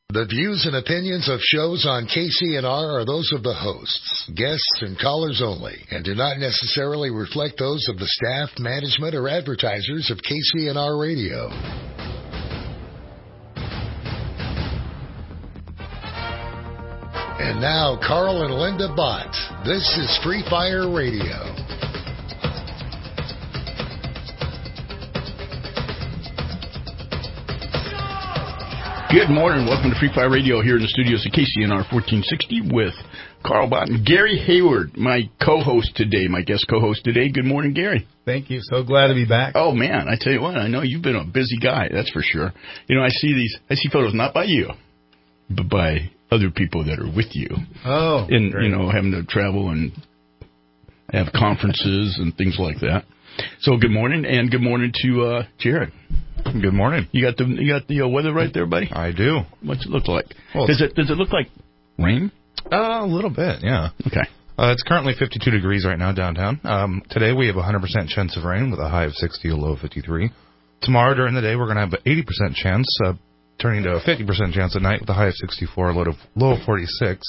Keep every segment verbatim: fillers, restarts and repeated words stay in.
The views and opinions of shows on K C N R are those of the hosts, guests, and callers only, and do not necessarily reflect those of the staff, management, or advertisers of K C N R Radio. And now, Carl and Linda Bott. This is Free Fire Radio. Good morning. Welcome to Free Fire Radio here in the studios of K C N R fourteen sixty with Carl Bott and Gary Hayward, my co-host today, my guest co-host today. Good morning, Gary. Thank you. So glad to be back. Oh, man, I tell you what, I know you've been a busy guy, that's for sure. You know, I see these, I see photos not by you, but by other people that are with you. Oh, and great. You know, having to travel and have conferences and things like that. So good morning, and good morning to uh, Jared. Good morning. You got the you got the uh, weather right there, buddy? I do. What's it look like? Well, does it does it look like rain? Uh, a little bit, yeah. Okay. Uh, it's currently fifty-two degrees right now downtown. Um, today we have a one hundred percent chance of rain with a high of sixty, a low of fifty-three. Tomorrow during the day we're going to have an eighty percent chance, uh, turning to a fifty percent chance at night with a high of sixty-four, a low of, low of forty-six.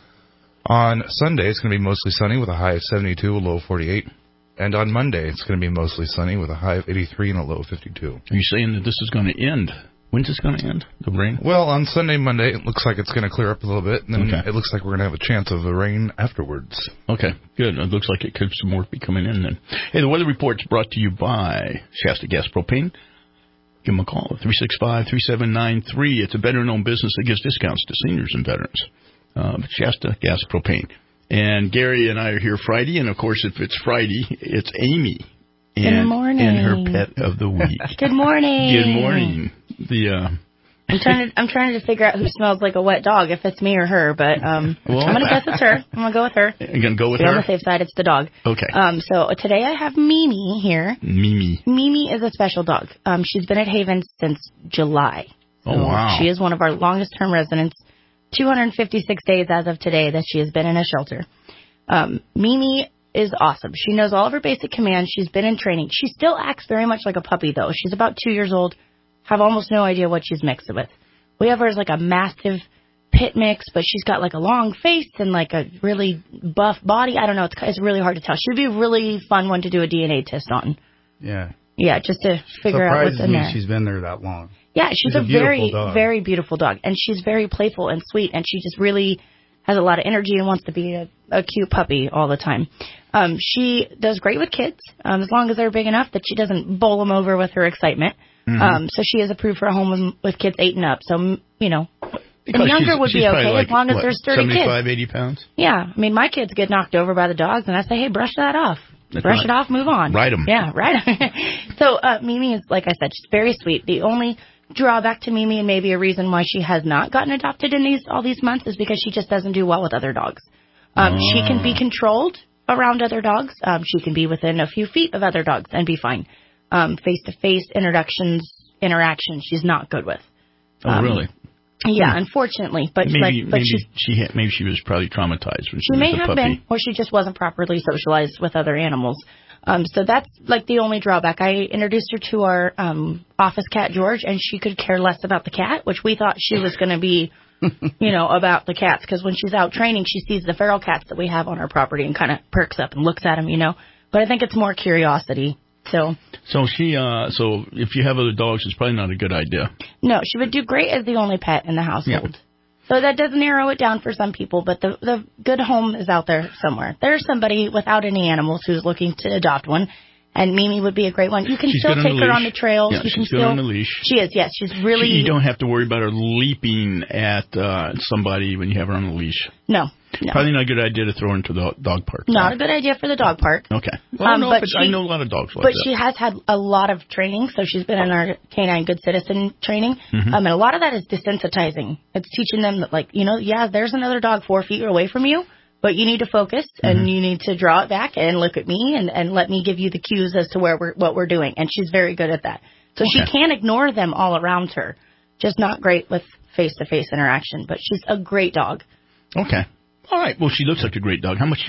On Sunday it's going to be mostly sunny with a high of seventy-two, a low of forty-eight. And on Monday, it's going to be mostly sunny with a high of eighty-three and a low of fifty-two. Are you saying that this is going to end? When's this going to end, the rain? Well, on Sunday, Monday, it looks like it's going to clear up a little bit, and then okay. It looks like we're going to have a chance of the rain afterwards. Okay, good. It looks like it could some more be coming in then. Hey, the weather report's brought to you by Shasta Gas Propane. Give them a call, three six five, three seven nine three. It's a veteran-owned business that gives discounts to seniors and veterans. Uh, Shasta Gas Propane. And Gary and I are here Friday, and, of course, if it's Friday, it's Amy. And, Good morning. And her pet of the week. Good morning. Good morning. The uh, I'm trying to I'm trying to figure out who smells like a wet dog, if it's me or her, but um, well, I'm going to guess it's her. I'm going to go with her. You're going to go with Be her? on the safe side, it's the dog. Okay. Um, so today I have Mimi here. Mimi. Mimi is a special dog. Um, she's been at Haven since July. So oh, wow. She is one of our longest-term residents. two hundred fifty-six days as of today that she has been in a shelter. Um, Mimi is awesome. She knows all of her basic commands. She's been in training. She still acts very much like a puppy, though. She's about two years old. Have almost no idea what she's mixed with. We have her as like a mastiff pit mix, but she's got like a long face and like a really buff body. I don't know. It's, it's really hard to tell. She'd be a really fun one to do a D N A test on. Yeah. Yeah, just to figure out what's in Surprises me there. she's been there that long. Yeah, she's, she's a, a very, dog. very beautiful dog. And she's very playful and sweet, and she just really has a lot of energy and wants to be a, a cute puppy all the time. Um, she does great with kids, um, as long as they're big enough that she doesn't bowl them over with her excitement. Mm-hmm. Um, so she is approved for a home with, with kids eight and up. So, you know, because and younger she's, would she's be okay like, as long as what, they're sturdy kids. seventy-five, eighty pounds? Yeah. I mean, my kids get knocked over by the dogs, and I say, hey, brush that off. That's brush right. it off, move on. Ride them. Yeah, ride them. So uh, Mimi is, like I said, she's very sweet. The only drawback to Mimi, and maybe a reason why she has not gotten adopted in these all these months, is because she just doesn't do well with other dogs. Um, oh. She can be controlled around other dogs. Um, she can be within a few feet of other dogs and be fine. Um, face-to-face introductions, interactions, she's not good with. Oh, um, really? Yeah, unfortunately. But maybe, like, but maybe she, she had, maybe she was probably traumatized when she, she was may a have puppy. been, or she just wasn't properly socialized with other animals. Um, so that's like the only drawback. I introduced her to our um, office cat, George, and she could care less about the cat, which we thought she was going to be, you know, about the cats. Because when she's out training, she sees the feral cats that we have on our property and kind of perks up and looks at them, you know. But I think it's more curiosity. So so she, uh, so if you have other dogs, it's probably not a good idea. No, she would do great as the only pet in the household. Yeah. So that does narrow it down for some people, but the the good home is out there somewhere. There's somebody without any animals who's looking to adopt one, and Mimi would be a great one. You can she's still take her on the trails. Yeah, you she's can good still, on the leash. She is, yes. She's really... She, you don't have to worry about her leaping at uh, somebody when you have her on the leash. No. No. Probably not a good idea to throw her into the dog park. Not a good idea for the dog park. Okay. Well, um, no, but but she, I know a lot of dogs like but that. she has had a lot of training, so she's been in our Canine Good Citizen training. Mm-hmm. Um, and a lot of that is desensitizing. It's teaching them that, like, you know, yeah, there's another dog four feet away from you, but you need to focus, mm-hmm. and you need to draw it back and look at me and, and let me give you the cues as to where we're, what we're doing. And she's very good at that. So okay. she can ignore them all around her, just not great with face-to-face interaction. But she's a great dog. Okay. All right. Well, she looks like a great dog. How much do you weigh?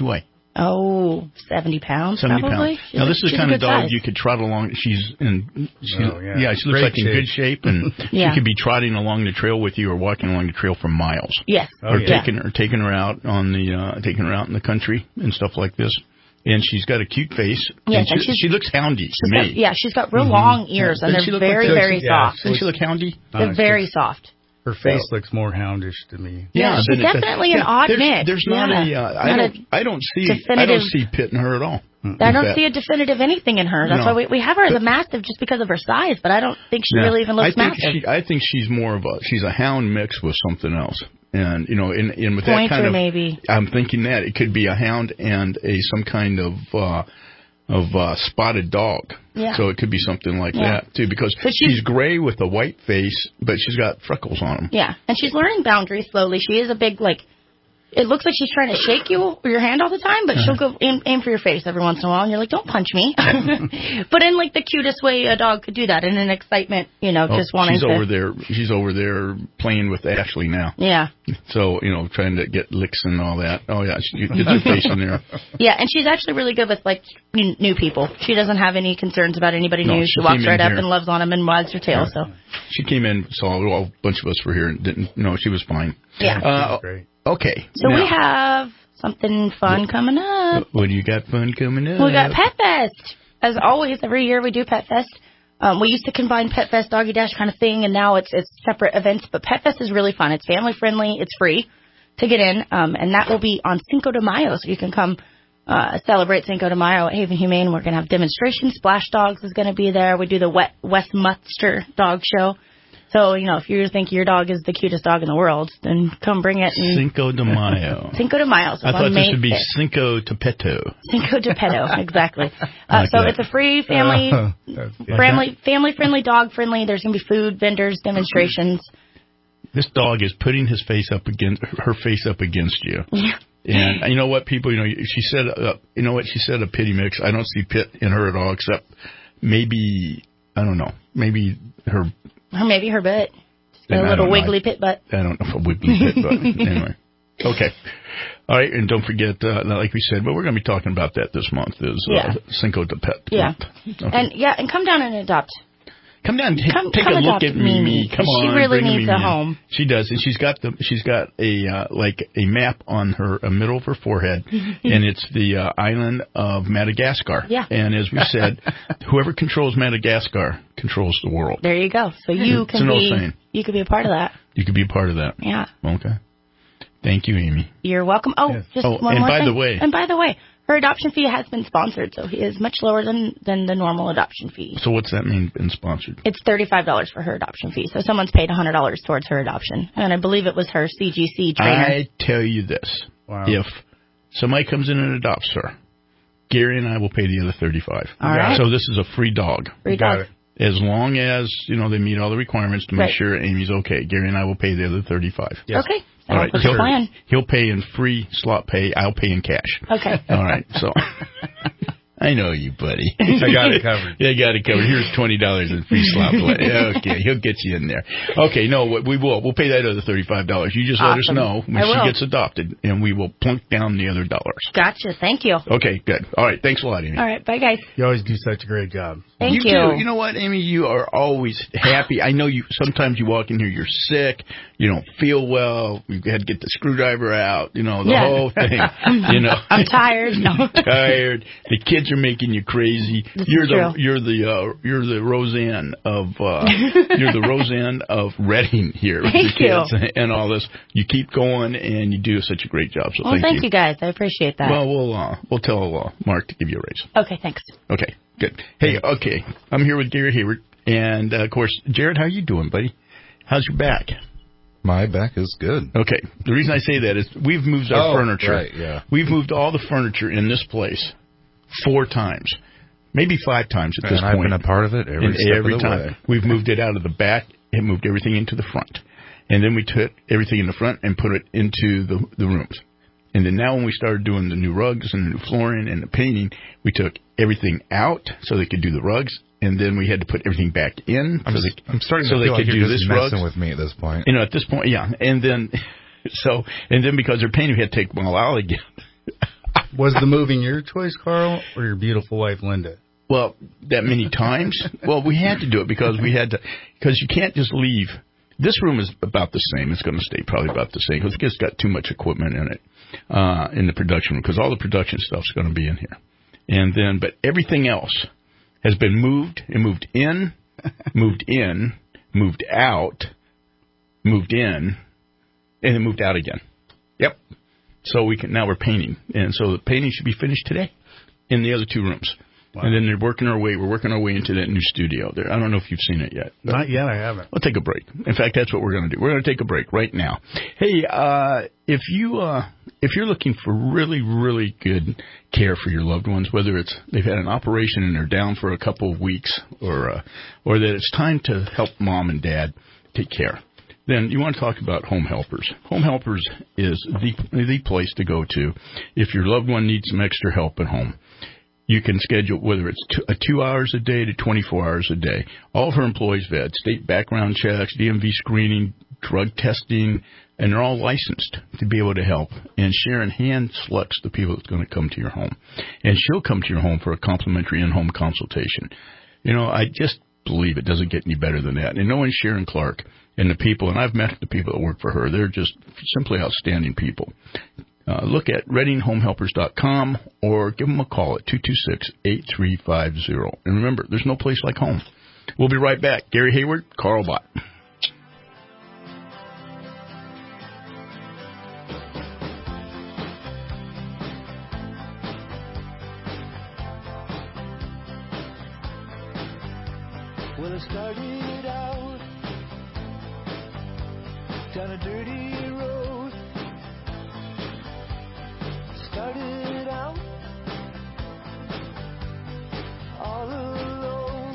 Oh, seventy pounds, seventy probably. pounds. She's Now, a- this is she's the a kind of good dog size. you could trot along. She's in, she, Oh, yeah. yeah. she looks Great like in shape. good shape, and Yeah. she could be trotting along the trail with you or walking along the trail for miles. Yes. Oh, or yeah. taking her taking her out on the uh, taking her out in the country and stuff like this. And she's got a cute face. Yes, and and she, she's- she looks houndy to She's me. got, yeah, she's got real long ears, and Doesn't she they're look like very, that? very Yeah, soft. Doesn't she look houndy? They're Uh, very soft. Her face looks more houndish to me. Yeah, she's then it does- definitely an yeah, odd there's, mix. There's not Yeah. a. Uh, I Not don't. a I don't see. I definitive- don't see Pitt in her at all. I In don't fact. see a definitive anything in her. That's No. why we, we have her as a mastiff just because of her size, but I don't think she Yeah. really even looks I think mastiff. she. I think she's more of a. She's a hound mixed with something else. And you know, in, in with that Pointer, kind of, maybe. I'm thinking that it could be a hound and a some kind of uh, of uh, spotted dog. Yeah. So it could be something like Yeah. that too, because But she's- she's gray with a white face, but she's got freckles on them. Yeah, and she's learning boundaries slowly. She is a big, like, it looks like she's trying to shake you or your hand all the time, but she'll go aim, aim for your face every once in a while, and you're like, don't punch me. But in, like, the cutest way a dog could do that, in an excitement, you know, Oh, just wanting she's to. over there. She's over there playing with Ashley now. Yeah. So you know, trying to get licks and all that. Oh yeah, she gets her face in there. Yeah, and she's actually really good with, like, n- new people. She doesn't have any concerns about anybody No, new. she She walks came in right up here. and loves on them and wags her tail, so. She came in, saw well, a bunch of us were here and didn't know she was fine. Yeah. Uh, Great. okay. So now, we have something fun coming up. What do you got fun coming up? We got Pet Fest. As always, every year we do Pet Fest. Um, we used to combine Pet Fest, Doggy Dash kind of thing, and now it's it's separate events. But Pet Fest is really fun. It's family friendly. It's free to get in, um, and that will be on Cinco de Mayo. So you can come uh, celebrate Cinco de Mayo at Haven Humane. We're going to have demonstrations. Splash Dogs is going to be there. We do the Wet Westminster Dog Show. So, you know, if you think your dog is the cutest dog in the world, then come bring it. And Cinco de Mayo. Cinco de Mayo. So I on thought May this would be fifth. Cinco de Petto. Cinco de Pedo, exactly. Uh, like so that. it's a free family, Uh, that's good. family, family friendly, dog friendly. There's gonna be food, vendors, demonstrations. This dog is putting his face up against her face up against you. Yeah. And you know what, people, you know, she said, uh, you know what, she said a pity mix. I don't see Pitt in her at all, except maybe, I don't know, maybe her, Or maybe her butt, I a don't little know. wiggly pit butt. I don't know if a wiggly bit, but anyway. Okay. All right, and don't forget, uh, like we said, but we're going to be talking about that this month, is uh, Yeah. Cinco de Pet. Yeah. month. Okay. And yeah, and come down and adopt. Come down, take, Come- take come a look adopt at Mimi. Mimi, Come 'cause she on, really bring needs Mimi a in. home. She does, and she's got the she's got a uh, like a map on her uh, middle of her forehead, and it's the uh, island of Madagascar. Yeah. And as we said, whoever controls Madagascar controls the world. There you go. So you It's can an old be saying. you can be a part of that. You could be a part of that. Yeah. Okay. Thank you, Amy. You're welcome. Oh, Yes. just Oh, one and more by thing. the way- and by the way, her adoption fee has been sponsored, so he is much lower than than the normal adoption fee. So what's that mean? Been sponsored? It's thirty-five dollars for her adoption fee. So someone's paid one hundred dollars towards her adoption. And I believe it was her C G C trainer. I tell you this: Wow. if somebody comes in and adopts her, Gary and I will pay the other thirty-five. All right. So this is a free dog. Free Got dog. it. As long as, you know, they meet all the requirements to make Right. sure Amy's okay. Gary and I will pay the other thirty-five. Yes. Okay. All right. Sounds like a plan. He'll pay in free slot pay. I'll pay in cash. Okay. All right. So I know you, buddy. I got it covered. Yeah, got it covered. Here's twenty dollars in free slot play. Okay, he'll get you in there. Okay, no, we will. We'll pay that other thirty-five dollars. You just let us Awesome. know when I she will. gets adopted, and we will plunk down the other dollars. Gotcha. Thank you. Okay, good. All right, thanks a lot, Amy. All right. Bye, guys. You always do such a great job. Thank you. you. Do. You know what, Amy? You are always happy. I know you. Sometimes you walk in here, you're sick. You don't feel well. You had to get the screwdriver out. You know the Yeah. whole thing. You know, I'm tired. No. tired. The kids are making you crazy. This you're is the true. you're the uh, you're the Roseanne of uh, you're the Roseanne of Reading here with Thank the kids and all this. You keep going and you do such a great job. So Well, thank, thank you. guys. I appreciate that. Well, we'll uh, we'll tell uh, Mark to give you a raise. Okay. Thanks. Okay, good. Hey, okay, I'm here with Gary Hayward, and uh, of course, Jared. How you doing, buddy? How's your back? My back is good. Okay. The reason I say that is we've moved our Oh, furniture. right, yeah. We've moved all the furniture in this place four times, maybe five times at this And I've point. been a part of it every And step every of the time way. we've moved it out of the back and moved everything into the front, and then we took everything in the front and put it into the the rooms. And then now when we started doing the new rugs and the new flooring and the painting, we took everything out so they could do the rugs, and then we had to put everything back in. I'm, so just, they, I'm starting so to they feel like could you're do just this messing rugs. with me at this point. You know, at this point, yeah. And then, so, and then because they're painting, we had to take them all out again. Was the moving your choice, Carl, or your beautiful wife, Linda? Well, that many times? Well, we had to do it because we had to, because you can't just leave. This room is about the same. It's going to stay probably about the same because it's got too much equipment in it, uh, in the production room, because all the production stuff's going to be in here. And then, but everything else has been moved and moved in, moved in, moved out, moved in, and then moved out again. Yep. So we can, now we're painting. And so the painting should be finished today in the other two rooms. Wow. And then they're working our way, we're working our way into that new studio there. I don't know if you've seen it yet. Not yet, I haven't. We'll take a break. In fact, that's what we're going to do. We're going to take a break right now. Hey, uh, if you, uh, if you're looking for really, really good care for your loved ones, whether it's they've had an operation and they're down for a couple of weeks, or, uh, or that it's time to help mom and dad take care, then you want to talk about Home Helpers. Home Helpers is the, the place to go to if your loved one needs some extra help at home. You can schedule whether it's two, uh, two hours a day to twenty-four hours a day. All of her employees vet, state background checks, D M V screening, drug testing, and they're all licensed to be able to help. And Sharon hand selects the people that's going to come to your home. And she'll come to your home for a complimentary in-home consultation. You know, I just believe it doesn't get any better than that. And knowing Sharon Clark and the people, and I've met the people that work for her, they're just simply outstanding people. Uh, look at reading home helpers dot com or give them a call at two two six, eight three five zero. And remember, there's no place like home. We'll be right back. Gary Hayward, Carl Bott. Well, it started out down a dirty road. Started out all alone,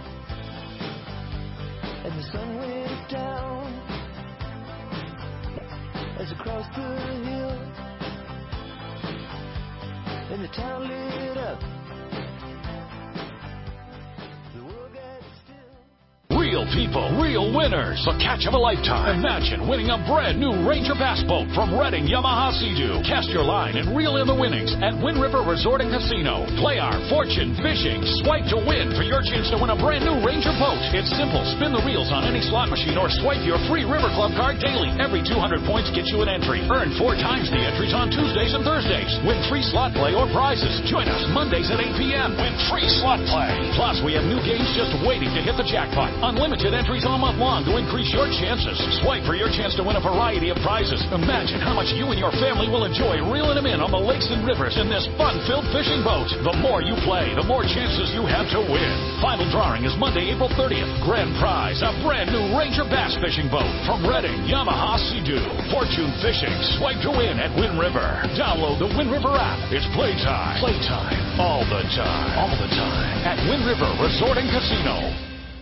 and the sun went down as across the hill, and the town lit up. The world got still. Real people, real winners. The catch of a lifetime. Imagine winning a brand new Ranger Bass boat from Redding Yamaha Sea-Doo. Cast your line and reel in the winnings at Wind River Resort and Casino. Play our Fortune Fishing Swipe to Win for your chance to win a brand new Ranger boat. It's simple. Spin the reels on any slot machine or swipe your free River Club card daily. Every two hundred points gets you an entry. Earn four times the entries on Tuesdays and Thursdays. Win free slot play or prizes. Join us Mondays at eight p.m. Win free slot play. Plus, we have new games just waiting to hit the jackpot. Unlimited entries all month long to increase your chances. Swipe for your chance to win a variety of prizes. Imagine how much you and your family will enjoy reeling them in on the lakes and rivers in this fun-filled fishing boat. The more you play, the more chances you have to win. Final drawing is Monday, April thirtieth. Grand prize, a brand new Ranger Bass fishing boat from Redding Yamaha Sea-Doo. Fortune Fishing Swipe to Win at Wind River. Download the Wind River app. It's playtime. Playtime. All the time. All the time. At Wind River Resort and Casino.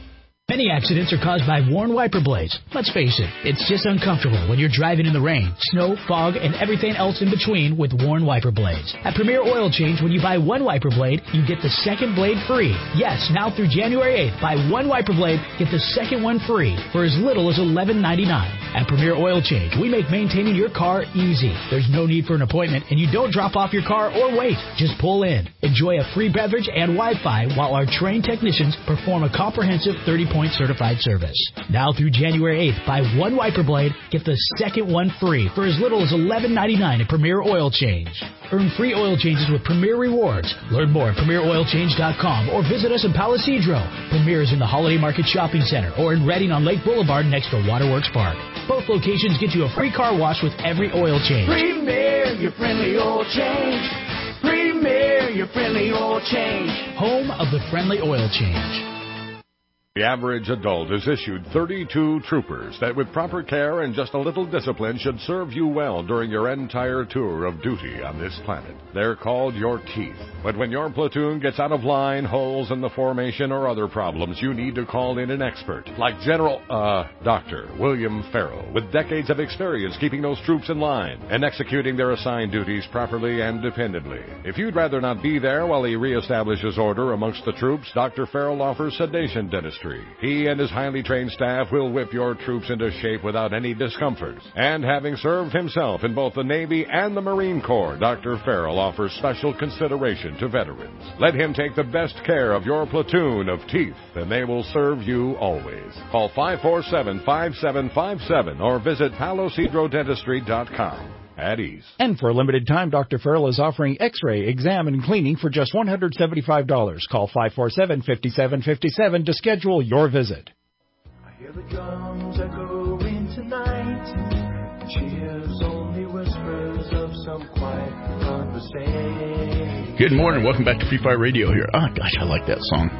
Many accidents are caused by worn wiper blades. Let's face it, it's just uncomfortable when you're driving in the rain, snow, fog, and everything else in between with worn wiper blades. At Premier Oil Change, when you buy one wiper blade, you get the second blade free. Yes, now through January eighth, buy one wiper blade, get the second one free for as little as eleven ninety-nine. At Premier Oil Change, we make maintaining your car easy. There's no need for an appointment, and you don't drop off your car or wait. Just pull in. Enjoy a free beverage and Wi-Fi while our trained technicians perform a comprehensive thirty-point certified service. Now through January eighth, buy one wiper blade, get the second one free for as little as eleven ninety-nine at Premier Oil Change. Earn free oil changes with Premier Rewards. Learn more at premier oil change dot com or visit us in Palo Cedro. Premier is in the Holiday Market Shopping Center or in Redding on Lake Boulevard next to Waterworks Park. Both locations get you a free car wash with every oil change. Premier, your friendly oil change. Premier, your friendly oil change. Home of the friendly oil change. The average adult is issued thirty-two troopers that with proper care and just a little discipline should serve you well during your entire tour of duty on this planet. They're called your teeth. But when your platoon gets out of line, holes in the formation, or other problems, you need to call in an expert like General, uh, Doctor William Farrell, with decades of experience keeping those troops in line and executing their assigned duties properly and dependably. If you'd rather not be there while he reestablishes order amongst the troops, Doctor Farrell offers sedation dentistry. infantry. He and his highly trained staff will whip your troops into shape without any discomfort. And having served himself in both the Navy and the Marine Corps, Doctor Farrell offers special consideration to veterans. Let him take the best care of your platoon of teeth, and they will serve you always. Call five four seven, five seven five seven or visit palo cedro dentistry dot com. At ease. And for a limited time, Doctor Farrell is offering x-ray, exam, and cleaning for just one hundred seventy-five dollars. Call five four seven, five seven five seven to schedule your visit. I hear the drums echoing tonight. She hears only whispers of some quiet conversation. Good morning. Welcome back to Free Fire Radio here. Oh, gosh, I like that song.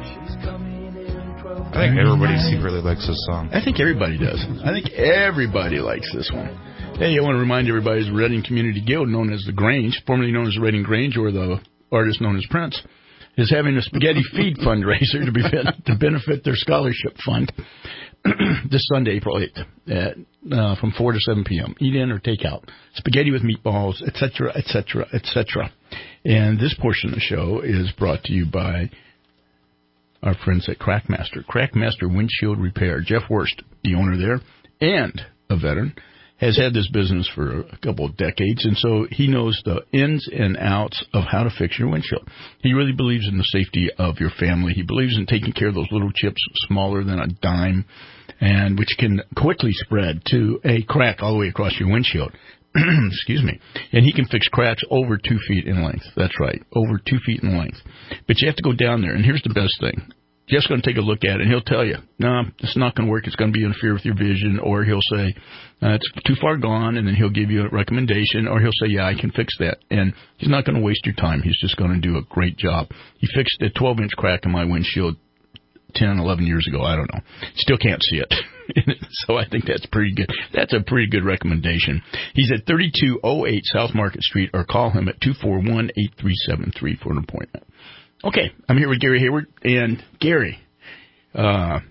I think everybody secretly likes this song. I think everybody does. I think everybody likes this one. Hey, I want to remind everybody the Reading Community Guild, known as the Grange, formerly known as Reading Grange, or the artist known as Prince, is having a spaghetti feed fundraiser to, be, to benefit their scholarship fund this Sunday, April eighth, at, uh, from four to seven p.m. Eat in or take out. Spaghetti with meatballs, et cetera, et cetera, et cetera. And this portion of the show is brought to you by our friends at Crackmaster. Crackmaster Windshield Repair. Jeff Wurst, the owner there, and a veteran, has had this business for a couple of decades, and so he knows the ins and outs of how to fix your windshield. He really believes in the safety of your family. He believes in taking care of those little chips smaller than a dime, and which can quickly spread to a crack all the way across your windshield. Excuse me. And he can fix cracks over two feet in length. That's right, over two feet in length. But you have to go down there, and here's the best thing. Jeff's going to take a look at it, and he'll tell you, no, it's not going to work. It's going to be interfere with your vision, or he'll say, uh, it's too far gone, and then he'll give you a recommendation, or he'll say, yeah, I can fix that. And he's not going to waste your time. He's just going to do a great job. He fixed a twelve-inch crack in my windshield ten, eleven years ago. I don't know. Still can't see it. So I think that's pretty good. That's a pretty good recommendation. He's at thirty-two oh eight South Market Street, or call him at two four one, eight three seven three for an appointment. Okay, I'm here with Gary Hayward, and Gary, uh,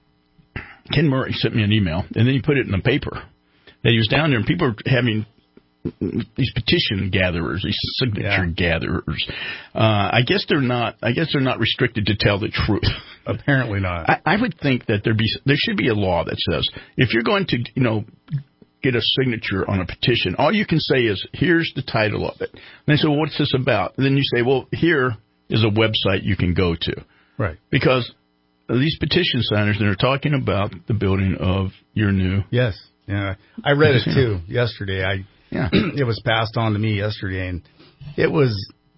Ken Murray sent me an email, and then he put it in the paper that he was down there, and people are having these petition gatherers, these signature yeah. gatherers. Uh, I guess they're not. I guess they're not restricted to tell the truth. Apparently not. I, I would think that there be there should be a law that says if you're going to, you know, get a signature on a petition, all you can say is, "Here's the title of it." And they say, "Well, what's this about?" And then you say, "Well, here is a website you can go to." Right. Because these petition signers that are talking about the building of your new... Yes. Yeah. I read it, too, yesterday. I yeah. It was passed on to me yesterday, and it was,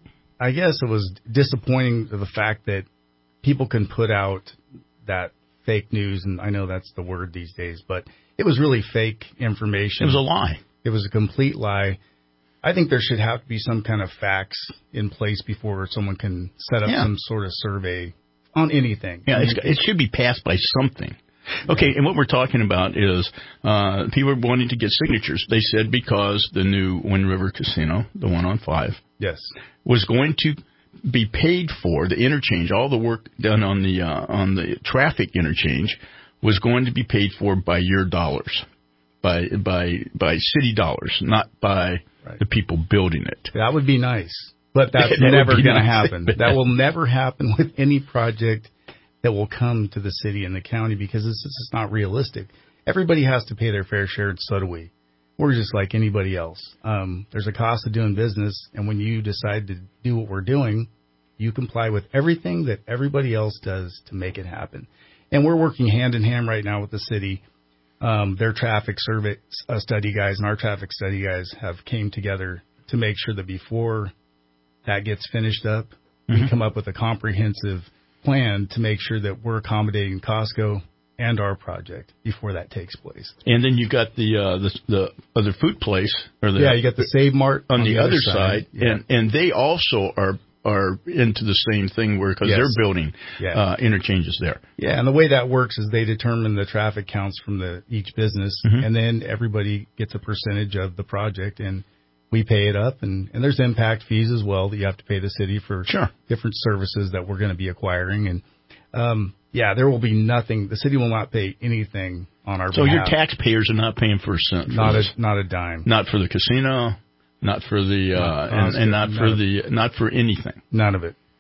I guess it was disappointing to the fact that people can put out that fake news, and I know that's the word these days, but it was really fake information. It was a lie. It was a complete lie. I think there should have to be some kind of facts in place before someone can set up yeah. some sort of survey on anything. Yeah, it's, it should be passed by something. Okay, and what we're talking about is uh, people are wanting to get signatures. They said because the new Wind River Casino, the one on five, yes, was going to be paid for, the interchange, all the work done on the uh, on the traffic interchange was going to be paid for by your dollars, by by by city dollars, not by right. the people building it. That would be nice, but that's that never going nice. to happen. That will never happen with any project that will come to the city and the county, because this is not realistic. Everybody has to pay their fair share, and so do we. We're just like anybody else. Um, there's a cost of doing business, and when you decide to do what we're doing, you comply with everything that everybody else does to make it happen. And we're working hand in hand right now with the city. Um, their traffic survey uh, study guys and our traffic study guys have came together to make sure that before that gets finished up, mm-hmm. we come up with a comprehensive plan to make sure that we're accommodating Costco and our project before that takes place. And then you got the uh, the, the other food place, or the, yeah, you got the Save Mart on, on the, the other, other side, side yeah. and and they also are are into the same thing where because yes. they're building yeah. uh, interchanges there. Yeah, and the way that works is they determine the traffic counts from the each business, mm-hmm. and then everybody gets a percentage of the project, and we pay it up, and, and there's impact fees as well that you have to pay the city for sure. different services that we're going to be acquiring. And, um, yeah, there will be nothing. The city will not pay anything on our so behalf. So your taxpayers are not paying for a cent. For not this. a not a dime. Not for the casino, not for the uh, and, and not for the not for anything. None of it.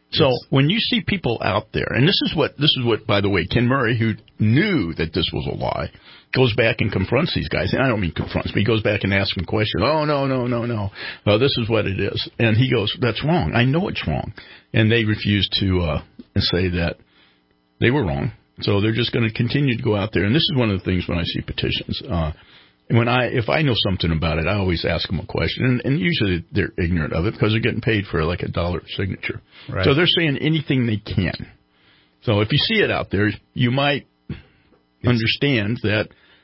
So It's, when you see people out there, and this is what this is what, by the way, Ken Murray, who knew that this was a lie, goes back and confronts these guys. And I don't mean confronts, but he goes back and asks them questions. Oh, no, no, no, no. No, this is what it is. And he goes, that's wrong. I know it's wrong. And they refuse to uh, say that they were wrong. So they're just going to continue to go out there. And this is one of the things when I see petitions. Uh, when I, if I know something about it, I always ask them a question. And, and usually they're ignorant of it because they're getting paid for like a dollar signature. Right. So they're saying anything they can. So if you see it out there, you might understand that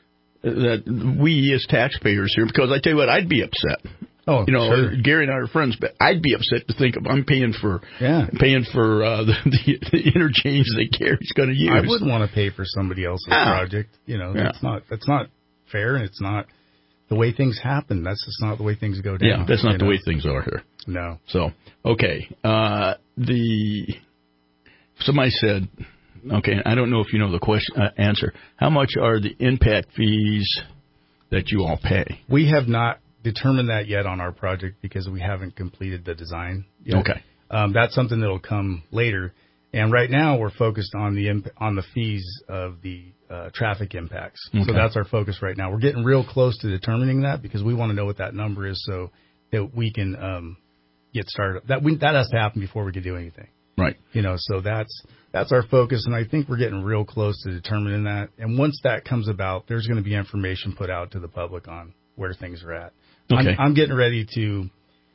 that we as taxpayers here, because I tell you what, I'd be upset. Oh, you know, sure. Gary and I are friends, but I'd be upset to think of I'm paying for yeah. paying for uh, the, the, the interchange that Gary's going to use. I wouldn't want to pay for somebody else's ah. project. You know, yeah. that's not that's not fair, and it's not the way things happen. That's just not the way things go down. Yeah, that's not the know? way things are here. No. So, okay. Uh, the somebody said, okay, I don't know if you know the question uh, answer. How much are the impact fees that you all pay? We have not determined that yet on our project because we haven't completed the design yet. Okay. Um, that's something that will come later. And right now we're focused on the imp- on the fees of the uh, traffic impacts. Okay. So that's our focus right now. We're getting real close to determining that because we want to know what that number is so that we can um, get started. That we, that has to happen before we can do anything. Right. You know, so that's that's our focus, and I think we're getting real close to determining that. And once that comes about, there's going to be information put out to the public on where things are at. Okay. I'm, I'm getting ready to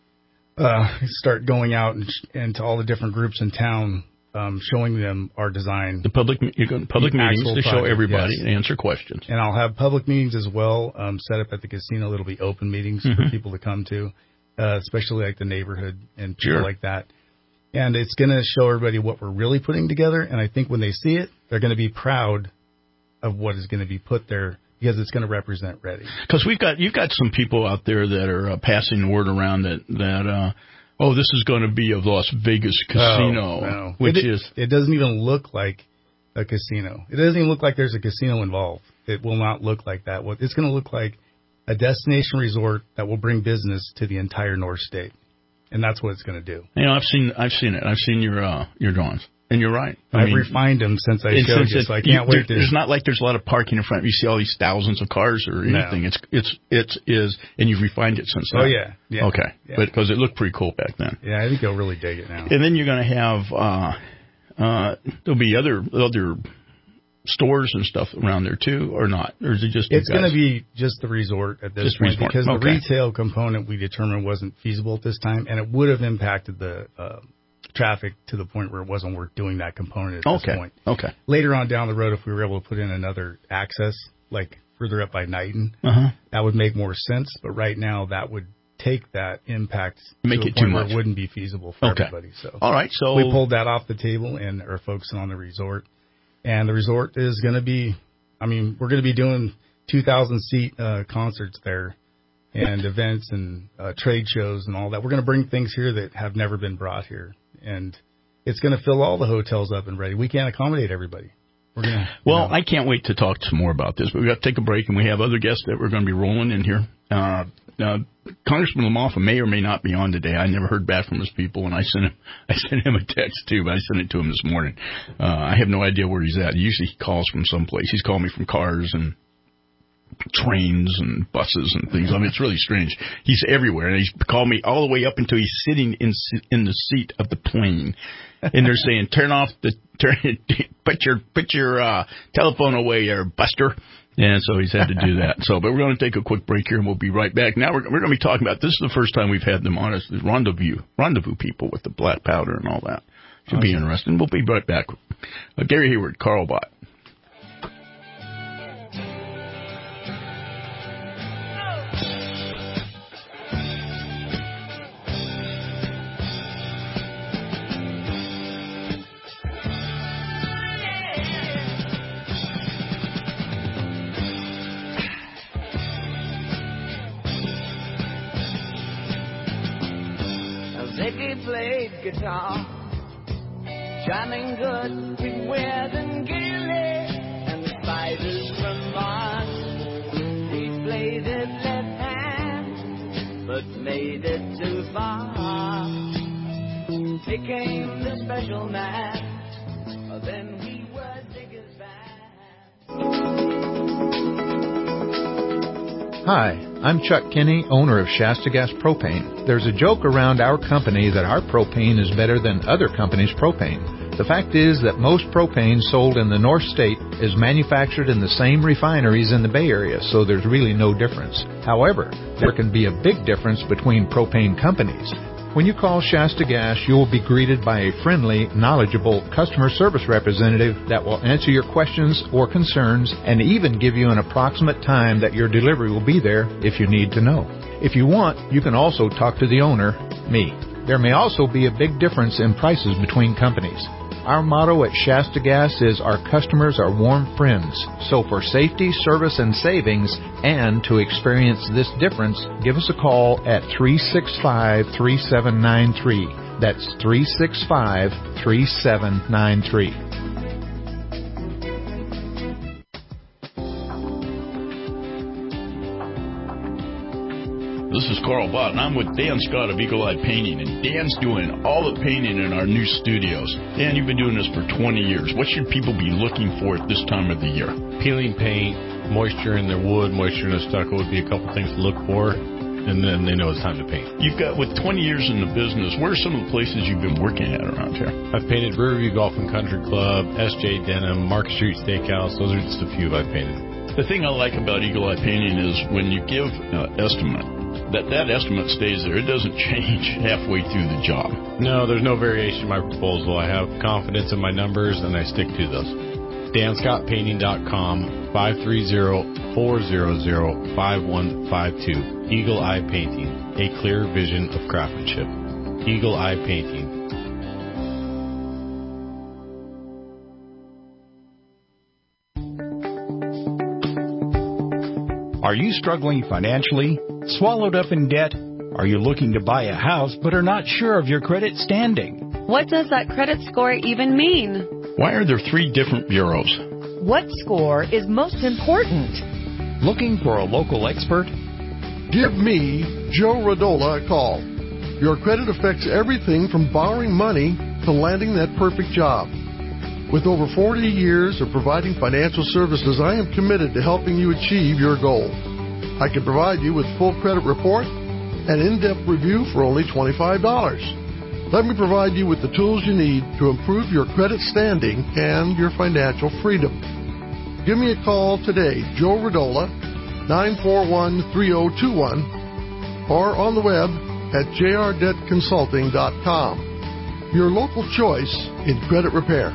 uh, start going out and, and to all the different groups in town, um, showing them our design. The public you're going to public The meetings actual to show project, everybody yes. and answer questions. And I'll have public meetings as well um, set up at the casino. It'll be open meetings Mm-hmm. for people to come to, uh, especially like the neighborhood and people Sure. like that. And it's going to show everybody what we're really putting together. And I think when they see it, they're going to be proud of what is going to be put there because it's going to represent Reading. Because we've got you've got some people out there that are uh, passing the word around that that uh, oh, this is going to be a Las Vegas casino, Oh, no. which it, is it doesn't even look like a casino. It doesn't even look like there's a casino involved. It will not look like that. What it's going to look like a destination resort that will bring business to the entire North State, and that's what it's going to do. you know I've seen I've seen it I've seen your uh, your drawings. And you're right. I I've mean, refined them since I and showed since you, it- so I can't you- wait to. There's not like there's a lot of parking in front. You see all these thousands of cars or anything. No. It's it's it's is, and you've refined it since then. Oh yeah, yeah. Okay, yeah. but because it looked pretty cool back then. Yeah, I think they'll really dig it now. And then you're going to have uh, uh, there'll be other other stores and stuff around there too, or not? Or is it just? It's going to be just the resort at this Just point resort. because Okay. the retail component we determined wasn't feasible at this time, and it would have impacted the uh, traffic to the point where it wasn't worth doing that component at this Okay. point. Okay. Later on down the road, if we were able to put in another access, like further up by Knighton, Uh huh. that would make more sense. But right now, that would take that impact Make to a it point too where much. it wouldn't be feasible for Okay. everybody. So All right. So we pulled that off the table and are focusing on the resort. And the resort is going to be, I mean, we're going to be doing two thousand seat uh, concerts there and events and uh, trade shows and all that. We're going to bring things here that have never been brought here. And it's going to fill all the hotels up and ready. We can't accommodate everybody. We're gonna, Well, you know, I can't wait to talk some more about this, but we got to take a break, and we have other guests that we're going to be rolling in here. Uh, uh, Congressman Lamoffa may or may not be on today. I never heard back from his people, and I sent him I sent him a text too, but I sent it to him this morning. Uh, I have no idea where he's at. Usually he calls from someplace. He's called me from cars and trains and buses and things. I mean, it's really strange. He's everywhere, and he's called me all the way up until he's sitting in in the seat of the plane, and they're saying, "Turn off the turn, put your put your uh, telephone away, there, Buster." And so he's had to do that. So, but we're going to take a quick break here, and we'll be right back. Now we're we're going to be talking about this is the first time we've had them on as the rendezvous rendezvous people with the black powder and all that. Should awesome. Be interesting. We'll be right back. Uh, Gary Hayward, Carl Bott. Ziggy played guitar, jamming good with Weird and Gilly and the Spiders from Mars. He played it left hand, but made it too far. became the special man. Then we were diggers back. Hi, I'm Chuck Kinney, owner of Shasta Gas Propane. There's a joke around our company that our propane is better than other companies' propane. The fact is that most propane sold in the North State is manufactured in the same refineries in the Bay Area, so there's really no difference. However, there can be a big difference between propane companies. When you call Shasta Gas, you will be greeted by a friendly, knowledgeable customer service representative that will answer your questions or concerns and even give you an approximate time that your delivery will be there if you need to know. If you want, you can also talk to the owner, me. There may also be a big difference in prices between companies. Our motto at Shasta Gas is our customers are warm friends. So for safety, service, and savings, and to experience this difference, give us a call at three six five, three seven nine three. That's three six five, three seven nine three. This is Carl Bott, and I'm with Dan Scott of Eagle Eye Painting, and Dan's doing all the painting in our new studios. Dan, you've been doing this for twenty years. What should people be looking for at this time of the year? Peeling paint, moisture in their wood, moisture in their stucco would be a couple things to look for, and then they know it's time to paint. You've got, with twenty years in the business, where are some of the places you've been working at around here? I've painted Riverview Golf and Country Club, S J Denham, Market Street Steakhouse. Those are just a few I've painted. The thing I like about Eagle Eye Painting is when you give an uh, estimate, that that estimate stays there. It doesn't change halfway through the job. No, there's no variation in my proposal. I have confidence in my numbers, and I stick to those. Dan Scott Painting dot com, five three zero, four zero zero, five one five two. Eagle Eye Painting, a clear vision of craftsmanship. Eagle Eye Painting. Are you struggling financially? Swallowed up in debt? Are you looking to buy a house but are not sure of your credit standing? What does that credit score even mean? Why are there three different bureaus? What score is most important? Looking for a local expert? Give me, Joe Radola, a call. Your credit affects everything from borrowing money to landing that perfect job. With over forty years of providing financial services, I am committed to helping you achieve your goal. I can provide you with full credit report and in-depth review for only twenty-five dollars. Let me provide you with the tools you need to improve your credit standing and your financial freedom. Give me a call today, Joe Radola, nine four one, three zero two one, or on the web at j r debt consulting dot com. Your local choice in credit repair.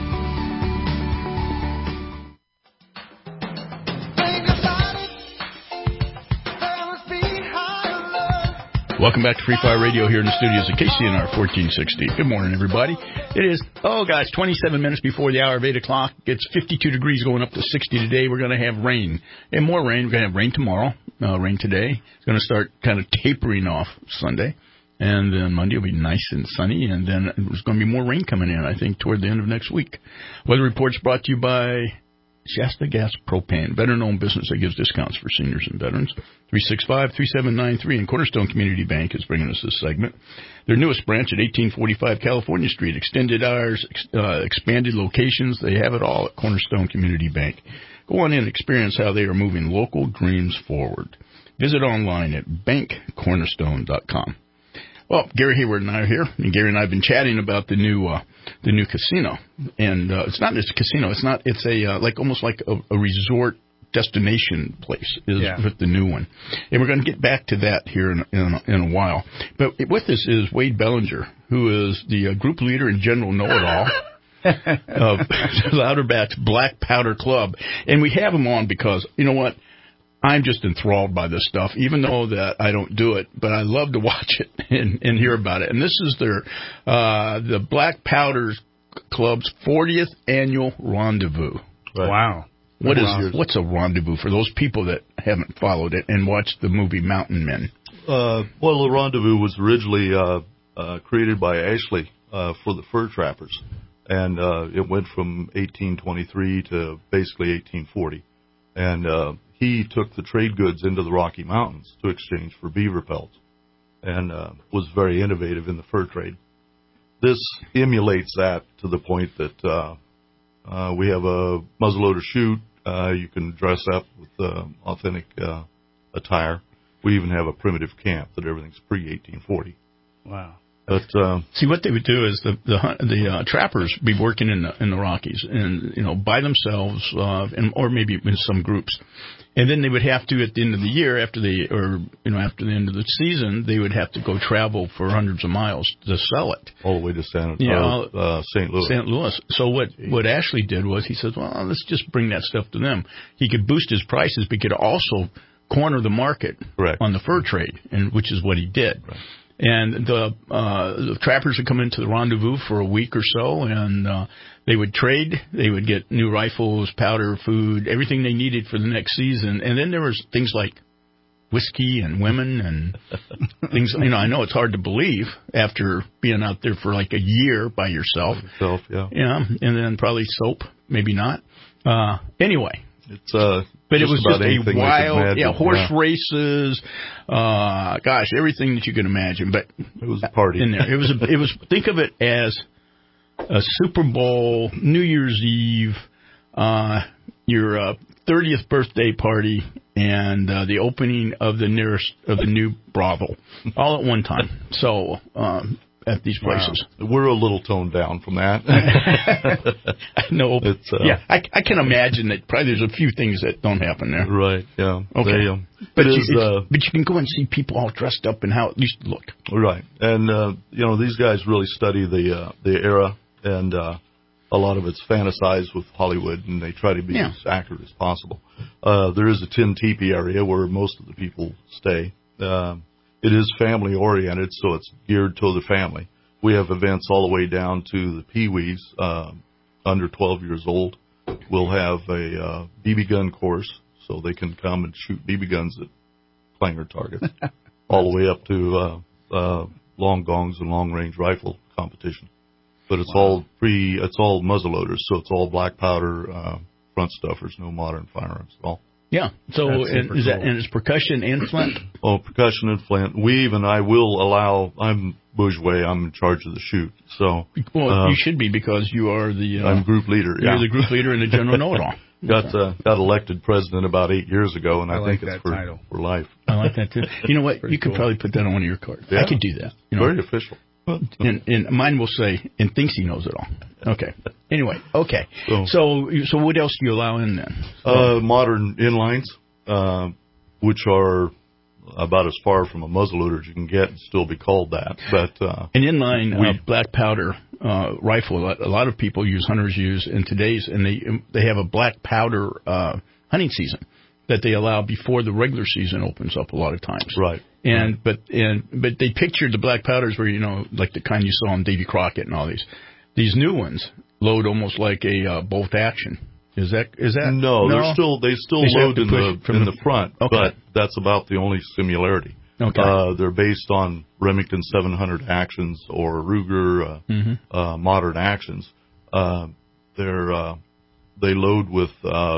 Welcome back to Free Fire Radio here in the studios of K C N R fourteen sixty. Good morning, everybody. It is, oh, guys, twenty-seven minutes before the hour of eight o'clock. It's fifty-two degrees going up to sixty today. We're going to have rain. And more rain. We're going to have rain tomorrow, uh, rain today. It's going to start kind of tapering off Sunday. And then Monday will be nice and sunny. And then there's going to be more rain coming in, I think, toward the end of next week. Weather report's brought to you by Shasta Gas Propane, better-known business that gives discounts for seniors and veterans. three six five, three seven nine three, and Cornerstone Community Bank is bringing us this segment. Their newest branch at eighteen forty-five California Street, extended hours, uh, expanded locations. They have it all at Cornerstone Community Bank. Go on in and experience how they are moving local dreams forward. Visit online at bank cornerstone dot com. Well, Gary Hayward and I are here, and Gary and I have been chatting about the new uh, the new casino, and uh, it's not just a casino. It's not. It's a uh, like almost like a, a resort destination place is yeah. with the new one, and we're going to get back to that here in in, in a while. But with us is Wade Bellinger, who is the uh, group leader and general know-it-all of Louderback's Black Powder Club, and we have him on because you know what. I'm just enthralled by this stuff, even though that I don't do it, but I love to watch it and, and hear about it. And this is their uh, the Black Powder Club's fortieth annual rendezvous. Right. Wow. What wow. is what's a rendezvous for those people that haven't followed it and watched the movie Mountain Men? Uh, well, the rendezvous was originally uh, uh, created by Ashley uh, for the fur trappers, and uh, it went from eighteen twenty-three to basically eighteen forty, and uh, he took the trade goods into the Rocky Mountains to exchange for beaver pelts, and uh, was very innovative in the fur trade. this emulates that to the point that uh, uh, we have a muzzleloader chute. Uh, you can dress up with uh, authentic uh, attire. We even have a primitive camp that everything's pre eighteen forty. Wow. But uh, see, what they would do is the the, the uh, trappers be working in the in the Rockies, and you know, by themselves, uh, and or maybe in some groups, and then they would have to at the end of the year, after they or you know after the end of the season, they would have to go travel for hundreds of miles to sell it all the way to San yeah, uh, uh, Saint Louis. Saint Louis. So what what Ashley did was he said, well, let's just bring that stuff to them. He could boost his prices, but he could also corner the market Correct. on the fur trade, and which is what he did. Right. And the, uh, the trappers would come into the rendezvous for a week or so, and uh, they would trade. They would get new rifles, powder, food, everything they needed for the next season. And then there was things like whiskey and women and things. You know, I know it's hard to believe after being out there for like a year by yourself. Yourself, yeah. Yeah, and then probably soap, maybe not. Uh, anyway. It's uh, but it was just a wild, yeah, horse yeah. races, uh, gosh, everything that you can imagine. But it was a party in there. It was, a, it was. Think of it as a Super Bowl, New Year's Eve, uh, your uh, thirtieth birthday party, and uh, the opening of the nearest of the new brothel, all at one time. So. Um, At these places, wow. We're a little toned down from that. No, it's, uh, yeah, I, I can imagine that. Probably there's a few things that don't happen there. Right. Yeah. Okay. They, um, but you, is, uh, but you can go and see people all dressed up and how it used to look. Right. And uh, you know, these guys really study the uh, the era, and uh, a lot of it's fantasized with Hollywood, and they try to be yeah. as accurate as possible. Uh, there is a tin teepee area where most of the people stay. Uh, It is family oriented, so it's geared to the family. We have events all the way down to the peewees, uh, under twelve years old. We'll have a uh, B B gun course, so they can come and shoot B B guns at clanger targets, all the way up to uh, uh, long gongs and long range rifle competition. But it's wow. all pre, it's all muzzleloaders, so it's all black powder, uh, front stuffers, no modern firearms at all. Yeah. So and, is that and it's percussion and flint? Oh, percussion and flint. We even I will allow. I'm bourgeois. I'm in charge of the shoot. So well, uh, you should be because you are the. Uh, I'm group leader. You're yeah. the group leader and the general know-it-all. got uh, got elected president about eight years ago, and I, I like think that it's for, title. for life. I like that too. You know what? You could cool. probably put that on one of your cards. Yeah. I could do that. You know? Very official. And, and mine will say, and thinks he knows it all. Okay. Anyway, okay. So, so, so what else do you allow in then? Uh, modern inlines. Uh, which are about as far from a muzzleloader as you can get and still be called that. But uh, an inline uh, black powder uh, rifle, a lot, a lot of people use, hunters use in today's, and they they have a black powder uh, hunting season that they allow before the regular season opens up a lot of times. Right. And but and but they pictured the black powders where, you know, like the kind you saw on Davy Crockett and all these. These new ones load almost like a uh, bolt action. Is that is that no? no? They're still they still they load in the in the, the front, okay. but that's about the only similarity. Okay. Uh, they're based on Remington seven hundred actions or Ruger uh, mm-hmm. uh, modern actions. Uh, they're uh, they load with uh,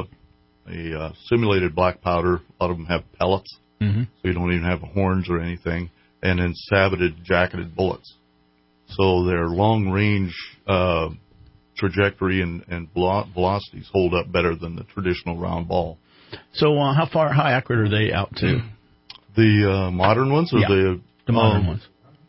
a uh, simulated black powder. A lot of them have pellets, mm-hmm. so you don't even have horns or anything, and then saboted jacketed bullets. So they're long range. Uh, trajectory and, and velocities hold up better than the traditional round ball. So uh, how far, how accurate are they out to? The uh, modern ones or yeah, the the modern um, ones?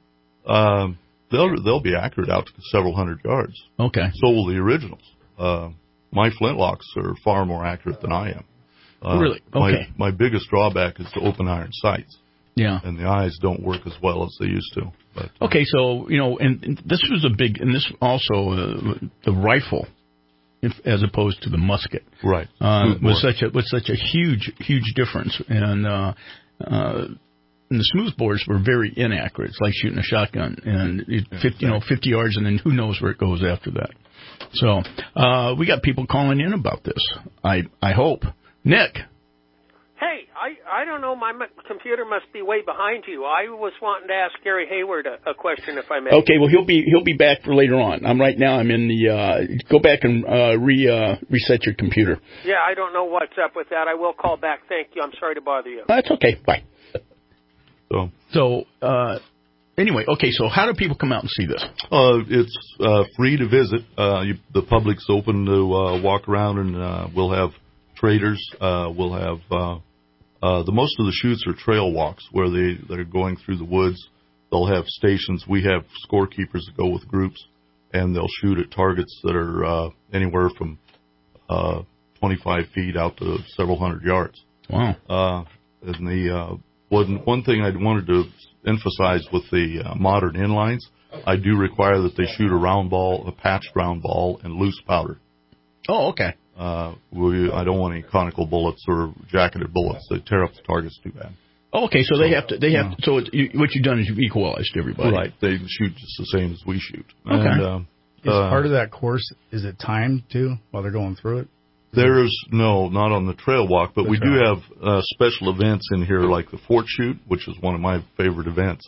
Uh, they'll they'll be accurate out to several hundred yards. Okay. So will the originals. Uh, my flintlocks are far more accurate than I am. Uh, really? Okay. My, my biggest drawback is the open iron sights. Yeah. And the eyes don't work as well as they used to. But, okay, so, you know, and, and this was a big, and this also, uh, the rifle, if, as opposed to the musket. Right. Uh, was such a, was such a huge, huge difference. And, uh, uh, and the smoothbores were very inaccurate. It's like shooting a shotgun. And, it, yeah, fifty, you know, fifty yards, and then who knows where it goes after that. So, uh, we got people calling in about this. I, I hope. Nick. Hey, I, I don't know. My m- computer must be way behind you. I was wanting to ask Gary Hayward a, a question, if I may. Okay, well he'll be he'll be back for later on. I'm right now. I'm in the. Uh, go back and uh, re uh, reset your computer. Yeah, I don't know what's up with that. I will call back. Thank you. I'm sorry to bother you. That's okay. Bye. So so uh, anyway, okay, so how do people come out and see this? Uh, it's uh, free to visit. Uh, you, the public's open to uh, walk around, and uh, we'll have traders. Uh, we'll have uh, uh, the most of the shoots are trail walks where they they're going through the woods. They'll have stations. We have scorekeepers that go with groups, and they'll shoot at targets that are uh, anywhere from uh, twenty-five feet out to several hundred yards. Wow. Uh, and the uh, one one thing I wanted to emphasize with the uh, modern inlines, I do require that they shoot a round ball, a patched round ball, and loose powder. Oh, okay. Uh, we, I don't want any conical bullets or jacketed bullets that tear up the targets too bad. Oh, okay, so, so they have to. They have. To, so it, you, what you've done is you've equalized everybody. Right. They shoot just the same as we shoot. Okay. And, uh, is uh, part of that course, is it timed too while they're going through it? There's no, not on the trail walk, but the we trail. do have uh, special events in here, like the Fort Shoot, which is one of my favorite events.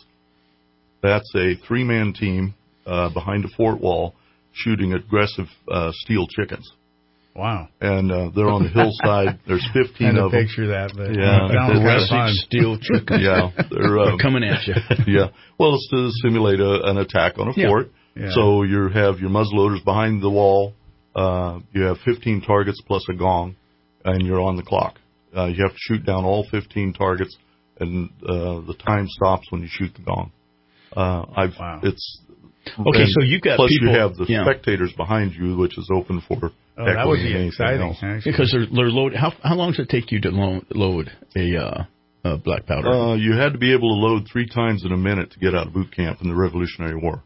That's a three-man team uh, behind a fort wall shooting aggressive uh, steel chickens. Wow! And uh, they're on the hillside. There's fifteen I of them. Picture that, but yeah, aggressive steel chickens. Yeah, they're, um, they're coming at you. Yeah, well, it's to simulate a, an attack on a yeah. fort. Yeah. So you have your muzzleloaders behind the wall. Uh, you have fifteen targets plus a gong, and you're on the clock. Uh, you have to shoot down all fifteen targets, and uh, the time stops when you shoot the gong. Uh, I've wow. it's okay. So you've got plus people, you have the yeah. spectators behind you, which is open for. Oh, that would be exciting. Because they're, they're load. How how long does it take you to load, load a, uh, a black powder? Uh, you had to be able to load three times in a minute to get out of boot camp in the Revolutionary War.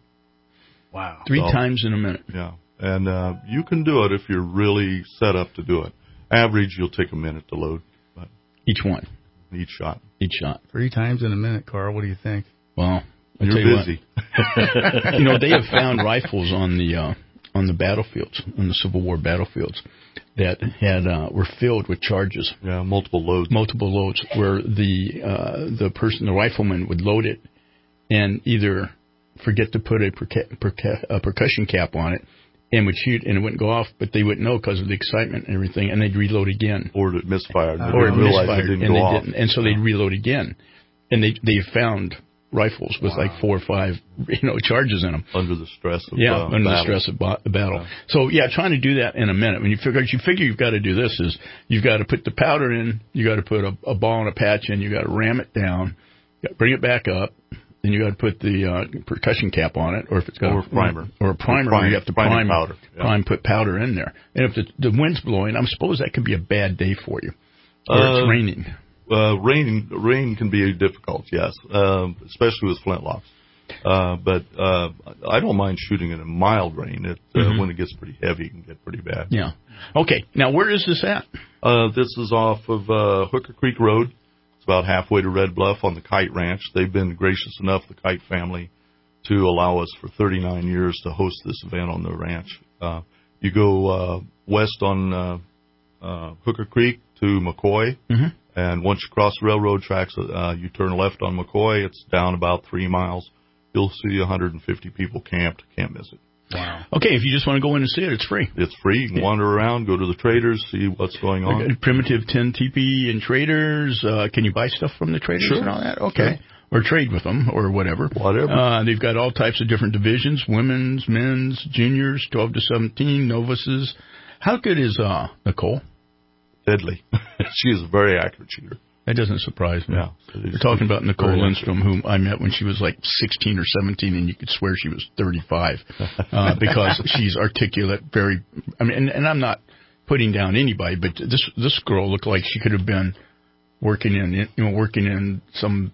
Wow! Three so, times in a minute. Yeah. And uh, you can do it if you're really set up to do it. Average, you'll take a minute to load. But each one? Each shot. Each shot. Three times in a minute, Carl. What do you think? Well, I'll you're you busy. What, you know, they have found rifles on the uh, on the battlefields, on the Civil War battlefields, that had uh, were filled with charges. Yeah, multiple loads. Multiple loads, where the uh, the person, the rifleman, would load it and either forget to put a, perca- perca- a percussion cap on it, and would shoot, and it wouldn't go off, but they wouldn't know because of the excitement and everything, and they'd reload again. Or it misfired. Uh, or it misfired, it didn't and go they off. didn't, and so they'd reload again. And they they found rifles with wow. like four or five, you know, charges in them. Under the stress of yeah, uh, under battle. the stress of ba- the battle. Yeah. So yeah, trying to do that in a minute. When you figure you figure you've got to do this is you've got to put the powder in, you got to put a, a ball and a patch in, you got to ram it down, you got to bring it back up. Then you got to put the uh, percussion cap on it, or if it's got or a primer, or a primer, or prime, you have to prime prime powder, yeah. prime, put powder in there. And if the, the wind's blowing, I'm suppose that could be a bad day for you, or uh, it's raining. Uh, rain, rain can be difficult, yes, um, especially with flintlocks. Uh, but uh, I don't mind shooting in a mild rain. It, uh, mm-hmm. When it gets pretty heavy, it can get pretty bad. Yeah. Okay. Now, where is this at? Uh, this is off of uh, Hooker Creek Road. It's about halfway to Red Bluff on the Kite Ranch. They've been gracious enough, the Kite family, to allow us for thirty-nine years to host this event on the ranch. Uh, you go uh, west on uh, uh, Hooker Creek to McCoy, mm-hmm. and once you cross the railroad tracks, uh, you turn left on McCoy. It's down about three miles. You'll see one hundred fifty people camped. Can't miss it. Wow. Okay, if you just want to go in and see it, it's free. It's free. You can wander around, go to the traders, see what's going on. Okay. Primitive ten teepee and traders. Uh, can you buy stuff from the traders sure. and all that? Okay. Sure. Or trade with them or whatever. Whatever. Uh, they've got all types of different divisions, women's, men's, juniors, twelve to seventeen, novices. How good is uh, Nicole? Deadly. She is a very accurate shooter. That doesn't surprise me. Yeah. We're talking about Nicole Lindstrom, whom I met when she was like sixteen or seventeen, and you could swear she was thirty-five uh, because she's articulate, very. I mean, and, and I'm not putting down anybody, but this this girl looked like she could have been working in you know working in some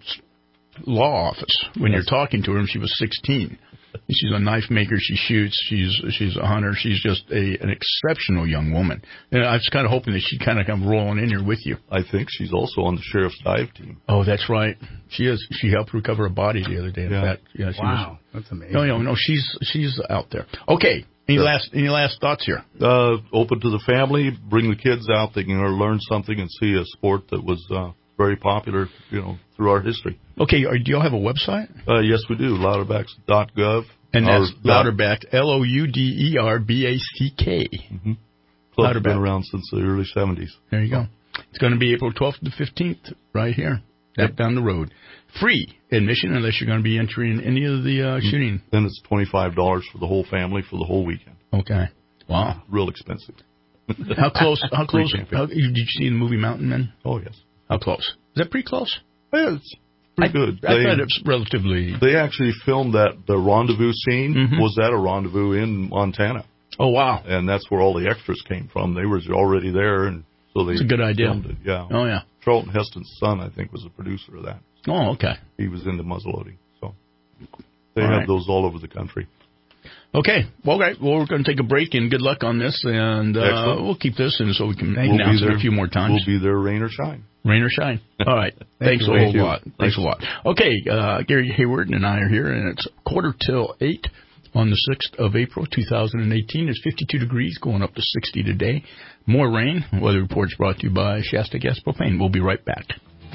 law office when yes. you're talking to her. And she was sixteen. She's a knife maker. She shoots. She's she's a hunter. She's just a an exceptional young woman. And I was kind of hoping that she'd kind of come rolling in here with you. I think she's also on the sheriff's dive team. Oh, that's right. She is. She helped recover a body the other day. In yeah. fact, yeah. She wow, was, that's amazing. No, no, no. She's she's out there. Okay. Any sure. last any last thoughts here? Uh, open to the family. Bring the kids out. They can learn something and see a sport that was uh, very popular, you know, through our history. Okay. Are, do y'all have a website? Uh, yes, we do. Louderbacks dot gov. And that's Louderback, L O U D E R B A C K. Mm-hmm. Club's been around since the early seventies. There you go. It's going to be April twelfth to fifteenth right here. That down the road. Free admission unless you're going to be entering any of the uh, shooting. Then it's twenty-five dollars for the whole family for the whole weekend. Okay. Wow. Real expensive. How close? How close? How, did you see the movie Mountain Men? Oh, yes. How close? Is that pretty close? Yeah, it's pretty I, good. I they, thought it's relatively... They actually filmed that, the rendezvous scene mm-hmm. was at a rendezvous in Montana. Oh, wow. And that's where all the extras came from. They were already there, and so they It's a good idea. filmed it. Yeah. Oh, yeah. Charlton Heston's son, I think, was the producer of that. Oh, okay. He was into muzzleloading. So they all have right. those all over the country. Okay. Well, okay. Well, we're going to take a break, and good luck on this, and uh, we'll keep this in so we can we'll announce there, it a few more times. We'll be there, rain or shine. Rain or shine. All right. Thank Thanks you. a whole Thank you. lot. Thanks, Thanks a lot. Okay. Uh, Gary Hayward and I are here, and it's quarter till eight on the sixth of April, two thousand eighteen. It's fifty-two degrees, going up to sixty today. More rain. Weather reports brought to you by Shasta Gas Propane. We'll be right back.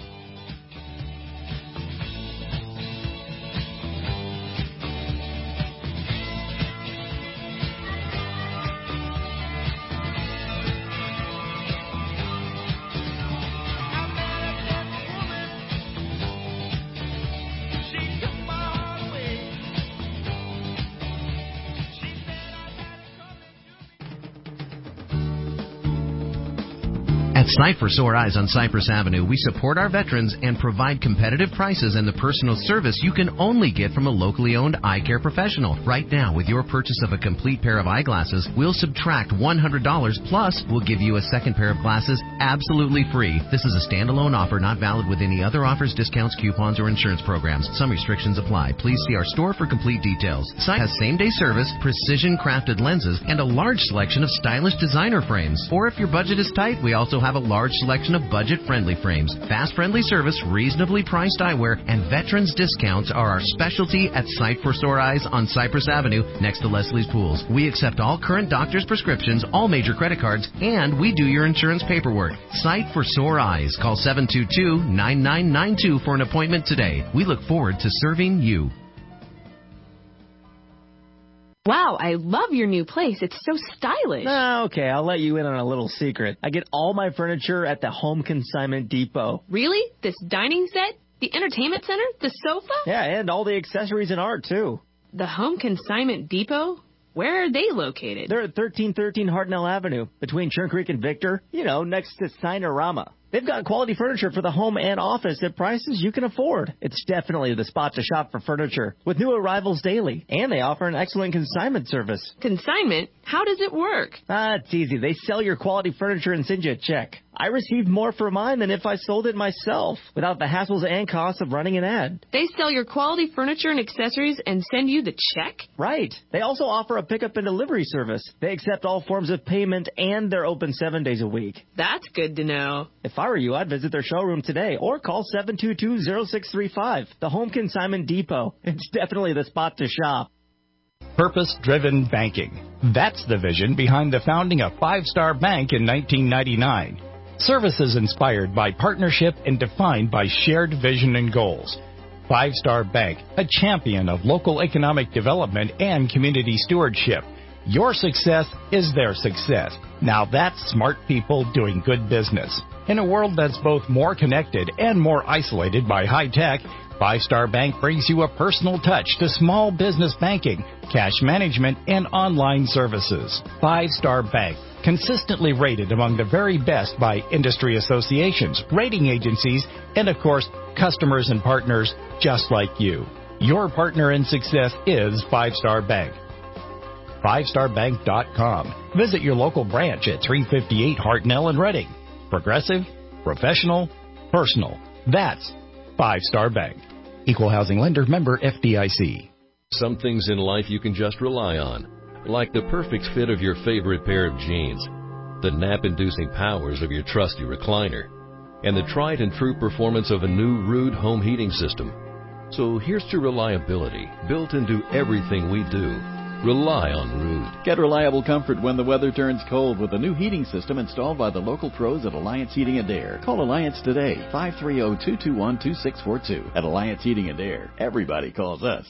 At Sight for Sore Eyes on Cypress Avenue, we support our veterans and provide competitive prices and the personal service you can only get from a locally owned eye care professional. Right now, with your purchase of a complete pair of eyeglasses, we'll subtract one hundred dollars plus we'll give you a second pair of glasses absolutely free. This is a standalone offer not valid with any other offers, discounts, coupons, or insurance programs. Some restrictions apply. Please see our store for complete details. Sight has same-day service, precision-crafted lenses, and a large selection of stylish designer frames. Or if your budget is tight, we also have a large selection of budget-friendly frames. Fast-friendly service, reasonably priced eyewear, and veterans discounts are our specialty at Sight for Sore Eyes on Cypress Avenue next to Leslie's Pools. We accept all current doctor's prescriptions, all major credit cards, and we do your insurance paperwork. Sight for Sore Eyes. Call seven two two, nine nine nine two for an appointment today. We look forward to serving you. Wow, I love your new place. It's so stylish. Ah, okay, I'll let you in on a little secret. I get all my furniture at the Home Consignment Depot. Really? This dining set? The entertainment center? The sofa? Yeah, and all the accessories and art, too. The Home Consignment Depot? Where are they located? They're at thirteen thirteen Hartnell Avenue, between Churn Creek and Victor, you know, next to Sinorama. They've got quality furniture for the home and office at prices you can afford. It's definitely the spot to shop for furniture, with new arrivals daily. And they offer an excellent consignment service. Consignment? How does it work? Ah, it's easy. They sell your quality furniture and send you a check. I received more for mine than if I sold it myself, without the hassles and costs of running an ad. They sell your quality furniture and accessories and send you the check? Right. They also offer a pickup and delivery service. They accept all forms of payment, and they're open seven days a week. That's good to know. If I were you, I'd visit their showroom today or call seven two two, zero six three five, the Home Consignment Depot. It's definitely the spot to shop. Purpose-driven banking. That's the vision behind the founding of Five Star Bank in nineteen ninety-nine. Services inspired by partnership and defined by shared vision and goals. Five Star Bank, a champion of local economic development and community stewardship. Your success is their success. Now that's smart people doing good business. In a world that's both more connected and more isolated by high tech, Five Star Bank brings you a personal touch to small business banking, cash management, and online services. Five Star Bank, consistently rated among the very best by industry associations, rating agencies, and of course, customers and partners just like you. Your partner in success is Five Star Bank. five star bank dot com. Visit your local branch at three fifty-eight Hartnell and Reading. Progressive, professional, personal. That's Five Star Bank. Equal housing lender, member F D I C. Some things in life you can just rely on, like the perfect fit of your favorite pair of jeans, the nap-inducing powers of your trusty recliner, and the tried and true performance of a new Ruud home heating system. So here's to reliability, built into everything we do. Rely on Ruud. Get reliable comfort when the weather turns cold with a new heating system installed by the local pros at Alliance Heating and Air. Call Alliance today, five three zero, two two one, two six four two. At Alliance Heating and Air, everybody calls us.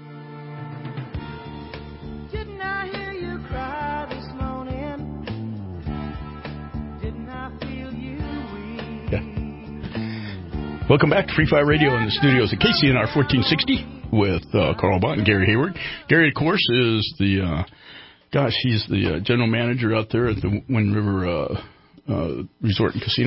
Didn't I hear you cry this morning? Didn't I feel you weep? Welcome back to Free Fire Radio in the studios at K C N R fourteen sixty with uh, Carl Bott and Gary Hayward. Gary, of course, is the, uh, gosh, he's the uh, general manager out there at the Wind River uh, uh, Resort and Casino.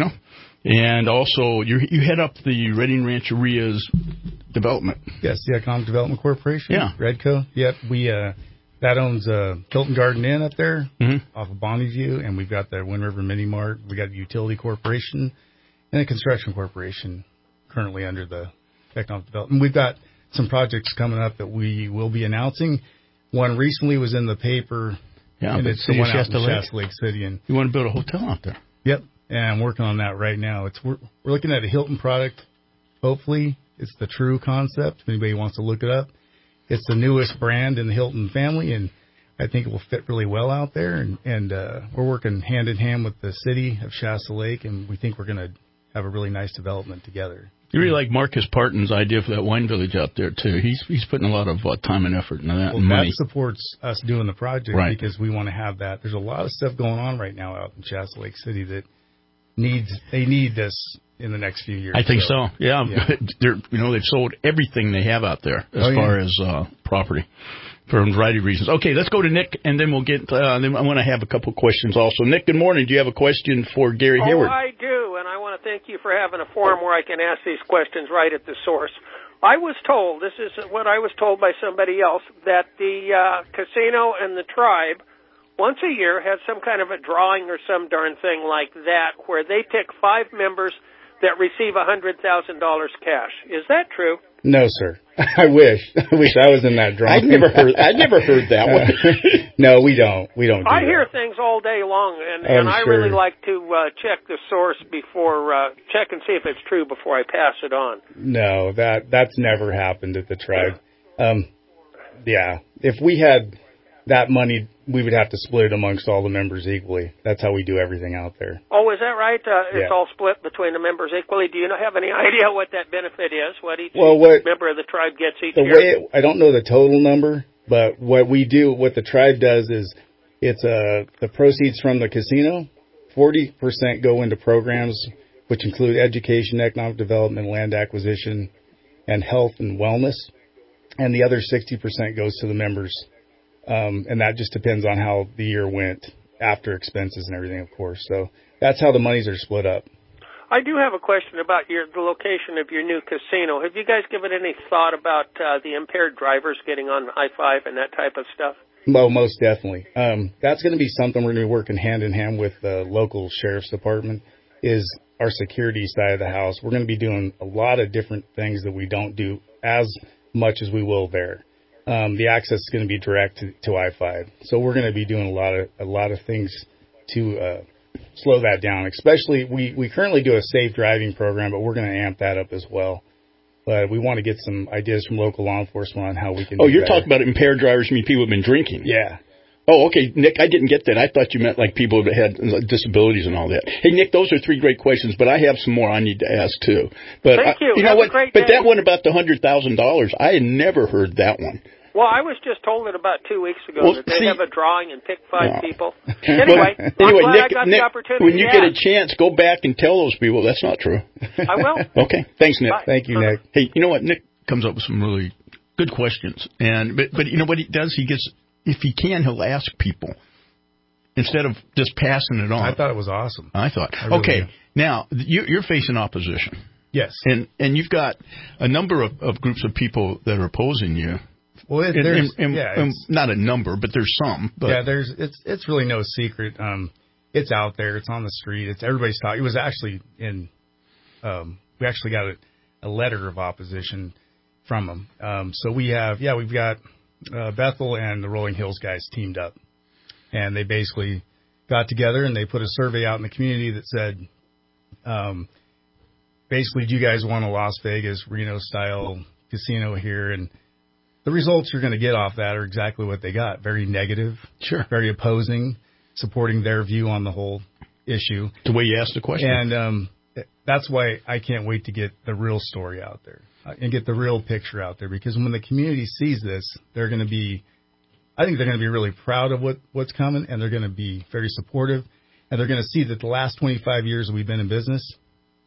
And also, you you head up the Redding Rancheria's development. Yes, the Economic Development Corporation. Yeah. Redco. Yep. We, uh, that owns uh, Hilton Garden Inn up there mm-hmm. off of Bonnie View. And we've got the Wind River Mini Mart. We got the Utility Corporation and the Construction Corporation currently under the Economic Development. We've got some projects coming up that we will be announcing. One recently was in the paper. Yeah, and it's the one out in Shasta Lake City. And you want to build a hotel out there? Yep. And I'm working on that right now. It's we're, we're looking at a Hilton product. Hopefully, it's the true concept. If anybody wants to look it up, it's the newest brand in the Hilton family, and I think it will fit really well out there. And, and uh, we're working hand in hand with the city of Shasta Lake, and we think we're going to have a really nice development together. You really like Marcus Parton's idea for that wine village out there, too. He's he's putting a lot of uh, time and effort into that well, and money. That supports us doing the project right. because we want to have that. There's a lot of stuff going on right now out in Shasta Lake City that needs they need this in the next few years. I think so. so. Yeah, yeah. They're you know they've sold everything they have out there as oh, far yeah. as uh, property for a variety of reasons. Okay, let's go to Nick, and then we'll get. Uh, then I want to have a couple questions also. Nick, good morning. Do you have a question for Gary oh, Hayward? I do, and I want to thank you for having a forum where I can ask these questions right at the source. I was told, this is what I was told by somebody else, that the uh, casino and the tribe once a year has some kind of a drawing or some darn thing like that where they pick five members that receive one hundred thousand dollars cash. Is that true? No, sir. I wish. I wish I was in that drawing. I've never heard. I've never heard that one. No, we don't. We don't. Do I that. hear things all day long, and, and I sure. really like to uh, check the source before uh, check and see if it's true before I pass it on. No, that that's never happened at the tribe. Um, yeah, if we had that money, we would have to split it amongst all the members equally. That's how we do everything out there. Oh, is that right? Uh, it's yeah. all split between the members equally. Do you have any idea what that benefit is? What each, well, each what, member of the tribe gets each the year? Way it, I don't know the total number, but what we do, what the tribe does is it's uh, the proceeds from the casino, forty percent go into programs, which include education, economic development, land acquisition, and health and wellness. And the other sixty percent goes to the members. Um, and that just depends on how the year went after expenses and everything, of course. So that's how the monies are split up. I do have a question about your the location of your new casino. Have you guys given any thought about uh, the impaired drivers getting on I five and that type of stuff? Well, most definitely. Um, that's going to be something we're going to be working hand in hand with the local sheriff's department, is our security side of the house. We're going to be doing a lot of different things that we don't do as much as we will there. Um, the access is going to be direct to, to I five. So we're going to be doing a lot of, a lot of things to, uh, slow that down. Especially, we, we currently do a safe driving program, but we're going to amp that up as well. But we want to get some ideas from local law enforcement on how we can Oh, do you're better. talking about impaired drivers, you mean people who have been drinking? Yeah. Oh, okay, Nick, I didn't get that. I thought you meant like people that had disabilities and all that. Hey, Nick, those are three great questions, but I have some more I need to ask too. But Thank I, you. you know Have what? a great but day. that one about the hundred thousand dollars, I had never heard that one. Well, I was just told it about two weeks ago Well, that they see, have a drawing and pick five no. people. Anyway, well, I'm anyway, glad Nick, I got Nick, the opportunity. when you to get a ask. chance, go back and tell those people that's not true. I will. Okay, thanks, Nick. Bye. Thank you, Nick. Hey, you know what? Nick comes up with some really good questions, and but but you know what he does? He gets, if he can, he'll ask people instead of just passing it on. I thought it was awesome. I thought. I really okay, do. now you, you're facing opposition. Yes. And and you've got a number of, of groups of people that are opposing you. Well, it, And- there's and- and- yeah, and it's- not a number, but there's some. But yeah, there's it's it's really no secret. Um, it's out there. It's on the street. It's everybody's talking. It was actually in. Um, we actually got a, a letter of opposition from them. Um, so we have yeah, we've got uh, Bethel and the Rolling Hills guys teamed up, and they basically got together and they put a survey out in the community that said, um, basically, do you guys want a Las Vegas Reno style casino here? And the results you're going to get off that are exactly what they got. Very negative. Sure. Very opposing, supporting their view on the whole issue. The way you asked the question. And um, that's why I can't wait to get the real story out there uh, and get the real picture out there. Because when the community sees this, they're going to be, I think they're going to be really proud of what, what's coming, and they're going to be very supportive. And they're going to see that the last twenty-five years that we've been in business,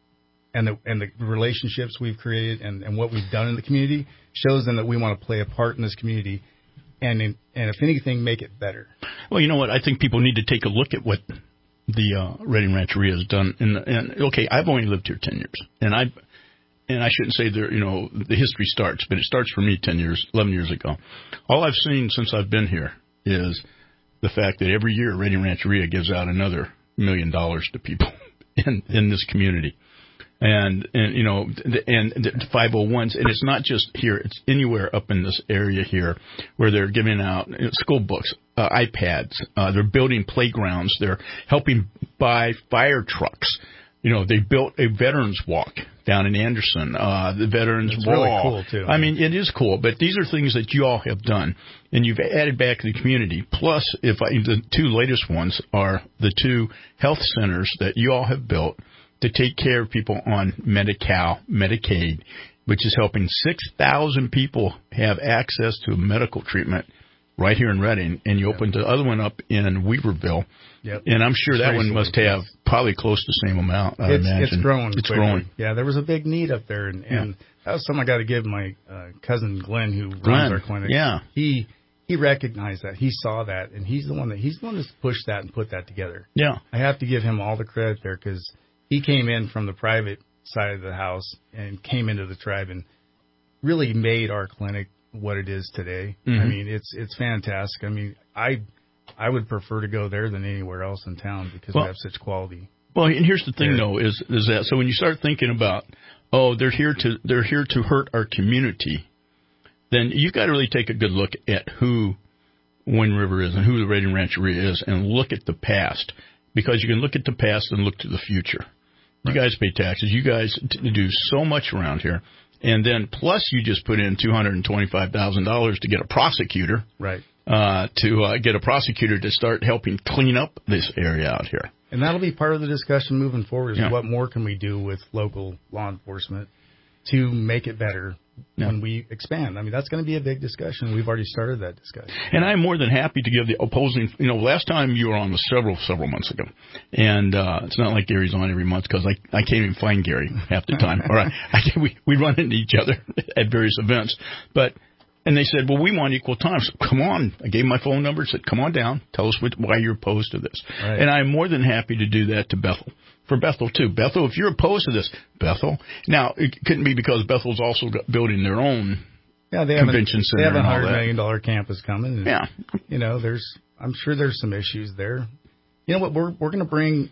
and the and the relationships we've created and, and what we've done in the community shows them that we want to play a part in this community, and in, and if anything, make it better. Well, you know what? I think people need to take a look at what the uh, Redding Rancheria has done. And, and okay, I've only lived here ten years, and I and I shouldn't say there. You know, the history starts, but it starts for me ten years, eleven years ago. All I've seen since I've been here is the fact that every year Redding Rancheria gives out another million dollars to people in in this community. And, and, you know, and the five oh ones, and it's not just here, it's anywhere up in this area here where they're giving out school books, uh, iPads, uh, they're building playgrounds, they're helping buy fire trucks. You know, they built a veterans walk down in Anderson, uh, the veterans It's wall. really cool, too. I mean, it is cool, but these are things that you all have done, and you've added back to the community. Plus, if I, the two latest ones are the two health centers that you all have built to take care of people on Medi-Cal, Medicaid, which is helping six thousand people have access to medical treatment right here in Redding, and you yep. opened the other one up in Weaverville. Yep. And I'm sure it's that one must have probably close to the same amount, I it's, imagine. It's growing. It's quickly. growing. Yeah, there was a big need up there, and, and yeah. that was something I got to give my uh, cousin Glenn, who Glenn, runs our clinic. Yeah. He he recognized that. He saw that, and he's the one that he's the one that's pushed that and put that together. Yeah. I have to give him all the credit there because he came in from the private side of the house and came into the tribe and really made our clinic what it is today. Mm-hmm. I mean, it's it's fantastic. I mean, I I would prefer to go there than anywhere else in town because well, we have such quality. Well, and here's the thing, there. though, is is that so when you start thinking about, oh, they're here to they're here to hurt our community, then you've got to really take a good look at who Wind River is and who the Redding Rancheria is, and look at the past, because you can look at the past and look to the future. You guys pay taxes. You guys t- do so much around here. And then plus you just put in two hundred twenty-five thousand dollars to get a prosecutor. Right. Uh, to uh, get a prosecutor to start helping clean up this area out here. And that'll be part of the discussion moving forward is yeah. what more can we do with local law enforcement to make it better yeah. when we expand. I mean, that's going to be a big discussion. We've already started that discussion. And I'm more than happy to give the opposing, you know, last time you were on was several, several months ago. And uh, it's not like Gary's on every month because I, I can't even find Gary half the time. All right. I, we, we run into each other at various events. But And they said, well, we want equal time. So, come on. I gave my phone number, said, come on down. Tell us what, why you're opposed to this. Right. And I'm more than happy to do that to Bethel. For Bethel, too. Bethel, if you're opposed to this, Bethel. Now, it couldn't be because Bethel's also building their own yeah, they convention have center. They have a one hundred million dollar campus coming. And, yeah. You know, there's, I'm sure there's some issues there. You know what? We're, we're going to bring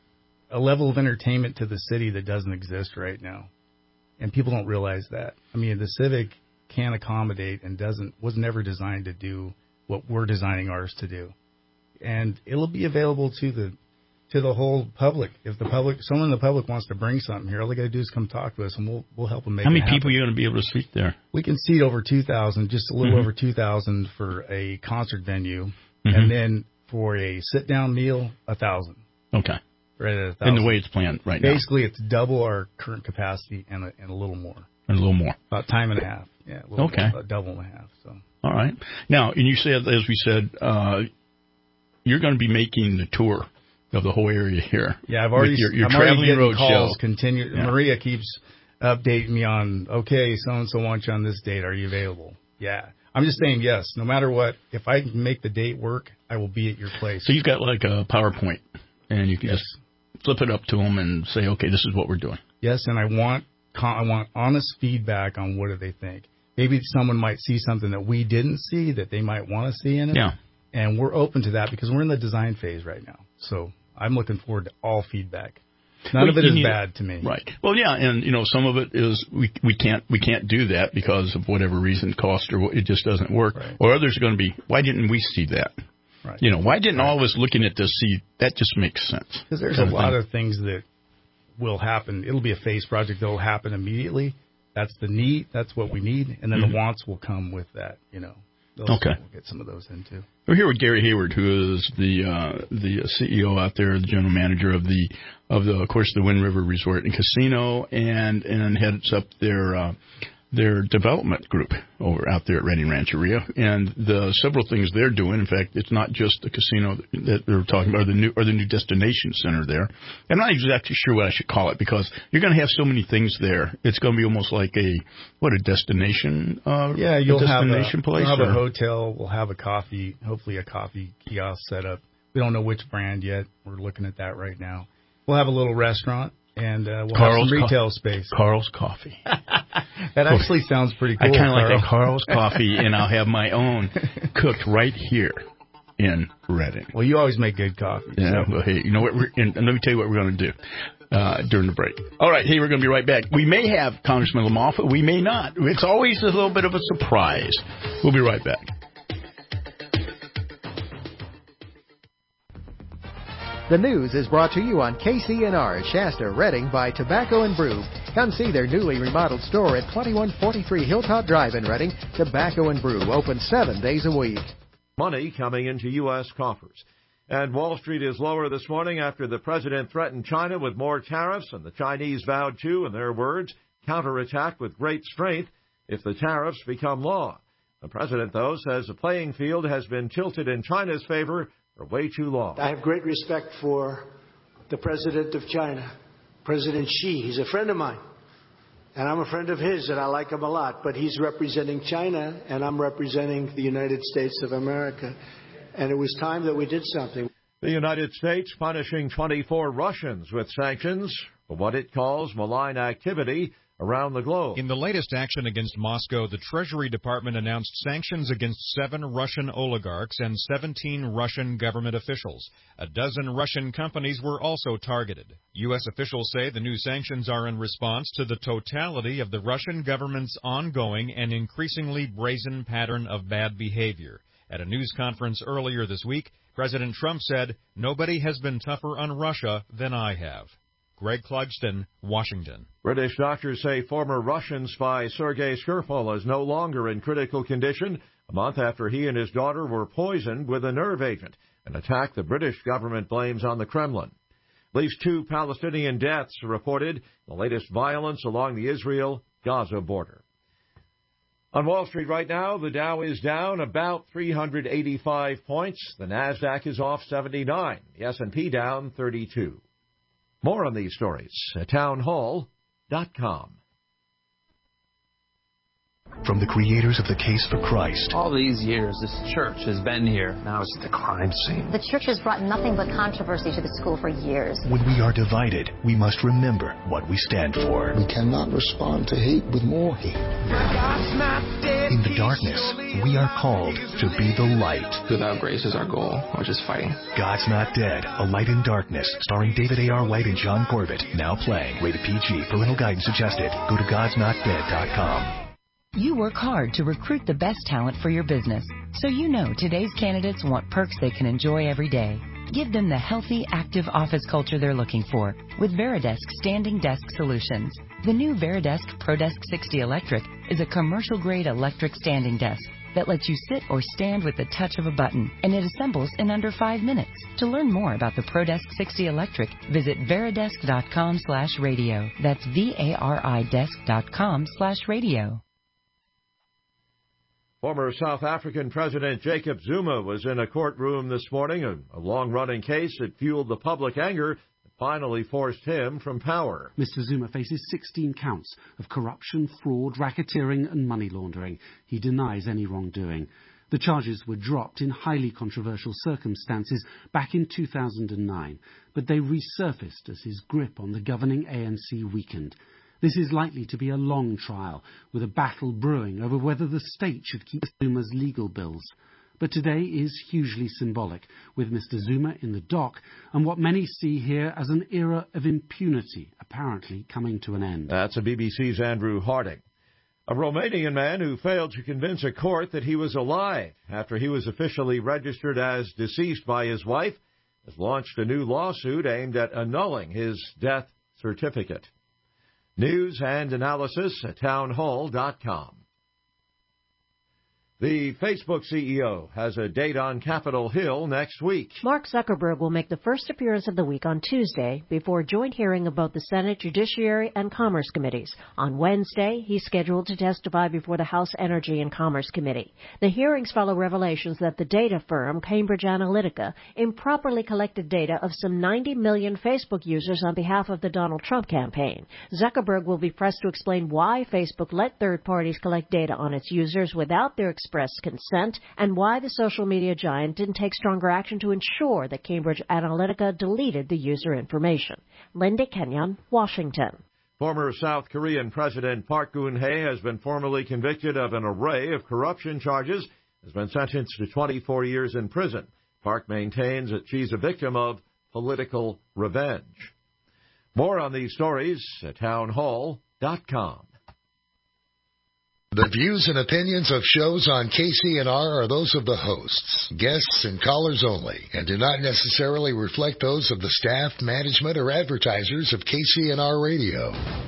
a level of entertainment to the city that doesn't exist right now. And people don't realize that. I mean, the Civic can accommodate and doesn't was never designed to do what we're designing ours to do, and it'll be available to the to the whole public. If the public, someone in the public wants to bring something here, all they got to do is come talk to us, and we'll we'll help them make. How many it happen. people are you going to be able to seat there? We can seat over two thousand, just a little mm-hmm. over two thousand for a concert venue, mm-hmm. and then for a sit down meal, a thousand. Okay. Right at a thousand. And the way it's planned right Basically, now. Basically, it's double our current capacity and a, and a little more. And a little more. About time and a half. Yeah. A little okay. More, double and a half. So. All right. Now, and you said, as we said, uh, you're going to be making the tour of the whole area here. Yeah, I've already. Your, your I'm traveling already road calls show. Continue. Yeah. Maria keeps updating me on. Okay, so and so wants you on this date. Are you available? Yeah. I'm just saying yes. No matter what, if I can make the date work, I will be at your place. So you've got like a PowerPoint, and you can yes. just flip it up to them and say, okay, this is what we're doing. Yes, and I want I want honest feedback on what do they think. Maybe someone might see something that we didn't see that they might want to see in it. Yeah. And we're open to that because we're in the design phase right now. So I'm looking forward to all feedback. None well, of it is need, bad to me. Right. Well, yeah, and you know, some of it is we we can't we can't do that because of whatever reason, cost, or it just doesn't work. Right. Or others are going to be, why didn't we see that? Right. You know, why didn't right. all of us looking at this see that? Just makes sense. Because there's a lot of things that will happen. It'll be a phase project that will happen immediately. That's the need. That's what we need, and then mm-hmm. the wants will come with that. You know. Those okay. We'll get some of those in too. We're here with Gary Hayward, who is the uh, the C E O out there, the general manager of the of the of course the Wind River Resort and Casino, and and heads up their uh, their development group over out there at Redding Rancheria, and the several things they're doing. In fact, it's not just the casino that they're talking about, or the new or the new destination center there. I'm not exactly sure what I should call it because you're going to have so many things there. It's going to be almost like a what a destination. Uh, yeah, you'll a destination have a, place. We'll have or? a hotel. We'll have a coffee, hopefully a coffee kiosk set up. We don't know which brand yet. We're looking at that right now. We'll have a little restaurant. And uh, we'll Carl's have some retail co- space. Carl's Coffee. That actually sounds pretty cool. I kind of Carl. like that Carl's Coffee, and I'll have my own cooked right here in Redding. Well, you always make good coffee. Yeah, so. well, hey, you know what? We're, and let me tell you what we're going to do uh, during the break. All right, hey, we're going to be right back. We may have Congressman Lamothe. We may not. It's always a little bit of a surprise. We'll be right back. The news is brought to you on K C N R Shasta, Redding by Tobacco and Brew. Come see their newly remodeled store at twenty-one forty-three Hilltop Drive in Redding. Tobacco and Brew, open seven days a week. Money coming into U S coffers. And Wall Street is lower this morning after the president threatened China with more tariffs, and the Chinese vowed to, in their words, counterattack with great strength if the tariffs become law. The president, though, says the playing field has been tilted in China's favor for way too long. I have great respect for the president of China, President Xi. He's a friend of mine, and I'm a friend of his, and I like him a lot. But he's representing China, and I'm representing the United States of America. And it was time that we did something. The United States punishing twenty-four Russians with sanctions for what it calls malign activity around the globe. In the latest action against Moscow, the Treasury Department announced sanctions against seven Russian oligarchs and seventeen Russian government officials. A dozen Russian companies were also targeted. U S officials say the new sanctions are in response to the totality of the Russian government's ongoing and increasingly brazen pattern of bad behavior. At a news conference earlier this week, President Trump said, "Nobody has been tougher on Russia than I have." Greg Clugston, Washington. British doctors say former Russian spy Sergei Skripal is no longer in critical condition a month after he and his daughter were poisoned with a nerve agent, an attack the British government blames on the Kremlin. At least two Palestinian deaths reported, the latest violence along the Israel-Gaza border. On Wall Street right now, the Dow is down about three hundred eighty-five points. The NASDAQ is off seventy-nine. The S and P down thirty-two. More on these stories at town hall dot com. From the creators of the Case for Christ. All these years, this church has been here. Now it's a decline scene. The church has brought nothing but controversy to the school for years. When we are divided, we must remember what we stand for. We cannot respond to hate with more hate. In the darkness, we are called to be the light. Without grace is our goal, which is fighting. God's Not Dead, A Light in Darkness, starring David A R White and John Corbett. Now playing. Rated P G. Parental guidance suggested. Go to gods not dead dot com. You work hard to recruit the best talent for your business, so you know today's candidates want perks they can enjoy every day. Give them the healthy, active office culture they're looking for with Veridesk Standing Desk Solutions. The new Veridesk ProDesk sixty Electric is a commercial-grade electric standing desk that lets you sit or stand with the touch of a button, and it assembles in under five minutes. To learn more about the ProDesk sixty Electric, visit veridesk dot com slash radio. That's V A R I desk dot com slash radio. Former South African President Jacob Zuma was in a courtroom this morning, a, a long-running case that fueled the public anger that finally forced him from power. Mister Zuma faces sixteen counts of corruption, fraud, racketeering and money laundering. He denies any wrongdoing. The charges were dropped in highly controversial circumstances back in two thousand nine, but they resurfaced as his grip on the governing A N C weakened. This is likely to be a long trial, with a battle brewing over whether the state should keep Zuma's legal bills. But today is hugely symbolic, with Mister Zuma in the dock and what many see here as an era of impunity apparently coming to an end. That's a B B C's Andrew Harding. A Romanian man who failed to convince a court that he was alive after he was officially registered as deceased by his wife has launched a new lawsuit aimed at annulling his death certificate. News and analysis at town hall dot com. The Facebook C E O has a date on Capitol Hill next week. Mark Zuckerberg will make the first appearance of the week on Tuesday before a joint hearing of both the Senate Judiciary and Commerce Committees. On Wednesday, he's scheduled to testify before the House Energy and Commerce Committee. The hearings follow revelations that the data firm Cambridge Analytica improperly collected data of some ninety million Facebook users on behalf of the Donald Trump campaign. Zuckerberg will be pressed to explain why Facebook let third parties collect data on its users without their express consent, and why the social media giant didn't take stronger action to ensure that Cambridge Analytica deleted the user information. Linda Kenyon, Washington. Former South Korean President Park Geun-hye has been formally convicted of an array of corruption charges, has been sentenced to twenty-four years in prison. Park maintains that she's a victim of political revenge. More on these stories at town hall dot com. The views and opinions of shows on K C N R are those of the hosts, guests, and callers only, and do not necessarily reflect those of the staff, management, or advertisers of K C N R Radio.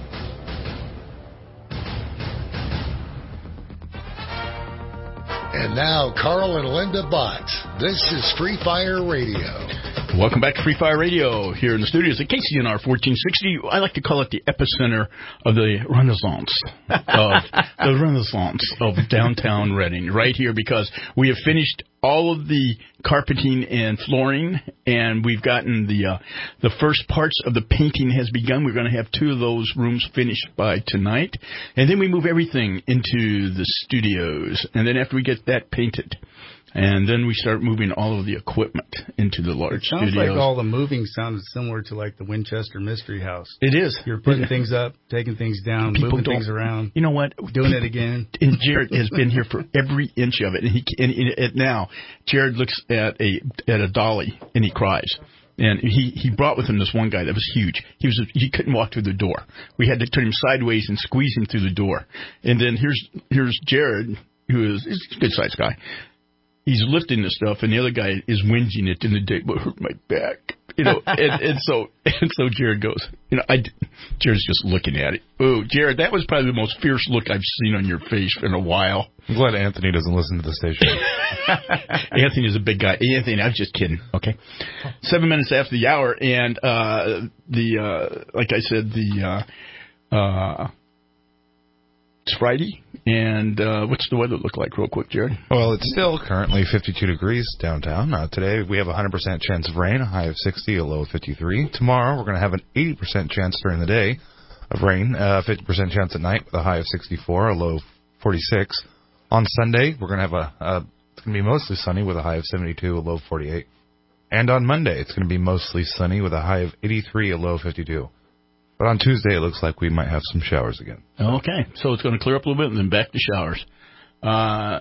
And now, Carl and Linda Bott. This is Free Fire Radio. Welcome back to Free Fire Radio here in the studios at K C N R fourteen sixty. I like to call it the epicenter of the Renaissance, of the Renaissance of downtown Reading, right here, because we have finished all of the carpeting and flooring, and we've gotten the uh, the first parts of the painting has begun. We're going to have two of those rooms finished by tonight, and then we move everything into the studios, and then after we get that painted, and then we start moving all of the equipment into the large it sounds studios. Like all the moving sounds similar to like the Winchester Mystery House. It is. You're putting things up, taking things down, People moving things around. You know what? Doing People, it again. And Jared has been here for every inch of it. And he and, and, and now Jared looks at a at a dolly and he cries. And he, he brought with him this one guy that was huge. He was he couldn't walk through the door. We had to turn him sideways and squeeze him through the door. And then here's here's Jared, who is he's a good sized guy. He's lifting the stuff, and the other guy is whinging it in the day. But hurt my back, you know. and, and so, and so Jared goes, you know, I. Jared's just looking at it. Oh, Jared, that was probably the most fierce look I've seen on your face in a while. I'm glad Anthony doesn't listen to the station. Anthony is a big guy. Anthony, I was just kidding. Okay, seven minutes after the hour, and uh, the uh, like I said, the uh, uh, it's Friday. And uh, what's the weather look like real quick, Jared? Well, it's still currently fifty-two degrees downtown. Uh, today we have a one hundred percent chance of rain, a high of sixty, a low of fifty-three. Tomorrow we're going to have an eighty percent chance during the day of rain, uh, fifty percent chance at night with a high of sixty-four, a low of forty-six. On Sunday we're going to have a, a it's going to be mostly sunny with a high of seventy-two, a low of forty-eight. And on Monday it's going to be mostly sunny with a high of eighty-three, a low of fifty-two. But on Tuesday, it looks like we might have some showers again. Okay. So it's going to clear up a little bit and then back to showers. Uh,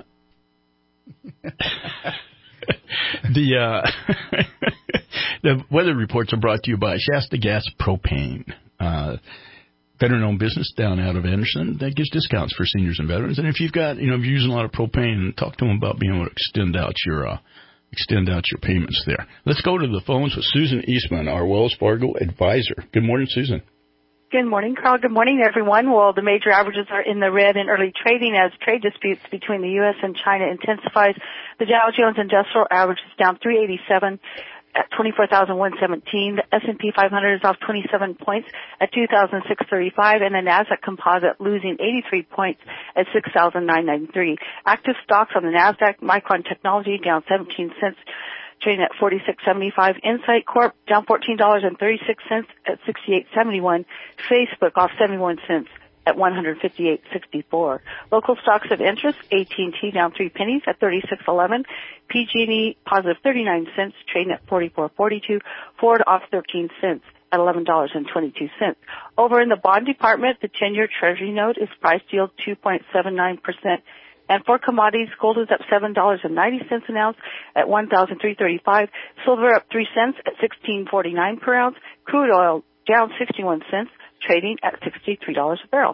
the uh, the weather reports are brought to you by Shasta Gas Propane. Uh, veteran-owned business down out of Anderson that gives discounts for seniors and veterans. And if you've got, you know, if you're using a lot of propane, talk to them about being able to extend out your uh, extend out your payments there. Let's go to the phones with Susan Eastman, our Wells Fargo advisor. Good morning, Susan. Good morning, Carl. Good morning, everyone. Well, the major averages are in the red in early trading as trade disputes between the U S and China intensifies. The Dow Jones Industrial Average is down three eighty-seven at twenty-four thousand one hundred seventeen. The S and P five hundred is off twenty-seven points at two thousand six hundred thirty-five, and the Nasdaq Composite losing eighty-three points at six thousand nine hundred ninety-three. Active stocks on the Nasdaq: Micron Technology down seventeen cents, trading at forty-six seventy-five. Insight Corp down fourteen dollars and thirty-six cents at sixty-eight seventy-one. Facebook off seventy-one cents at one hundred fifty-eight sixty-four. Local stocks of interest: A T and T down three pennies at thirty-six eleven. P G and E positive thirty-nine cents, trading at forty-four forty-two. Ford off thirteen cents at eleven dollars and twenty-two cents. Over in the bond department, the ten-year Treasury note is priced yield two point seven nine percent. And for commodities, gold is up seven dollars and ninety cents an ounce at one thousand three hundred thirty-five. Silver up three cents at sixteen forty-nine per ounce. Crude oil down sixty-one cents, trading at sixty-three dollars a barrel.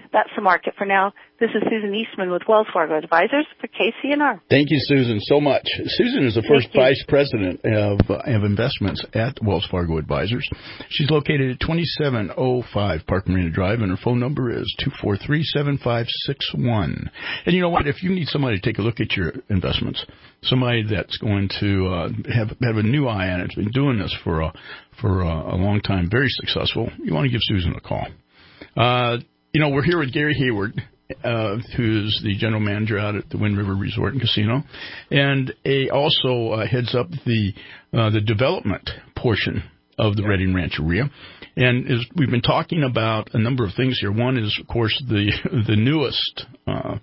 That's the market for now. This is Susan Eastman with Wells Fargo Advisors for K C N R. Thank you, Susan, so much. Susan is the first vice president of, uh, of investments at Wells Fargo Advisors. She's located at twenty-seven oh five Park Marina Drive, and her phone number is two four three, seven five six one. And you know what? If you need somebody to take a look at your investments, somebody that's going to uh, have have a new eye on it, has been doing this for a, for a, a long time, very successful, you want to give Susan a call. Uh, you know, we're here with Gary Hayward, uh, who's the general manager out at the Wind River Resort and Casino, and a, also uh, heads up the uh, the development portion of the yeah. Redding Rancheria. And as we've been talking about a number of things here. One is, of course, the the newest, uh,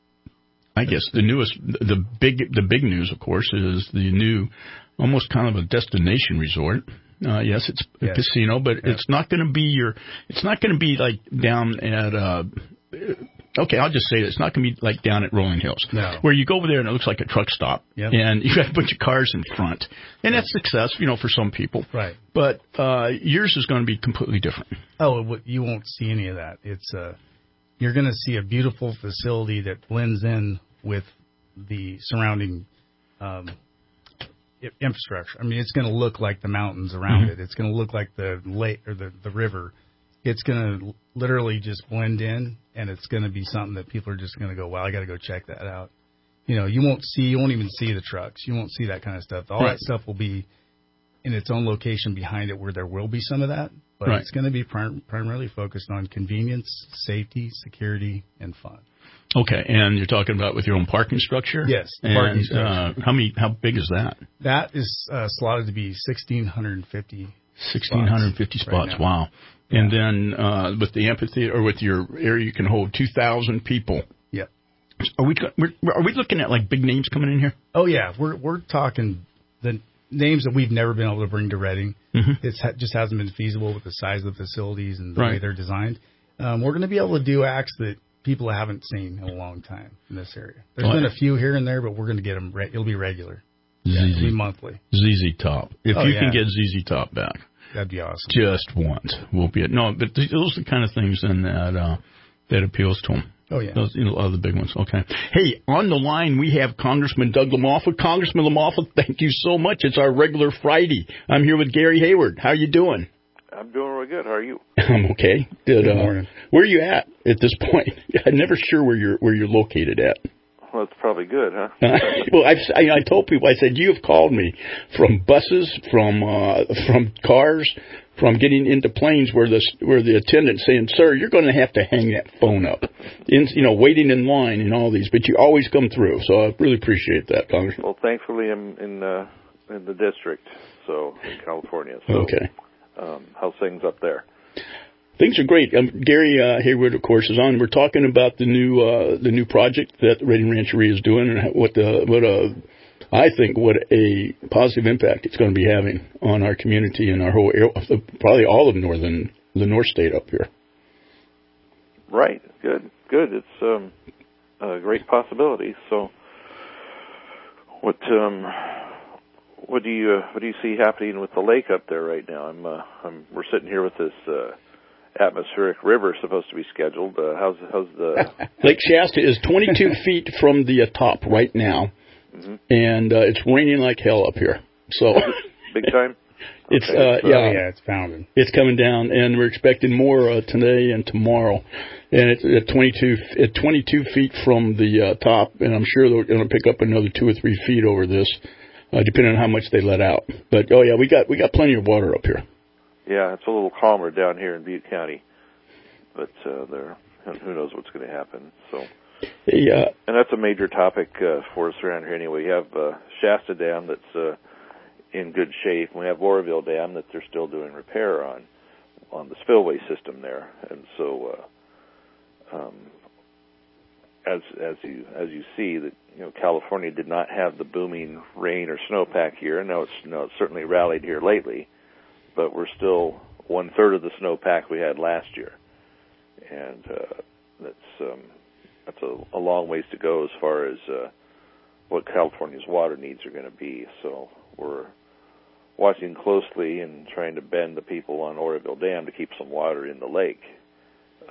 I guess, the newest, the big the big news, of course, is the new, almost kind of a destination resort. Uh, yes, it's a yes. casino, but yeah. it's not going to be your, it's not going to be like down at, uh, okay, I'll just say it. It's not going to be like down at Rolling Hills, no. where you go over there and it looks like a truck stop, yep. and you got a bunch of cars in front, and that's success, you know, for some people. Right. But uh, yours is going to be completely different. Oh, you won't see any of that. It's uh, you're going to see a beautiful facility that blends in with the surrounding um, infrastructure. I mean, it's going to look like the mountains around mm-hmm. it. It's going to look like the lake or the, the river. It's going to literally just blend in, and it's going to be something that people are just going to go, wow, I got to go check that out. You know, you won't see, you won't even see the trucks. You won't see that kind of stuff. All right. that stuff will be in its own location behind it where there will be some of that, but right. it's going to be prim- primarily focused on convenience, safety, security, and fun. Okay, and you're talking about with your own parking structure? Yes, and, parking structure. Uh, how many? How big is that? That is uh, slotted to be sixteen fifty. sixteen fifty spots. Right, wow. Yeah. And then uh, with the amphitheater, or with your area, you can hold two thousand people. Yeah. Are we we're, are we looking at like big names coming in here? Oh yeah, we're we're talking the names that we've never been able to bring to Redding. Mm-hmm. It ha- just hasn't been feasible with the size of the facilities and the right. way they're designed. Um, we're going to be able to do acts that people haven't seen in a long time in this area. There's oh, been a few here and there, but we're going to get them. Re- it'll be regular. Z Z. Yeah, it'll be monthly. Z Z Top. If oh, you yeah. can get Z Z Top back, that'd be awesome. Just once will be it. No, but th- those are the kind of things then that uh, that appeals to them. Oh yeah, those, you know, other big ones. Okay. Hey, on the line we have Congressman Doug LaMalfa. Congressman LaMalfa, thank you so much. It's our regular Friday. I'm here with Gary Hayward. How you doing? I'm doing really good. How are you? I'm okay. Did, Good uh, morning. Where are you at at this point? I'm never sure where you're where you're located at. Well, that's probably good, huh? well, I've, I, I told people, I said, you have called me from buses, from uh, from cars, from getting into planes where the where the attendant's saying, "Sir, you're going to have to hang that phone up," in, you know, waiting in line and all these. But you always come through, so I really appreciate that, Congressman. Well, thankfully, I'm in uh, in the district, so in California. So, okay. Um, how's things up there? Things are great. Um, Gary uh, Hayward, of course, is on. We're talking about the new uh, the new project that Redding Rancheria is doing, and what the what a I think what a positive impact it's going to be having on our community and our whole area, probably all of northern the North State up here. Right. Good. Good. It's um, a great possibility. So, what um. What do you uh, what do you see happening with the lake up there right now? I'm, uh, I'm we're sitting here with this uh, atmospheric river supposed to be scheduled. Uh, how's how's the Lake Shasta is twenty-two feet from the uh, top right now, mm-hmm. and uh, it's raining like hell up here. So big time. It's okay. uh, so, yeah, yeah, it's pounding. It's coming down, and we're expecting more uh, today and tomorrow. And it's at twenty-two at twenty-two feet from the uh, top, and I'm sure they're going to pick up another two or three feet over this. Uh, depending on how much they let out. But, oh, yeah, we got we got plenty of water up here. Yeah, it's a little calmer down here in Butte County. But uh, there, who knows what's going to happen. So, yeah. And that's a major topic uh, for us around here anyway. You have uh, Shasta Dam that's uh, in good shape. We have Oroville Dam that they're still doing repair on, on the spillway system there. And so, uh, um, as as you as you see, that you know California did not have the booming rain or snowpack year. Now it's no, it's certainly rallied here lately, but we're still one third of the snowpack we had last year, and uh, that's um, that's a, a long ways to go as far as uh, what California's water needs are going to be. So we're watching closely and trying to bend the people on Oroville Dam to keep some water in the lake. Um,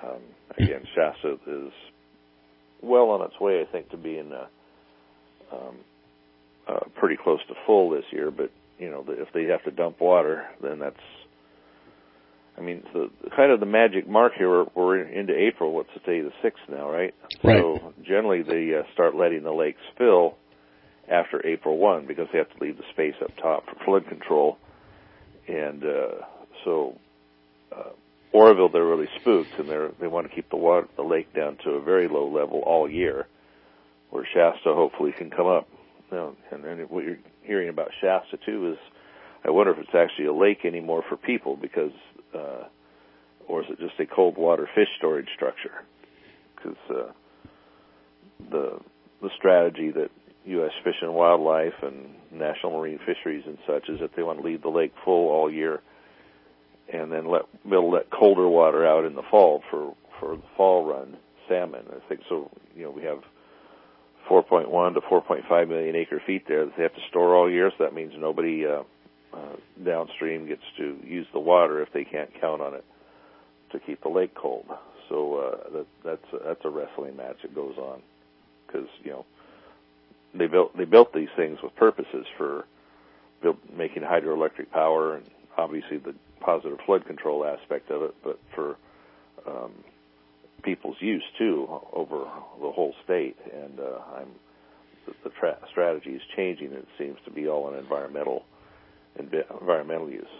again, Shasta is well on its way, I think, to being uh, um, uh, pretty close to full this year. But you know, if they have to dump water, then that's, I mean, the kind of the magic mark here. We're, we're into April. What's today? The sixth now, right? Right. So generally, they uh, start letting the lakes fill after April first because they have to leave the space up top for flood control. And uh, so uh, Oroville, they're really spooked, and they they want to keep the water, the lake down to a very low level all year, where Shasta hopefully can come up. You know, and, and what you're hearing about Shasta too is, I wonder if it's actually a lake anymore for people, because, uh, or is it just a cold water fish storage structure? Because uh, the the strategy that U S Fish and Wildlife and National Marine Fisheries and such is that they want to leave the lake full all year, and then let be able to let colder water out in the fall for for the fall run salmon. I think so. You know, we have four point one to four point five million acre feet there that they have to store all year. So that means nobody uh, uh, downstream gets to use the water if they can't count on it to keep the lake cold. So uh, that, that's a, that's a wrestling match that goes on, because you know they built they built these things with purposes for build, making hydroelectric power and obviously the positive flood control aspect of it, but for um, people's use too over the whole state. And uh, I'm the, the tra- strategy is changing. It seems to be all on environmental environmental use.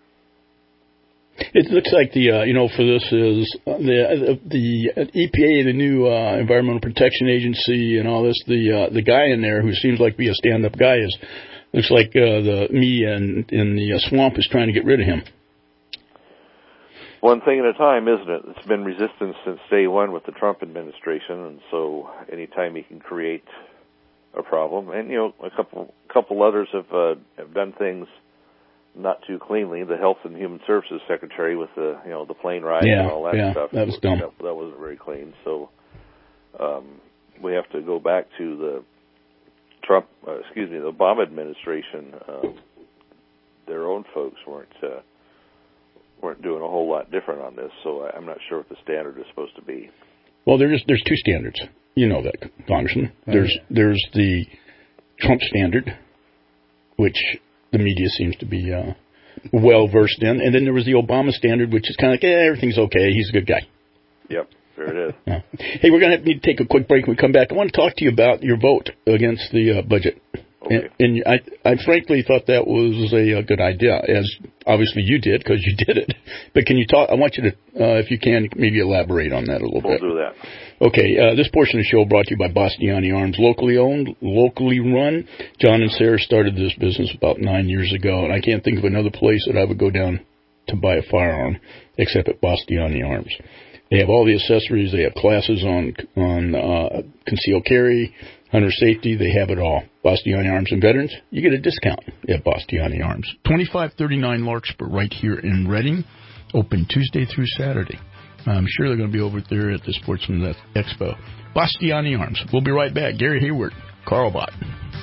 It looks like the uh, you know for this is the the E P A, the new uh, Environmental Protection Agency, and all this. The uh, the guy in there who seems like to be a stand-up guy is looks like uh, the media in, in the uh, swamp is trying to get rid of him. One thing at a time, isn't it? It's been resistance since day one with the Trump administration, and so anytime he can create a problem, and you know, a couple couple others have uh, have done things not too cleanly. The Health and Human Services Secretary with the you know the plane ride yeah, and all that yeah, stuff. That was dumb. That, that wasn't very clean. So um, we have to go back to the Trump, uh, excuse me, the Obama administration. Uh, their own folks weren't uh, weren't doing a whole lot different on this. So I'm not sure what the standard is supposed to be. Well, there's there's two standards. You know that, Congressman. There's there's the Trump standard, which the media seems to be uh, well versed in, and then there was the Obama standard, which is kind of like, eh, everything's okay. He's a good guy. Yep, there it is. Yeah. Hey, we're going to need to take a quick break. When we come back, I want to talk to you about your vote against the uh, budget. Okay. And, and I, I frankly thought that was a, a good idea, as obviously you did, because you did it. But can you talk? I want you to, uh, if you can, maybe elaborate on that a little we'll bit. We'll do that. Okay, uh, this portion of the show brought to you by Bastiani Arms, locally owned, locally run. John and Sarah started this business about nine years ago, and I can't think of another place that I would go down to buy a firearm except at Bastiani Arms. They have all the accessories. They have classes on on uh, concealed carry, hunter safety. They have it all. Bastiani Arms and Veterans, you get a discount at Bastiani Arms. twenty-five thirty-nine Larkspur right here in Reading, open Tuesday through Saturday. I'm sure they're going to be over there at the Sportsman Expo. Bastiani Arms. We'll be right back. Gary Hayward, Carl Bott.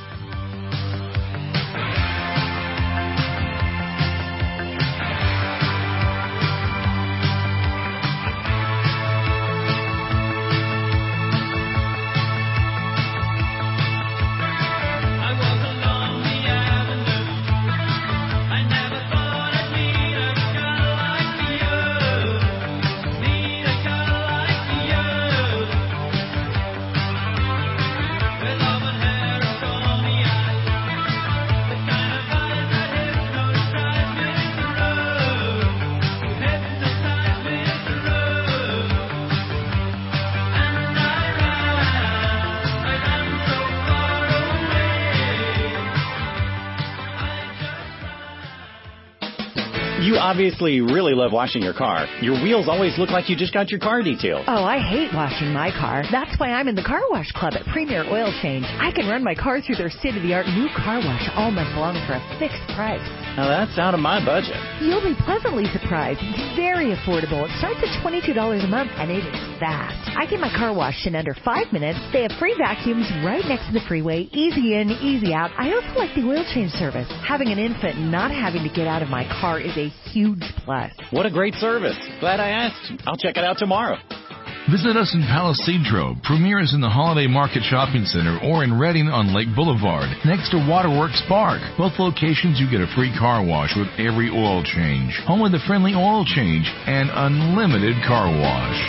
Obviously really love washing your car. Your wheels always look like you just got your car detailed. Oh, I hate washing my car. That's why I'm in the Car Wash Club at Premier Oil Change. I can run my car through their state-of-the-art new car wash all month long for a fixed price. Now that's out of my budget. You'll be pleasantly surprised. It's very affordable. It starts at twenty-two dollars a month, and it is fast. I get my car washed in under five minutes. They have free vacuums right next to the freeway. Easy in, easy out. I also like the oil change service. Having an infant and not having to get out of my car is a huge plus. What a great service. Glad I asked. I'll check it out tomorrow. Visit us in Palisadro. Premier is in the Holiday Market Shopping Center or in Redding on Lake Boulevard, next to Waterworks Park. Both locations you get a free car wash with every oil change. Home with a friendly oil change and unlimited car wash.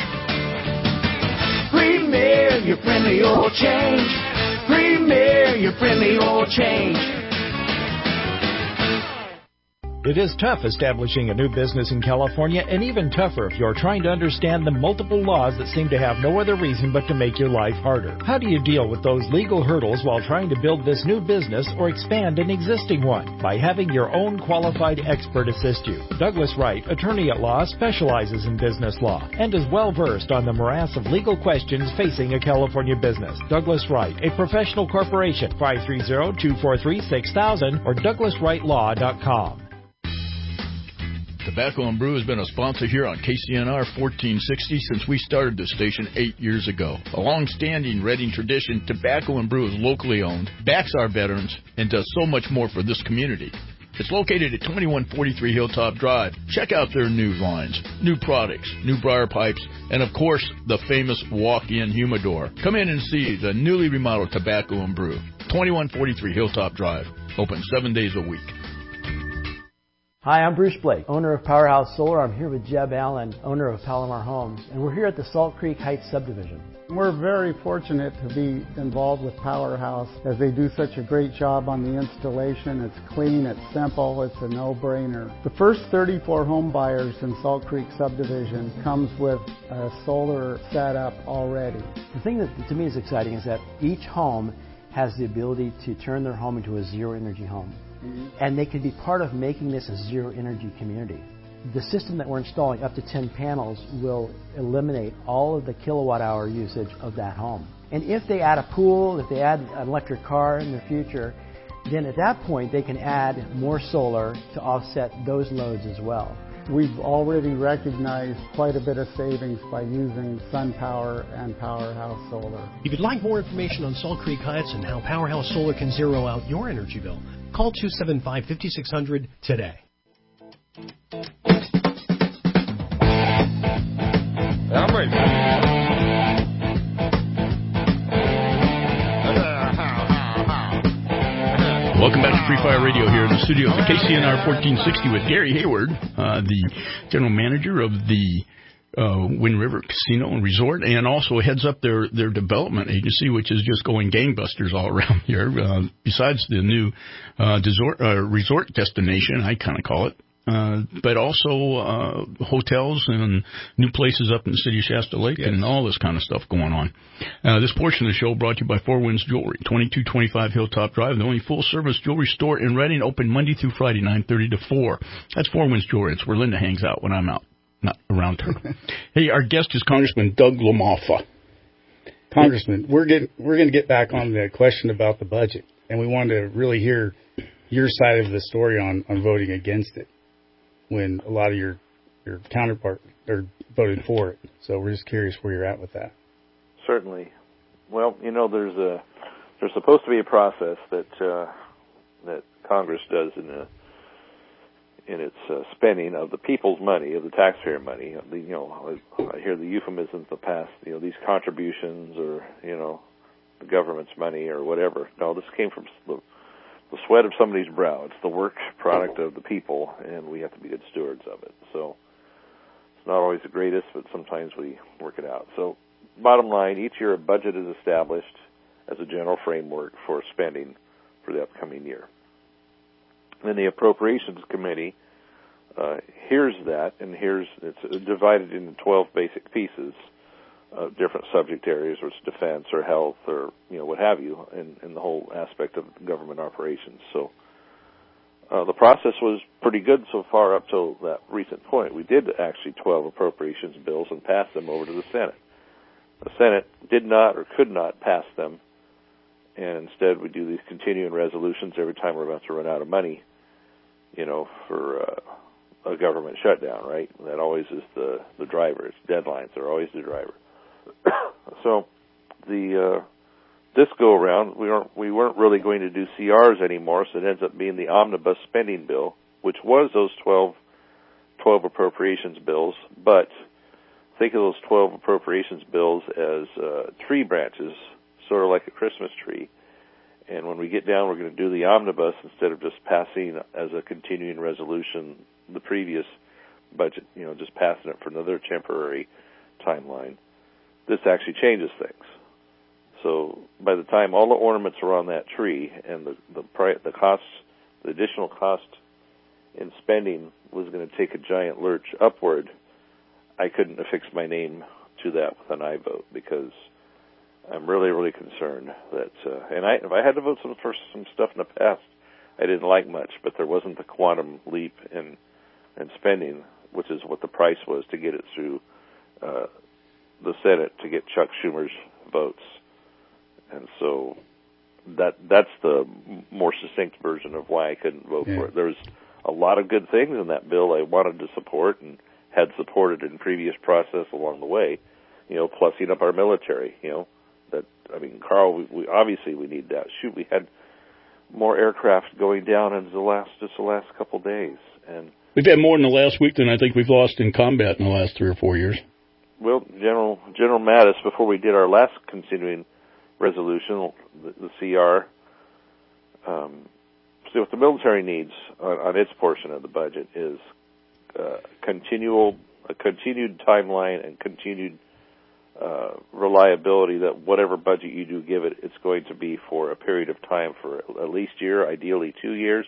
Premier, your friendly oil change. Premier, your friendly oil change. It is tough establishing a new business in California, and even tougher if you're trying to understand the multiple laws that seem to have no other reason but to make your life harder. How do you deal with those legal hurdles while trying to build this new business or expand an existing one? By having your own qualified expert assist you. Douglas Wright, attorney at law, specializes in business law and is well versed on the morass of legal questions facing a California business. Douglas Wright, a professional corporation, five three zero, two four three, six thousand or douglas wright law dot com. Tobacco and Brew has been a sponsor here on K C N R fourteen sixty since we started the station eight years ago. A long-standing Redding tradition, Tobacco and Brew is locally owned, backs our veterans, and does so much more for this community. It's located at twenty-one forty-three Hilltop Drive. Check out their new lines, new products, new briar pipes, and of course, the famous walk-in humidor. Come in and see the newly remodeled Tobacco and Brew, twenty-one forty-three Hilltop Drive, open seven days a week. Hi, I'm Bruce Blake, owner of Powerhouse Solar. I'm here with Jeb Allen, owner of Palomar Homes, and we're here at the Salt Creek Heights subdivision. We're very fortunate to be involved with Powerhouse as they do such a great job on the installation. It's clean, it's simple, it's a no-brainer. The first thirty-four home buyers in Salt Creek subdivision comes with a solar setup already. The thing that to me is exciting is that each home has the ability to turn their home into a zero-energy home. Mm-hmm. And they can be part of making this a zero-energy community. The system that we're installing, up to ten panels, will eliminate all of the kilowatt-hour usage of that home. And if they add a pool, if they add an electric car in the future, then at that point they can add more solar to offset those loads as well. We've already recognized quite a bit of savings by using SunPower and Powerhouse Solar. If you'd like more information on Salt Creek Heights and how Powerhouse Solar can zero out your energy bill, call two seven five, five six zero zero today. I'm ready. Welcome back to Free Fire Radio here in the studios at K C N R fourteen sixty with Gary Hayward, uh, the general manager of the uh, Wind River Casino and Resort, and also heads up their, their development agency, which is just going gangbusters all around here. Uh, besides the new uh, resort, uh, resort destination, I kind of call it. Uh, but also uh, hotels and new places up in the city of Shasta Lake, yes, and all this kind of stuff going on. Uh, this portion of the show brought to you by Four Winds Jewelry, twenty-two twenty-five Hilltop Drive, the only full-service jewelry store in Redding, open Monday through Friday, nine thirty to four. That's Four Winds Jewelry. It's where Linda hangs out when I'm out, not around her. Hey, our guest is Congressman Doug LaMalfa. Congressman, we're getting we're going to get back on the question about the budget, and we wanted to really hear your side of the story on, on voting against it, when a lot of your your counterpart are voted for it. So we're just curious where you're at with that. Certainly. Well, you know, there's a there's supposed to be a process that uh, that Congress does in a, in its uh, spending of the people's money, of the taxpayer money. The, you know, I, I hear the euphemisms in the past. You know, these contributions, or you know, the government's money, or whatever. No, this came from the the sweat of somebody's brow. It's the work product of the people, and we have to be good stewards of it. So it's not always the greatest, but sometimes we work it out. So bottom line, each year a budget is established as a general framework for spending for the upcoming year. Then the Appropriations Committee uh, hears that, and hears it's divided into twelve basic pieces. Uh, different subject areas, or it's defense or health or, you know, what have you, in, in the whole aspect of government operations. So uh, the process was pretty good so far up till that recent point. We did actually twelve appropriations bills and pass them over to the Senate. The Senate did not or could not pass them, and instead we do these continuing resolutions every time we're about to run out of money, you know, for uh, a government shutdown, right? That always is the, the driver. It's deadlines are always the driver. So the uh, this go around, we weren't we weren't really going to do C Rs anymore, so it ends up being the omnibus spending bill, which was those twelve, twelve appropriations bills, but think of those twelve appropriations bills as uh, tree branches, sort of like a Christmas tree. And when we get down, we're going to do the omnibus instead of just passing as a continuing resolution the previous budget, you know, just passing it for another temporary timeline. This actually changes things. So by the time all the ornaments are on that tree and the the, pri- the costs, the additional cost in spending was going to take a giant lurch upward, I couldn't affix my name to that with an aye vote because I'm really, really concerned that, uh, and I, if I had to vote some, for some stuff in the past, I didn't like much, but there wasn't the quantum leap in, in spending, which is what the price was to get it through uh, the Senate to get Chuck Schumer's votes. And so that that's the more succinct version of why I couldn't vote yeah. for it. There's a lot of good things in that bill I wanted to support and had supported in previous process along the way, you know, plussing up our military, you know. That I mean, Carl, we, we obviously we need that. Shoot, we had more aircraft going down in the last just the last couple of days, and we've had more in the last week than I think we've lost in combat in the last three or four years. Well, General General Mattis, before we did our last continuing resolution, the, the C R, um, so what the military needs on, on its portion of the budget is uh, continual a continued timeline and continued Uh, reliability that whatever budget you do give it, it's going to be for a period of time for at least a year, ideally two years.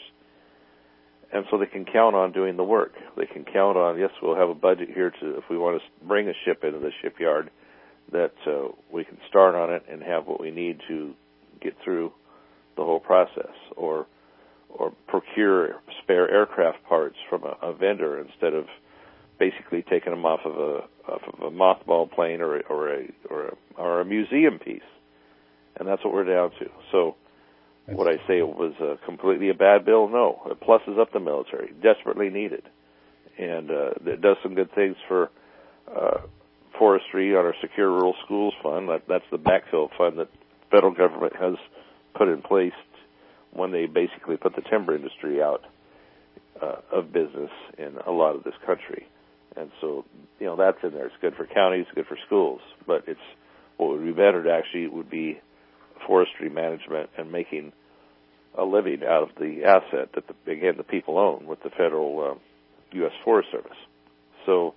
And so they can count on doing the work. They can count on, yes, we'll have a budget here to, if we want to bring a ship into the shipyard, that uh, we can start on it and have what we need to get through the whole process, or or procure spare aircraft parts from a, a vendor instead of basically taking them off of a off of a mothball plane or a, or a or a or a museum piece, and that's what we're down to. So, that's would I say it was a completely a bad bill? No, it plusses up the military, desperately needed, and uh, it does some good things for uh, forestry on our Secure Rural Schools Fund. That, that's the backfill fund that federal government has put in place when they basically put the timber industry out uh, of business in a lot of this country. And so, you know, that's in there. It's good for counties, good for schools. But it's what would be better to actually would be forestry management and making a living out of the asset that, the, again, the people own with the federal uh, U S Forest Service. So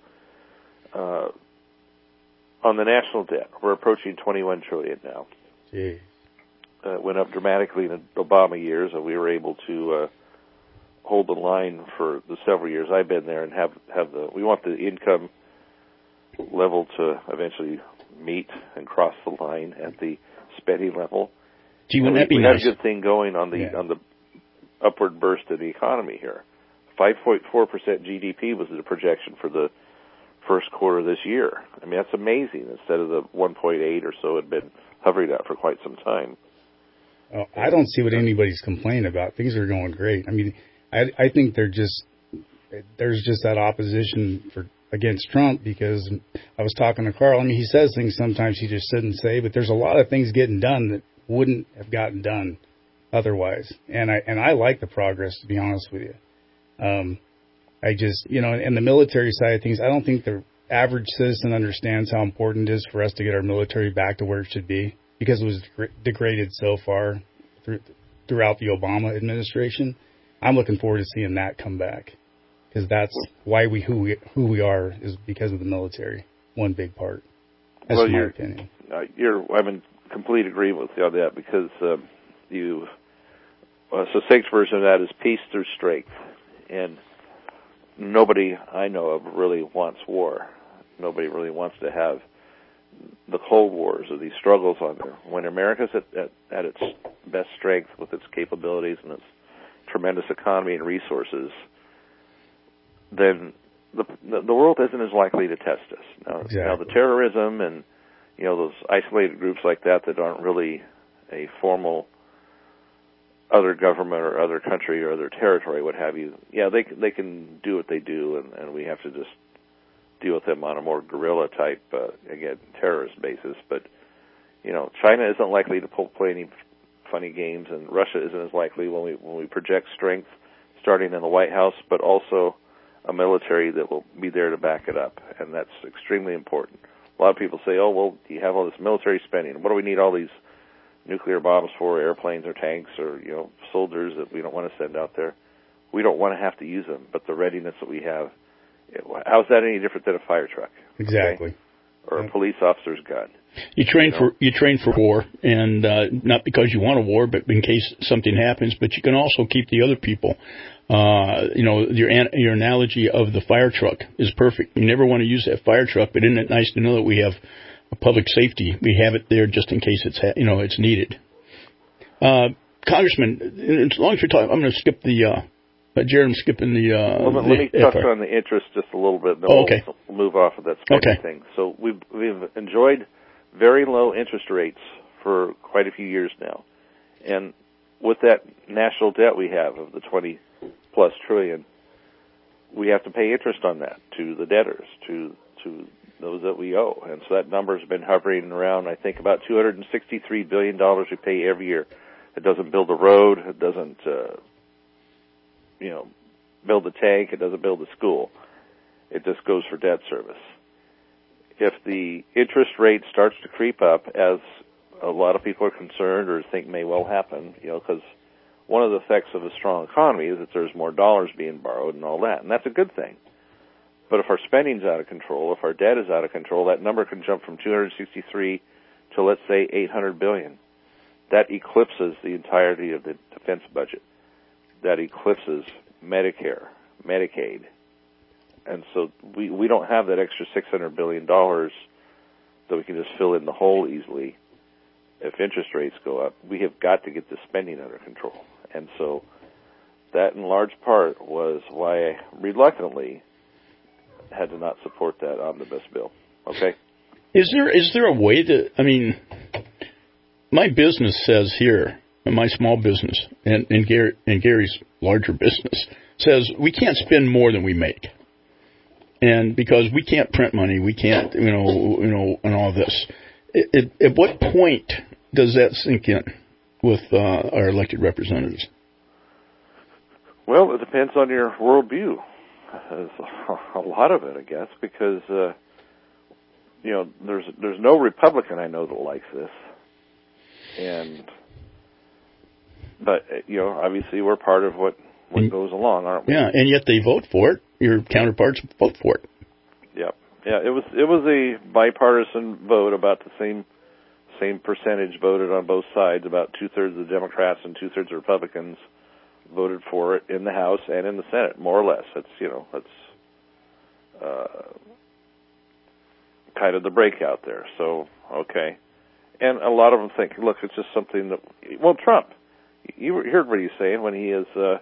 uh, on the national debt, we're approaching twenty-one trillion dollars now. Jeez. Uh, it went up dramatically in the Obama years, and we were able to uh, hold the line for the several years I've been there and have, have the, we want the income level to eventually meet and cross the line at the spending level. Gee, wouldn't that be we nice? had a good thing going on the, yeah. on the upward burst of the economy here. five point four percent G D P was the projection for the first quarter of this year. I mean, that's amazing instead of the one point eight or so it had been hovering at for quite some time. Oh, I don't see what anybody's complaining about. Things are going great. I mean, I, I think they're just there's just that opposition for against Trump because I was talking to Carl. I mean, he says things sometimes he just shouldn't say, but there's a lot of things getting done that wouldn't have gotten done otherwise. And I and I like the progress, to be honest with you. Um, I just, you know, and the military side of things, I don't think the average citizen understands how important it is for us to get our military back to where it should be because it was degraded so far through, throughout the Obama administration. I'm looking forward to seeing that come back because that's why we who we who we are is because of the military. One big part. That's well, my you're, opinion. Uh, you're, I'm in complete agreement with you on that because uh, you. A succinct version of that is peace through strength, and nobody I know of really wants war. Nobody really wants to have the Cold Wars or these struggles on there. When America's at, at, at its best strength with its capabilities and its tremendous economy and resources, then the the world isn't as likely to test us. Now, exactly. now the terrorism and you know those isolated groups like that that aren't really a formal other government or other country or other territory, what have you. Yeah, they they can do what they do, and, and we have to just deal with them on a more guerrilla type, uh, again, terrorist basis. But you know, China isn't likely to pull, play any funny games, and Russia isn't as likely when we when we project strength, starting in the White House, but also a military that will be there to back it up, and that's extremely important. A lot of people say, oh, well, you have all this military spending. What do we need all these nuclear bombs for, airplanes or tanks or, you know, soldiers that we don't want to send out there? We don't want to have to use them, but the readiness that we have, how's that any different than a fire truck? Exactly. Okay? Or a police officer's gun. You train you know? for you train for war, and uh, not because you want a war, but in case something happens. But you can also keep the other people. Uh, you know, your your analogy of the fire truck is perfect. You never want to use that fire truck, but isn't it nice to know that we have a public safety? We have it there just in case it's ha- you know it's needed. Uh, Congressman, as long as you're talking, I'm going to skip the. Uh, Uh, Jared, I'm skipping the... Uh, well, the let me touch F R. on the interest just a little bit, and then oh, we'll, okay. we'll move off of that spending okay. thing. So we've, we've enjoyed very low interest rates for quite a few years now. And with that national debt we have of the twenty-plus trillion, we have to pay interest on that to the debtors, to to those that we owe. And so that number has been hovering around, I think, about two hundred sixty-three billion dollars we pay every year. It doesn't build a road. It doesn't... Uh, you know, build a tank, it doesn't build a school. It just goes for debt service. If the interest rate starts to creep up, as a lot of people are concerned or think may well happen, you know, because one of the effects of a strong economy is that there's more dollars being borrowed and all that, and that's a good thing. But if our spending's out of control, if our debt is out of control, that number can jump from two hundred sixty-three to, let's say, eight hundred billion dollars. That eclipses the entirety of the defense budget. That eclipses Medicare, Medicaid. And so we, we don't have that extra six hundred billion dollars that we can just fill in the hole easily if interest rates go up. We have got to get the spending under control. And so that in large part was why I reluctantly had to not support that omnibus bill. Okay? Is there is there a way that, I mean, my business says here, my small business, and, and, Gary, and Gary's larger business, says we can't spend more than we make. And because we can't print money, we can't, you know, you know, and all this. It, it, at what point does that sink in with uh, our elected representatives? Well, it depends on your worldview. There's a lot of it, I guess, because, uh, you know, there's there's no Republican I know that likes this. And... But, you know, obviously we're part of what, what and, goes along, aren't we? Yeah, and yet they vote for it. Your counterparts vote for it. Yeah. Yeah, it was it was a bipartisan vote, about the same same percentage voted on both sides. About two-thirds of the Democrats and two-thirds of Republicans voted for it in the House and in the Senate, more or less. That's, you know, that's uh, kind of the breakout there. So, okay. And a lot of them think, look, it's just something that, well, Trump. You heard what he's saying when he is, uh,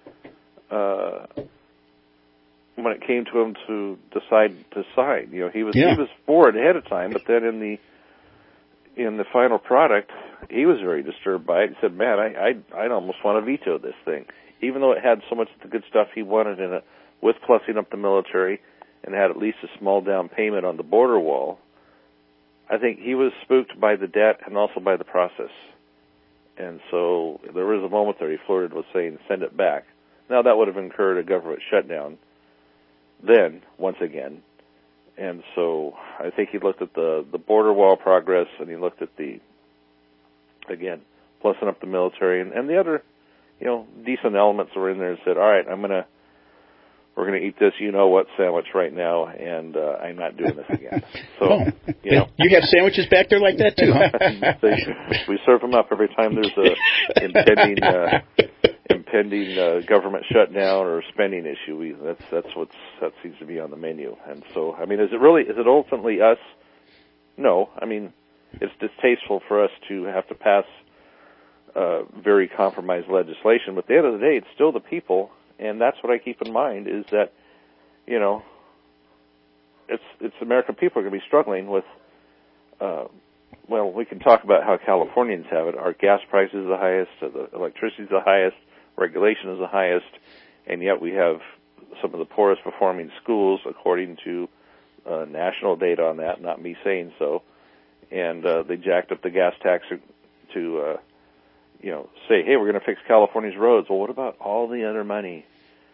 uh, when it came to him to decide to sign. You know, he was yeah. he was for it ahead of time, but then in the in the final product, he was very disturbed by it. He said, "Man, I I I'd almost want to veto this thing, even though it had so much of the good stuff he wanted in it, with plussing up the military and had at least a small down payment on the border wall." I think he was spooked by the debt and also by the process. And so there was a moment there he flirted with saying, send it back. Now, that would have incurred a government shutdown then, once again. And so I think he looked at the, the border wall progress, and he looked at the, again, plussing up the military and, and the other, you know, decent elements that were in there, and said, all right, I'm going to, we're going to eat this you-know-what sandwich right now, and uh, I'm not doing this again. So, oh, you know. You have sandwiches back there like that, too, huh? they, we serve them up every time there's a impending uh, impending uh, government shutdown or spending issue. We, that's that's what's that seems to be on the menu. And so, I mean, is it really, is it ultimately us? No. I mean, it's distasteful for us to have to pass uh, very compromised legislation, but at the end of the day, it's still the people. And that's what I keep in mind is that, you know, it's it's American people are going to be struggling with, uh, well, we can talk about how Californians have it. Our gas price is the highest, the electricity is the highest, regulation is the highest, and yet we have some of the poorest performing schools according to uh, national data on that, not me saying so. And uh, they jacked up the gas tax to... Uh, you know, say, hey, we're going to fix California's roads. Well, what about all the other money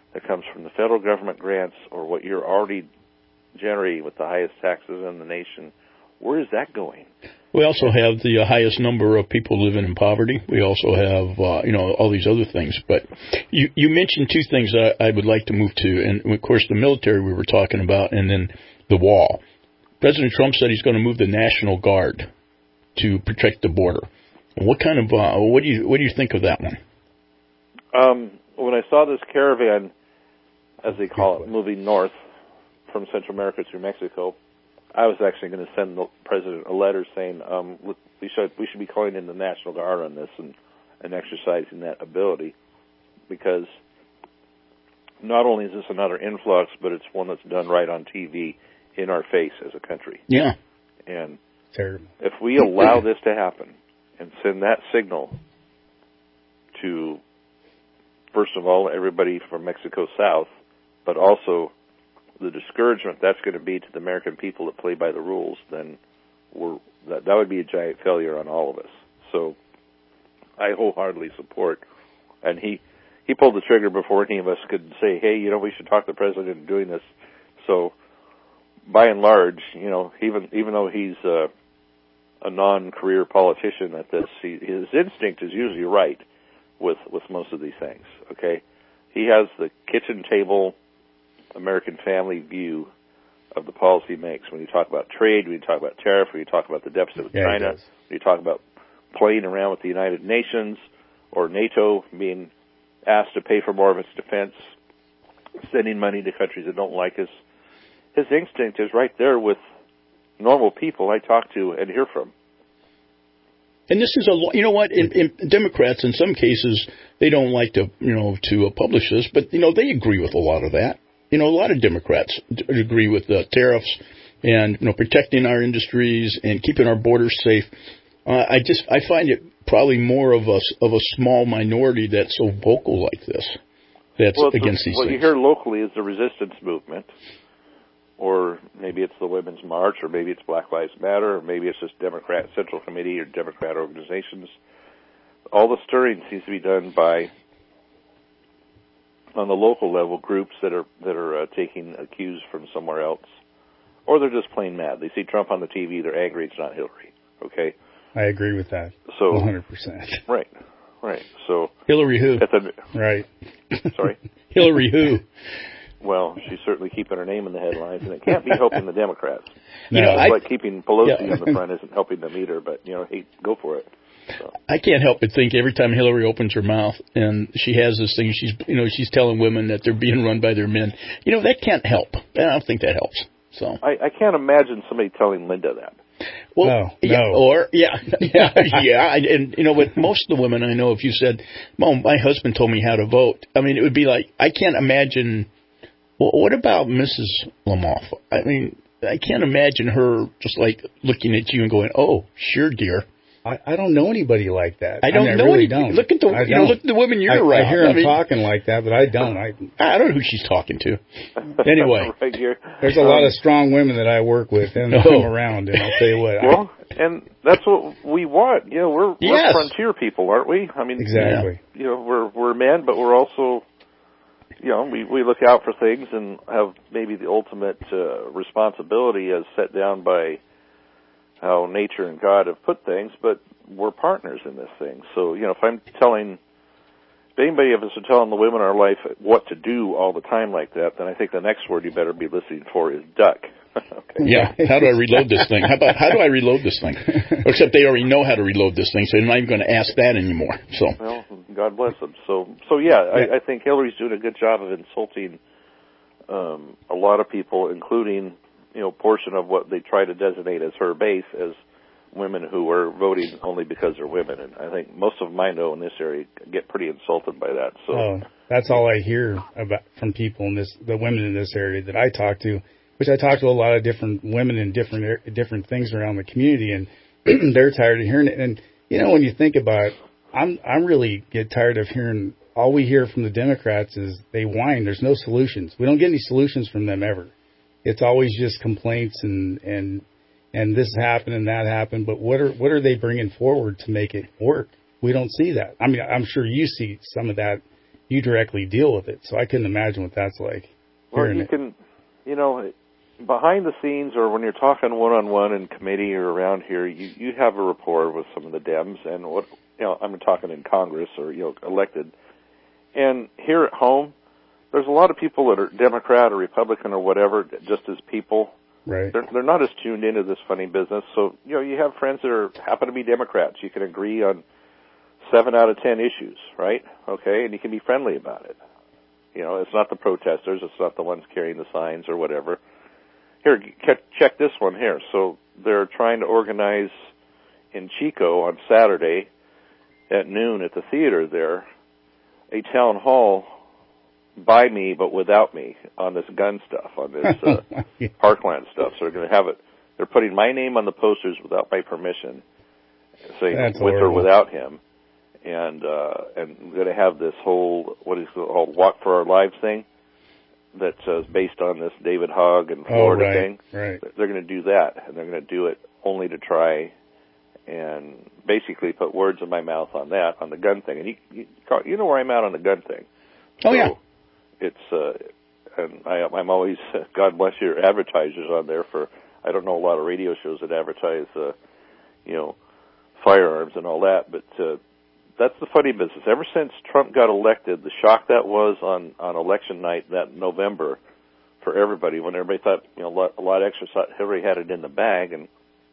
that comes from the federal government grants or what you're already generating with the highest taxes in the nation, where is that going? We also have the uh, highest number of people living in poverty. We also have, uh, you know, all these other things. But you, you mentioned two things that I would like to move to. And, of course, the military we were talking about, and then the wall. President Trump said he's going to move the National Guard to protect the border. What kind of, uh, what do you, what do you think of that one? Um, when I saw this caravan, as they call it, moving north from Central America through Mexico, I was actually going to send the president a letter saying um, we should we should be calling in the National Guard on this and, and exercising that ability, because not only is this another influx, but it's one that's done right on T V in our face as a country. Yeah. And terrible. If we allow this to happen and send that signal to, first of all, everybody from Mexico south, but also the discouragement that's going to be to the American people that play by the rules, then we're, that, that would be a giant failure on all of us. So I wholeheartedly support. And he, he pulled the trigger before any of us could say, hey, you know, we should talk the president into doing this. So by and large, you know, even even though he's uh, a non-career politician at this, he, his instinct is usually right with, with most of these things, okay? He has the kitchen table American family view of the policy makes. When you talk about trade, when you talk about tariff, when you talk about the deficit with yeah, China, when you talk about playing around with the United Nations or NATO being asked to pay for more of its defense, sending money to countries that don't like us, his instinct is right there with normal people I talk to and hear from. And this is a, you know what, in, in Democrats in some cases, they don't like to, you know, to uh, publish this, but, you know, they agree with a lot of that. You know, a lot of Democrats d- agree with the tariffs and, you know, protecting our industries and keeping our borders safe. Uh, I just, I find it probably more of a, of a small minority that's so vocal like this, that's well, against the, these what things. What you hear locally is the resistance movement, or maybe it's the Women's March, or maybe it's Black Lives Matter, or maybe it's just Democrat Central Committee or Democrat organizations. All the stirring seems to be done by, on the local level, groups that are that are uh, taking a cues from somewhere else, or they're just plain mad. They see Trump on the T V, they're angry it's not Hillary. Okay, I agree with that. So one hundred percent. Right, right. So Hillary who? At the, right. Sorry. Hillary who? Well, she's certainly keeping her name in the headlines, and it can't be helping the Democrats. No, You know, it's I, like keeping Pelosi yeah. on the front isn't helping them either. But you know, hey, go for it. So. I can't help but think every time Hillary opens her mouth and she has this thing, she's you know she's telling women that they're being run by their men. You know, that can't help. I don't think that helps. So I, I can't imagine somebody telling Linda that. Well, no, yeah, no. or yeah, yeah, yeah, and you know, with most of the women I know, if you said, "Mom, my husband told me how to vote," I mean, it would be like, I can't imagine. Well, what about Missus Lamoff? I mean, I can't imagine her just like looking at you and going, "Oh, sure, dear." I, I don't know anybody like that. I don't I mean, know I really anybody. don't. Look at the I you know, look at the women you're I, around. I hear them I mean, talking like that, but I don't. I I don't know who she's talking to. Anyway, right here. There's a um, lot of strong women that I work with and oh. I'm around, and I'll tell you what. Well, I, and that's what we want. You know, we're, yes. we're frontier people, aren't we? I mean, exactly. You know, we're we're men, but we're also, you know, we we look out for things and have maybe the ultimate uh, responsibility as set down by how nature and God have put things, but we're partners in this thing. So, you know, if I'm telling, if anybody of us are telling the women in our life what to do all the time like that, then I think the next word you better be listening for is duck. Okay. Yeah, how do I reload this thing? How about, how do I reload this thing? Except they already know how to reload this thing, so they're not even going to ask that anymore. So, well, God bless them. So, so yeah, I, I think Hillary's doing a good job of insulting um, a lot of people, including, you know, portion of what they try to designate as her base as women who are voting only because they're women. And I think most of them I know in this area get pretty insulted by that. So oh, that's all I hear about from people in this, the women in this area that I talk to, which I talk to a lot of different women in different different things around the community, and they're tired of hearing it. And you know, when you think about it, I'm I'm really get tired of hearing. All we hear from the Democrats is they whine. There's no solutions. We don't get any solutions from them ever. It's always just complaints and and and this happened and that happened. But what are what are they bringing forward to make it work? We don't see that. I mean, I'm sure you see some of that you directly deal with it, so I couldn't imagine what that's like. Well, you it. can, you know, behind the scenes or when you're talking one-on-one in committee or around here, you, you have a rapport with some of the Dems, and what, you know, I'm talking in Congress or, you know, elected. And here at home, there's a lot of people that are Democrat or Republican or whatever, just as people. Right. They're, they're not as tuned into this funny business. So, you know, you have friends that are, happen to be Democrats. You can agree on seven out of ten issues, right? Okay, and you can be friendly about it. You know, it's not the protesters. It's not the ones carrying the signs or whatever. Here, check this one here. So they're trying to organize in Chico on Saturday at noon at the theater there a town hall by me but without me on this gun stuff, on this uh, yeah. Parkland stuff. So they're going to have it. They're putting my name on the posters without my permission, saying That's with horrible. or without him. And uh, and we're going to have this whole, what is it called, Walk for Our Lives thing that's uh, based on this David Hogg and Florida oh, right, thing. Right. They're going to do that, and they're going to do it only to try and basically put words in my mouth on that, on the gun thing. And you you, you know where I'm at on the gun thing. Oh, so yeah. It's, uh, and I, I'm always, God bless your advertisers on there for, I don't know a lot of radio shows that advertise, uh, you know, firearms and all that, but uh, that's the funny business. Ever since Trump got elected, the shock that was on, on election night that November for everybody, when everybody thought, you know, a lot, a lot of experts thought Hillary had it in the bag, and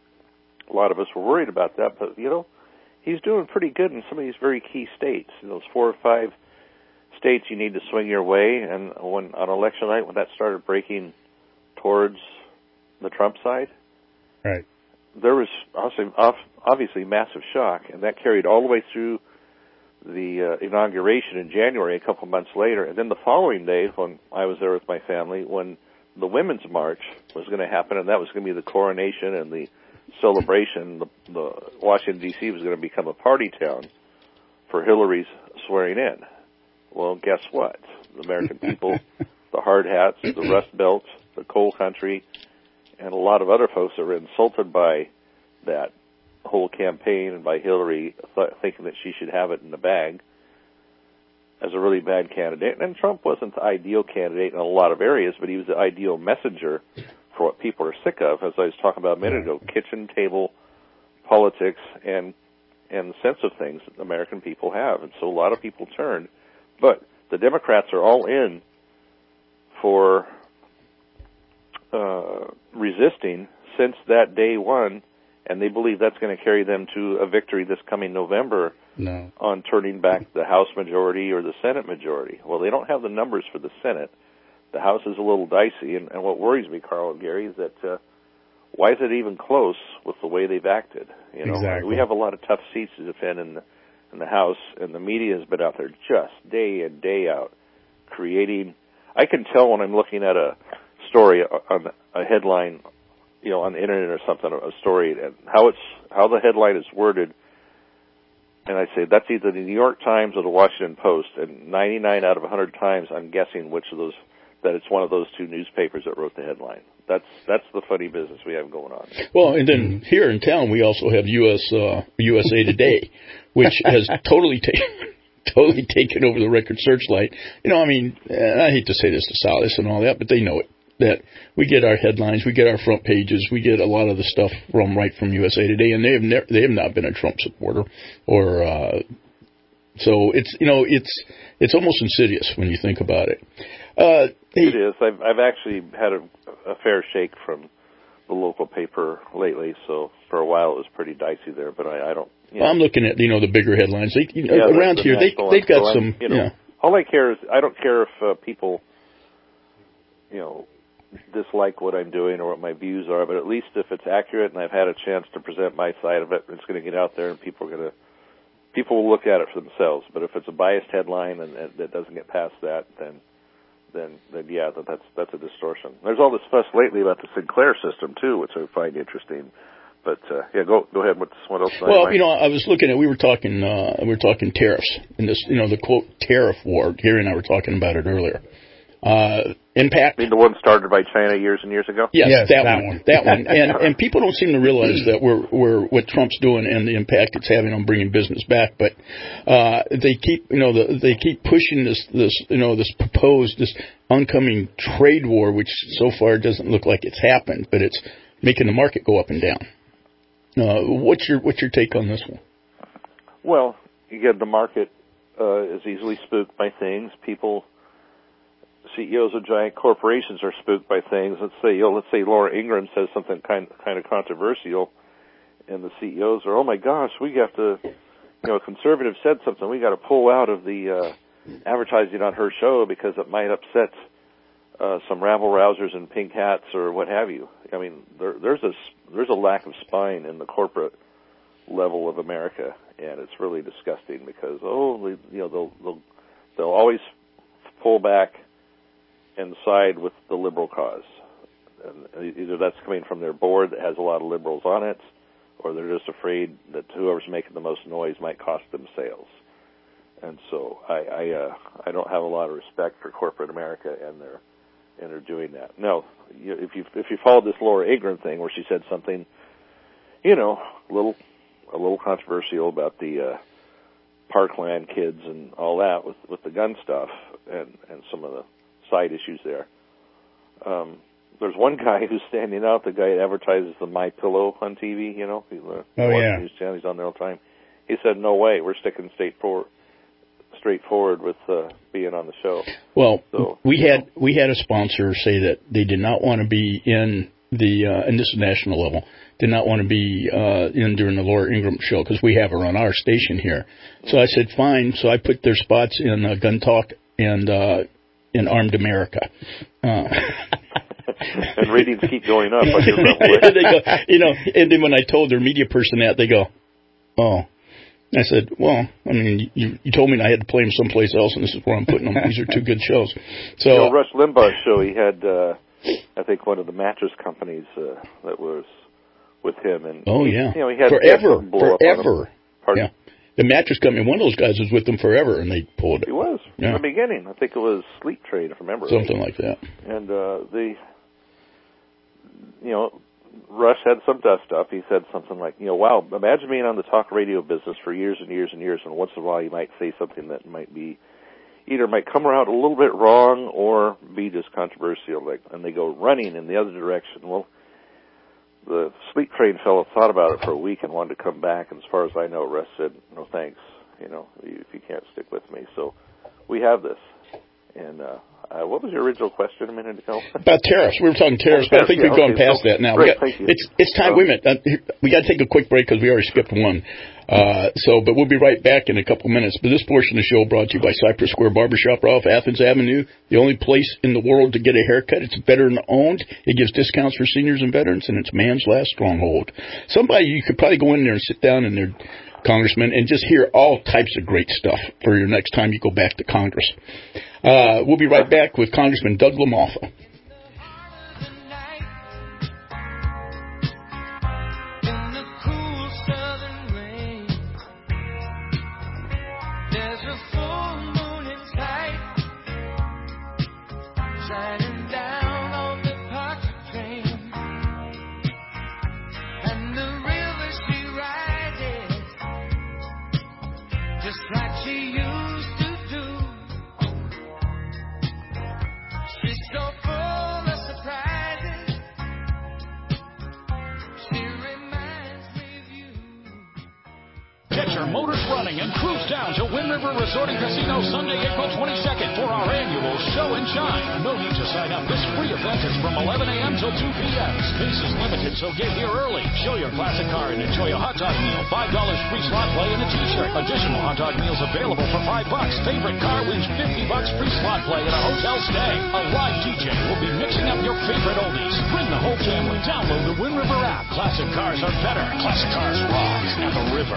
a lot of us were worried about that. But, you know, he's doing pretty good in some of these very key states. In those four or five states you need to swing your way, and when on election night, when that started breaking towards the Trump side, right, there was obviously, obviously massive shock, and that carried all the way through the uh, inauguration in January, a couple months later. And then the following day, when I was there with my family, when the Women's March was going to happen, and that was going to be the coronation and the celebration, the, the Washington, D C was going to become a party town for Hillary's swearing in. Well, guess what? The American people, the hard hats, the Rust Belts, the coal country, and a lot of other folks that were insulted by that whole campaign and by Hillary th- thinking that she should have it in the bag as a really bad candidate. And Trump wasn't the ideal candidate in a lot of areas, but he was the ideal messenger for what people are sick of, as I was talking about a minute ago, kitchen table politics and and the sense of things that the American people have. And so a lot of people turned. But the Democrats are all in for uh, resisting since that day one, and they believe that's going to carry them to a victory this coming November no. on turning back the House majority or the Senate majority. Well, they don't have the numbers for the Senate. The House is a little dicey, and, and what worries me, Carl and Gary, is that uh, why is it even close with the way they've acted? You know, exactly. We have a lot of tough seats to defend in the, in the House, and the media has been out there just day in, day out creating. I can tell when I'm looking at a story on a headline, you know, on the internet or something, a story, and how it's how the headline is worded, and I say that's either the New York Times or the Washington Post, and ninety-nine out of one hundred times I'm guessing which of those, that it's one of those two newspapers that wrote the headline. That's that's the funny business we have going on. Well, and then here in town we also have U S Uh, U S A Today, which has totally taken totally taken over the Record Searchlight. You know, I mean, and I hate to say this to Salas and all that, but they know it. That we get our headlines, we get our front pages, we get a lot of the stuff from right from U S A Today, and they have never, they have not been a Trump supporter, or uh, so it's you know it's it's almost insidious when you think about it. Uh, hey, it is. I've I've actually had a, a fair shake from the local paper lately, so for a while it was pretty dicey there, but I, I don't. You know. I'm looking at you know the bigger headlines. They, you know, yeah, around the, the here, they they've got so some. You know, yeah. All I care is I don't care if uh, people, you know, dislike what I'm doing or what my views are, but at least if it's accurate and I've had a chance to present my side of it, it's going to get out there and people are going to people will look at it for themselves. But if it's a biased headline and that doesn't get past that, then then then yeah, that, that's that's a distortion. There's all this fuss lately about the Sinclair system too, which I find interesting. But uh, yeah, go go ahead. What's what else? Well, you know, I was looking at we were talking uh, we were talking tariffs and this, you know, the quote tariff war. Gary and I were talking about it earlier. Uh, Impact. I mean the one started by China years and years ago? Yes, yes that, that one. one. That one. And and people don't seem to realize that we're we're what Trump's doing and the impact it's having on bringing business back. But uh, they keep you know the, they keep pushing this this you know this proposed this oncoming trade war, which so far doesn't look like it's happened, but it's making the market go up and down. Uh, what's your what's your take on this one? Well, again, the market uh, is easily spooked by things. People. C E Os of giant corporations are spooked by things. Let's say, you know, let's say Laura Ingraham says something kind kind of controversial, and the C E Os are, oh my gosh, we have to, you know, a conservative said something, we got to pull out of the uh, advertising on her show because it might upset uh, some rabble rousers and pink hats or what have you. I mean, there, there's a there's a lack of spine in the corporate level of America, and it's really disgusting because oh, you know, they'll they'll they'll always pull back and side with the liberal cause. And either that's coming from their board that has a lot of liberals on it, or they're just afraid that whoever's making the most noise might cost them sales. And so I I, uh, I don't have a lot of respect for corporate America, and they're and they're doing that. Now, you, if you if you followed this Laura Ingraham thing where she said something, you know, a little a little controversial about the uh, Parkland kids and all that with with the gun stuff and and some of the side issues there. Um, there's one guy who's standing out, the guy that advertises the My Pillow on T V, you know. He's, uh, oh, yeah. News channel, he's on there all the time. He said, no way, we're sticking straight forward, straightforward with uh, being on the show. Well, so, we had know. we had a sponsor say that they did not want to be in the, uh, and this is national level, did not want to be uh, in during the Laura Ingraham show because we have her on our station here. So I said, fine. So I put their spots in uh, Gun Talk and uh, in Armed America. Uh, and ratings keep going up. On your they go, you know, and then when I told their media person that, they go, oh. I said, well, I mean, you, you told me I had to play them someplace else, and this is where I'm putting them. These are two good shows. So, you know, Rush Limbaugh's show, he had, uh, I think, one of the mattress companies uh, that was with him. And oh, he, yeah. You know, he had forever, blow forever. Up on him. Yeah. The mattress company, one of those guys was with them forever, and they pulled it. He was, yeah. from the beginning. I think it was Sleep Trade, if I remember Something right. like that. And uh, the, you know, Rush had some dust up. He said something like, you know, wow, imagine being on the talk radio business for years and years and years, and once in a while you might say something that might be, either might come around a little bit wrong or be just controversial, like, and they go running in the other direction. Well, the Sleep Train fellow thought about it for a week and wanted to come back, and as far as I know, Russ said, no thanks, you know, if you can't stick with me. So we have this. And uh, uh, what was your original question a minute ago? About tariffs. We were talking tariffs, oh, but I think yeah, we've gone okay, past so, that now. Great, we got, thank you. It's it's time. Um, wait a minute. Uh, we got to take a quick break because we already skipped one. Uh, so, but we'll be right back in a couple minutes. But this portion of the show brought to you by Cypress Square Barbershop off Athens Avenue, the only place in the world to get a haircut. It's veteran owned. It gives discounts for seniors and veterans, and it's man's last stronghold. Somebody you could probably go in there and sit down in their Congressman, and just hear all types of great stuff for your next time you go back to Congress. Uh, we'll be right back with Congressman Doug LaMalfa. Get your motors running and cruise down to Wind River Resort and Casino Sunday, April twenty-second for our annual Show and Shine. No need to sign up. This free event is from eleven a.m. till two p.m. Space is limited, so get here early. Show your classic car and enjoy a hot dog meal, five dollars free slot play, and a t-shirt. Additional hot dog meals available for five bucks. Favorite car wins fifty bucks free slot play and a hotel stay. A live D J will be mixing up your favorite oldies. Bring the whole family. Download the Wind River app. Classic cars are better. Classic cars rock. And the river.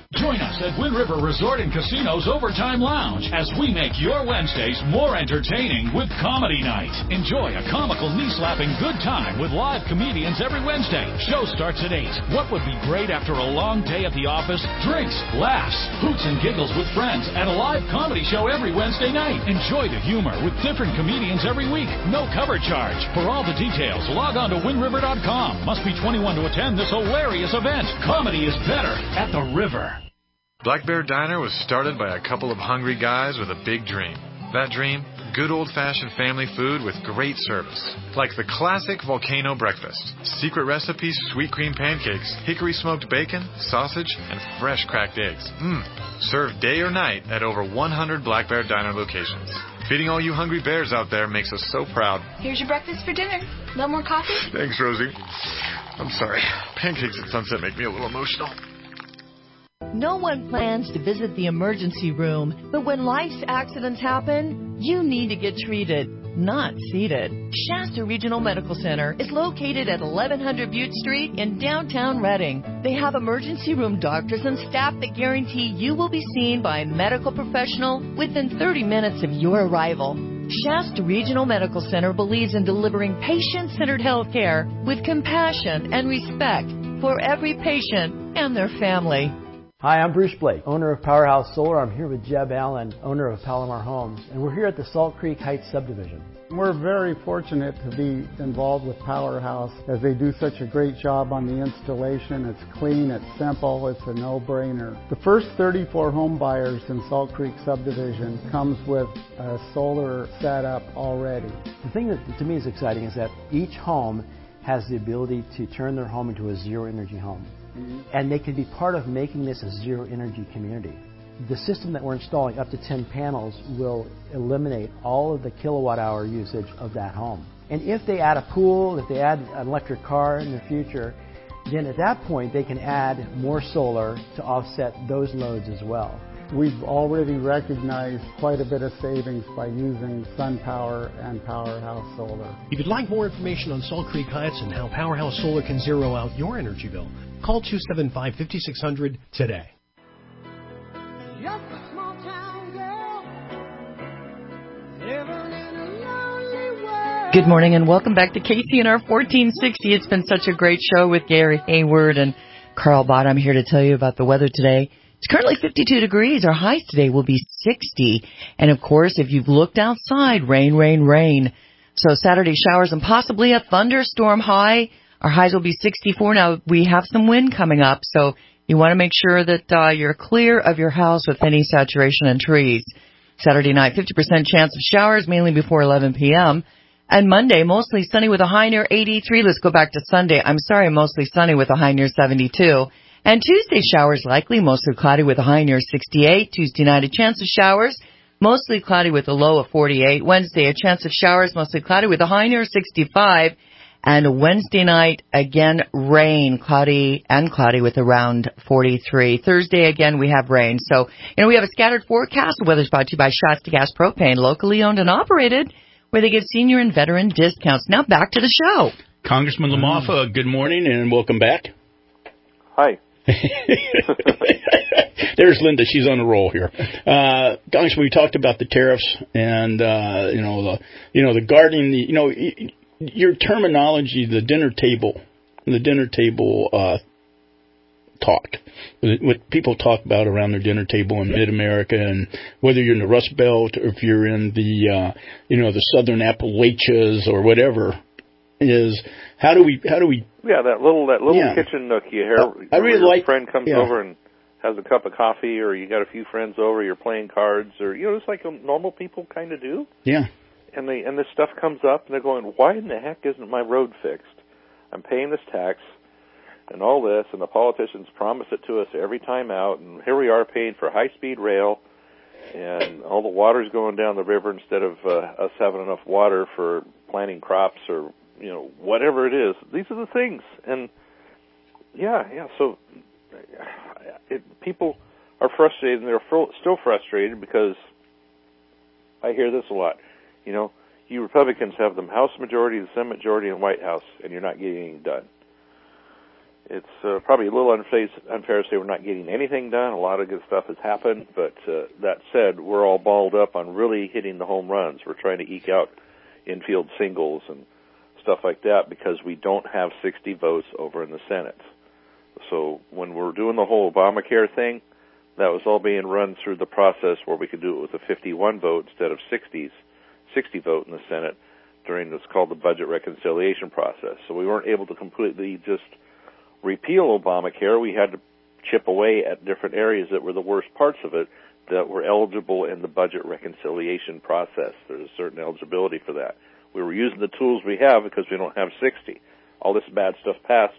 Join us at Wind River Resort and Casino's Overtime Lounge as we make your Wednesdays more entertaining with Comedy Night. Enjoy a comical, knee-slapping good time with live comedians every Wednesday. Show starts at eight. What would be great after a long day at the office? Drinks, laughs, hoots and giggles with friends, and a live comedy show every Wednesday night. Enjoy the humor with different comedians every week. No cover charge. For all the details, log on to wind river dot com. Must be twenty-one to attend this hilarious event. Comedy is better at the River. Black Bear Diner was started by a couple of hungry guys with a big dream. That dream? Good old-fashioned family food with great service. Like the classic volcano breakfast. Secret recipes, sweet cream pancakes, hickory smoked bacon, sausage, and fresh cracked eggs. Mmm. Served day or night at over one hundred Black Bear Diner locations. Feeding all you hungry bears out there makes us so proud. Here's your breakfast for dinner. No more coffee? Thanks, Rosie. I'm sorry. Pancakes at sunset make me a little emotional. No one plans to visit the emergency room, but when life's accidents happen, you need to get treated, not seated. Shasta Regional Medical Center is located at eleven hundred Butte Street in downtown Reading. They have emergency room doctors and staff that guarantee you will be seen by a medical professional within thirty minutes of your arrival. Shasta Regional Medical Center believes in delivering patient-centered health care with compassion and respect for every patient and their family. Hi, I'm Bruce Blake, owner of Powerhouse Solar. I'm here with Jeb Allen, owner of Palomar Homes, and we're here at the Salt Creek Heights subdivision. We're very fortunate to be involved with Powerhouse as they do such a great job on the installation. It's clean, it's simple, it's a no-brainer. The first thirty-four home buyers in Salt Creek subdivision comes with a solar setup already. The thing that to me is exciting is that each home has the ability to turn their home into a zero-energy home. And they can be part of making this a zero-energy community. The system that we're installing, up to ten panels, will eliminate all of the kilowatt-hour usage of that home. And if they add a pool, if they add an electric car in the future, then at that point they can add more solar to offset those loads as well. We've already recognized quite a bit of savings by using SunPower and Powerhouse Solar. If you'd like more information on Salt Creek Heights and how Powerhouse Solar can zero out your energy bill, call two seven five, five six zero zero today. Just a small town girl, living in a lonely world. Good morning and welcome back to K C N R fourteen sixty. It's been such a great show with Gary Hayward and Carl Bott. I'm here to tell you about the weather today. It's currently fifty-two degrees. Our highs today will be sixty. And, of course, if you've looked outside, rain, rain, rain. So Saturday showers and possibly a thunderstorm high. Our highs will be sixty-four. Now, we have some wind coming up, so you want to make sure that uh, you're clear of your house with any saturation and trees. Saturday night, fifty percent chance of showers, mainly before eleven p.m. And Monday, mostly sunny with a high near eighty-three. Let's go back to Sunday. I'm sorry, mostly sunny with a high near seventy-two. And Tuesday, showers likely, mostly cloudy with a high near sixty-eight. Tuesday night, a chance of showers, mostly cloudy with a low of forty-eight. Wednesday, a chance of showers, mostly cloudy with a high near sixty-five. And Wednesday night, again, rain, cloudy and cloudy with around forty-three. Thursday, again, we have rain. So, you know, we have a scattered forecast. The weather's brought to you by Shasta Gas Propane, locally owned and operated, where they give senior and veteran discounts. Now back to the show. Congressman LaMoffa, good morning and welcome back. Hi. There's Linda. She's on a roll here. Uh, Congressman, we talked about the tariffs and, uh, you know, the, you know, the guarding, the, you know, your terminology, the dinner table, the dinner table, uh, talk, what people talk about around their dinner table in mid-America, and whether you're in the Rust Belt or if you're in the, uh, you know, the Southern Appalachians or whatever, is how do we, how do we, yeah, that little, that little yeah. kitchen nook you hear, uh, I really your like, friend comes yeah. over and has a cup of coffee, or you got a few friends over, you're playing cards, or, you know, it's like normal people kind of do. Yeah. And they, and this stuff comes up, and they're going, why in the heck isn't my road fixed? I'm paying this tax and all this, and the politicians promise it to us every time out, and here we are paying for high-speed rail, and all the water's going down the river instead of uh, us having enough water for planting crops or, you know, whatever it is. These are the things. And, yeah, yeah, so it, people are frustrated, and they're fr- still frustrated because I hear this a lot. You know, you Republicans have the House majority, the Senate majority, and White House, and you're not getting anything done. it's uh, probably a little unfair, unfair to say we're not getting anything done. A lot of good stuff has happened, but uh, that said, we're all balled up on really hitting the home runs. We're trying to eke out infield singles and stuff like that because we don't have sixty votes over in the Senate. So when we're doing the whole Obamacare thing, that was all being run through the process where we could do it with a fifty-one vote instead of sixties, sixty vote in the Senate during what's called the budget reconciliation process. So we weren't able to completely just repeal Obamacare. We had to chip away at different areas that were the worst parts of it that were eligible in the budget reconciliation process. There's a certain eligibility for that. We were using the tools we have because we don't have sixty. All this bad stuff passed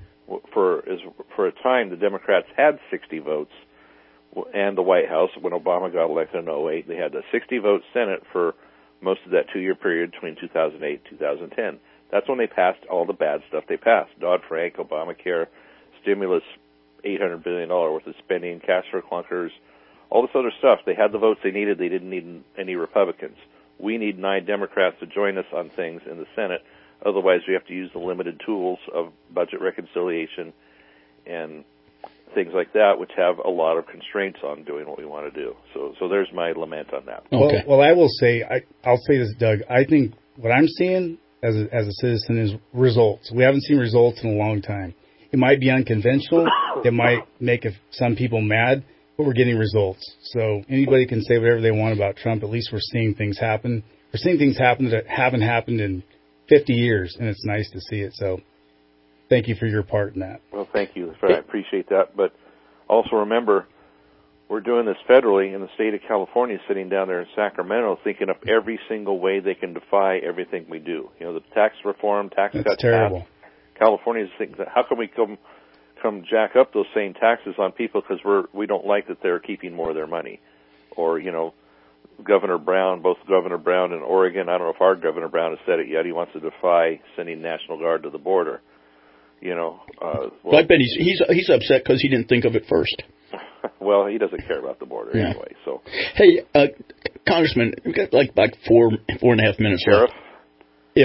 for is for a time. The Democrats had sixty votes, and the White House, when Obama got elected in oh eight, they had a sixty vote Senate for most of that two-year period between two thousand eight and two thousand ten. That's when they passed all the bad stuff they passed. Dodd-Frank, Obamacare, stimulus, eight hundred billion dollars worth of spending, cash for clunkers, all this other stuff. They had the votes they needed. They didn't need any Republicans. We need nine Democrats to join us on things in the Senate. Otherwise, we have to use the limited tools of budget reconciliation and things like that, which have a lot of constraints on doing what we want to do. So, so there's my lament on that. Okay. Well, well, I will say, I, I'll say this, Doug. I think what I'm seeing as a, as a citizen is results. We haven't seen results in a long time. It might be unconventional. It might make some people mad, but we're getting results. So anybody can say whatever they want about Trump. At least we're seeing things happen. We're seeing things happen that haven't happened in fifty years, and it's nice to see it. So thank you for your part in that. Well, thank you. I appreciate that. But also remember, we're doing this federally in the state of California, sitting down there in Sacramento, thinking of every single way they can defy everything we do. You know, the tax reform, tax That's cuts. terrible. Passed. California's thinking, how can we come come jack up those same taxes on people because we're we don't like that they're keeping more of their money, or you know. Governor Brown, both Governor Brown and Oregon, I don't know if our Governor Brown has said it yet, he wants to defy sending National Guard to the border. You know, uh, well, well I bet he's he's he's upset because he didn't think of it first. Well, he doesn't care about the border yeah. anyway. So, hey, uh, Congressman, we've got like like four four and a half minutes Sheriff? left. If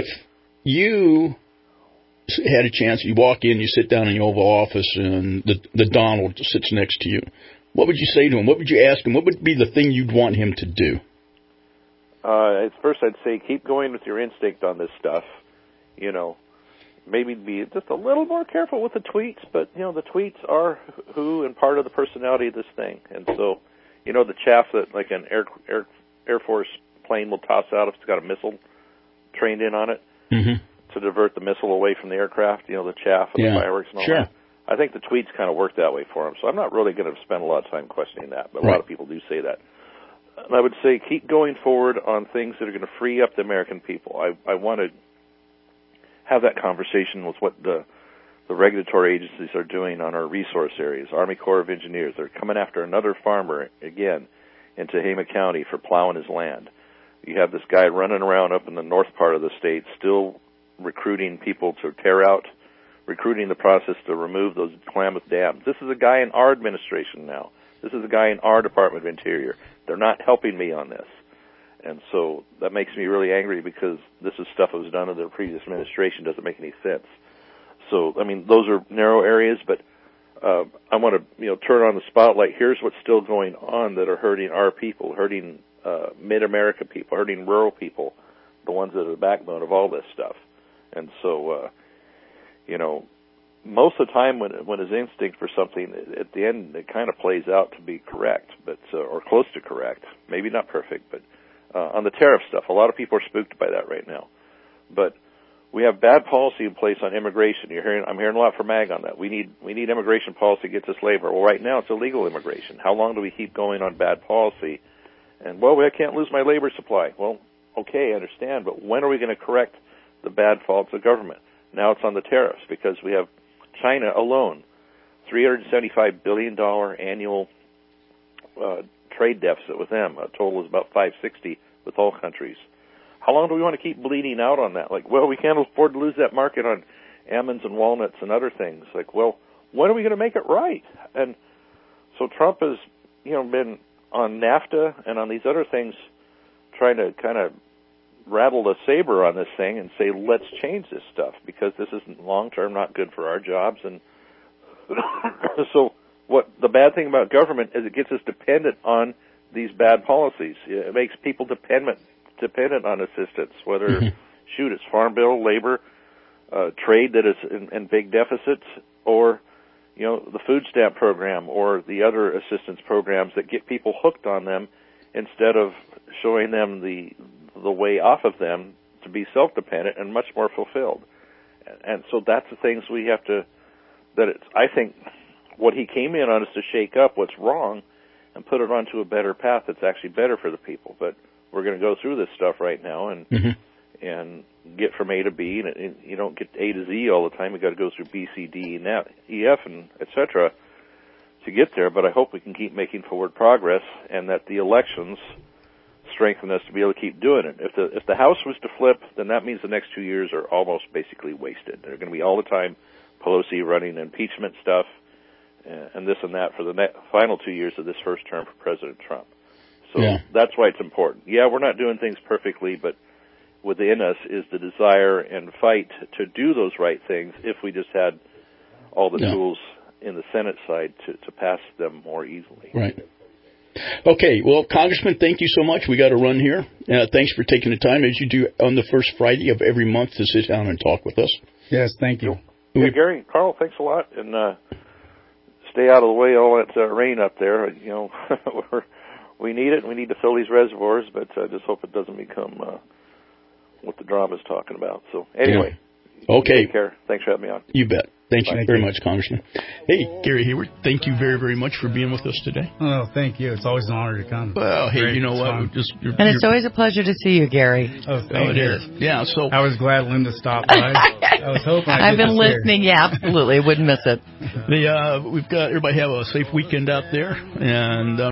you had a chance, you walk in, you sit down in the Oval Office, and the the Donald sits next to you. What would you say to him? What would you ask him? What would be the thing you'd want him to do? Uh, at first, I'd say keep going with your instinct on this stuff. You know, maybe be just a little more careful with the tweets, but, you know, the tweets are who and part of the personality of this thing. And so, you know, the chaff that, like, an Air Air, Air Force plane will toss out if it's got a missile trained in on it mm-hmm. to divert the missile away from the aircraft, you know, the chaff and yeah. the fireworks and all sure. that. I think the tweets kind of work that way for him, so I'm not really going to spend a lot of time questioning that, but a right. lot of people do say that. And I would say keep going forward on things that are going to free up the American people. I, I want to have that conversation with what the, the regulatory agencies are doing on our resource areas. Army Corps of Engineers, they're coming after another farmer, again, in Tehama County for plowing his land. You have this guy running around up in the north part of the state still recruiting people to tear out recruiting the process to remove those Klamath dams. This is a guy in our administration now. This is a guy in our Department of Interior. They're not helping me on this. And so that makes me really angry because this is stuff that was done in the previous administration. Doesn't make any sense. So, I mean, those are narrow areas, but uh, I want to, you know, turn on the spotlight. Here's what's still going on that are hurting our people, hurting uh, mid-America people, hurting rural people, the ones that are the backbone of all this stuff. And so, uh, you know, most of the time when when his instinct for something, at the end it kind of plays out to be correct, but uh, or close to correct. Maybe not perfect, but uh, on the tariff stuff, a lot of people are spooked by that right now. But we have bad policy in place on immigration. You're hearing, I'm hearing a lot from MAG on that. We need we need immigration policy to get this labor. Well, right now it's illegal immigration. How long do we keep going on bad policy? And well, I can't lose my labor supply. Well, okay, I understand, but when are we going to correct the bad faults of government? Now it's on the tariffs because we have China alone, three hundred seventy-five billion dollars annual uh, trade deficit with them. A total is about five hundred sixty with all countries. How long do we want to keep bleeding out on that? Like, well, we can't afford to lose that market on almonds and walnuts and other things. Like, well, when are we going to make it right? And so Trump has, you know, been on NAFTA and on these other things trying to kind of rattle the saber on this thing and say, let's change this stuff because this isn't long-term, not good for our jobs, and So what the bad thing about government is it gets us dependent on these bad policies. It makes people dependent dependent on assistance, whether, mm-hmm. shoot, it's farm bill, labor, uh, trade that is in, in big deficits, or, you know, the food stamp program or the other assistance programs that get people hooked on them instead of showing them the the way off of them to be self-dependent and much more fulfilled. And so that's the things we have to, that it's, I think what he came in on is to shake up what's wrong and put it onto a better path that's actually better for the people. But we're going to go through this stuff right now and mm-hmm. and get from A to B, and, and you don't get A to Z all the time. You've got to go through B, C, D, and E, F, and et cetera to get there. But I hope we can keep making forward progress, and that the elections strengthen us to be able to keep doing it. If the if the House was to flip, then that means the next two years are almost basically wasted. They're going to be all the time Pelosi running impeachment stuff and this and that for the ne- final two years of this first term for President Trump. So yeah. That's why it's important. Yeah, we're not doing things perfectly, but within us is the desire and fight to do those right things if we just had all the yeah. tools in the Senate side to, to pass them more easily. Right. Okay, well, Congressman, thank you so much. We got to run here. Uh, thanks for taking the time, as you do on the first Friday of every month, to sit down and talk with us. Yes, thank you. Yeah, Gary, Carl, thanks a lot, and uh, stay out of the way of all that uh, rain up there. You know, we're, we need it. We need to fill these reservoirs, but I just hope it doesn't become uh, what the drama's talking about. So anyway, yeah. Okay. Take care. Thanks for having me on. You bet. Thank you thank very you. much, Congressman. Hey, Gary Hayward, thank you very, very much for being with us today. Oh, thank you. It's always an honor to come. Well, hey, Great. you know it's what? Just, you're, and it's you're, always a pleasure to see you, Gary. Oh, thank oh, it you. is. Yeah, so I was glad Linda stopped by. I was hoping I'd I've been listening. Here. Yeah, absolutely. Wouldn't miss it. The, uh, we've got everybody have a safe weekend out there, and uh,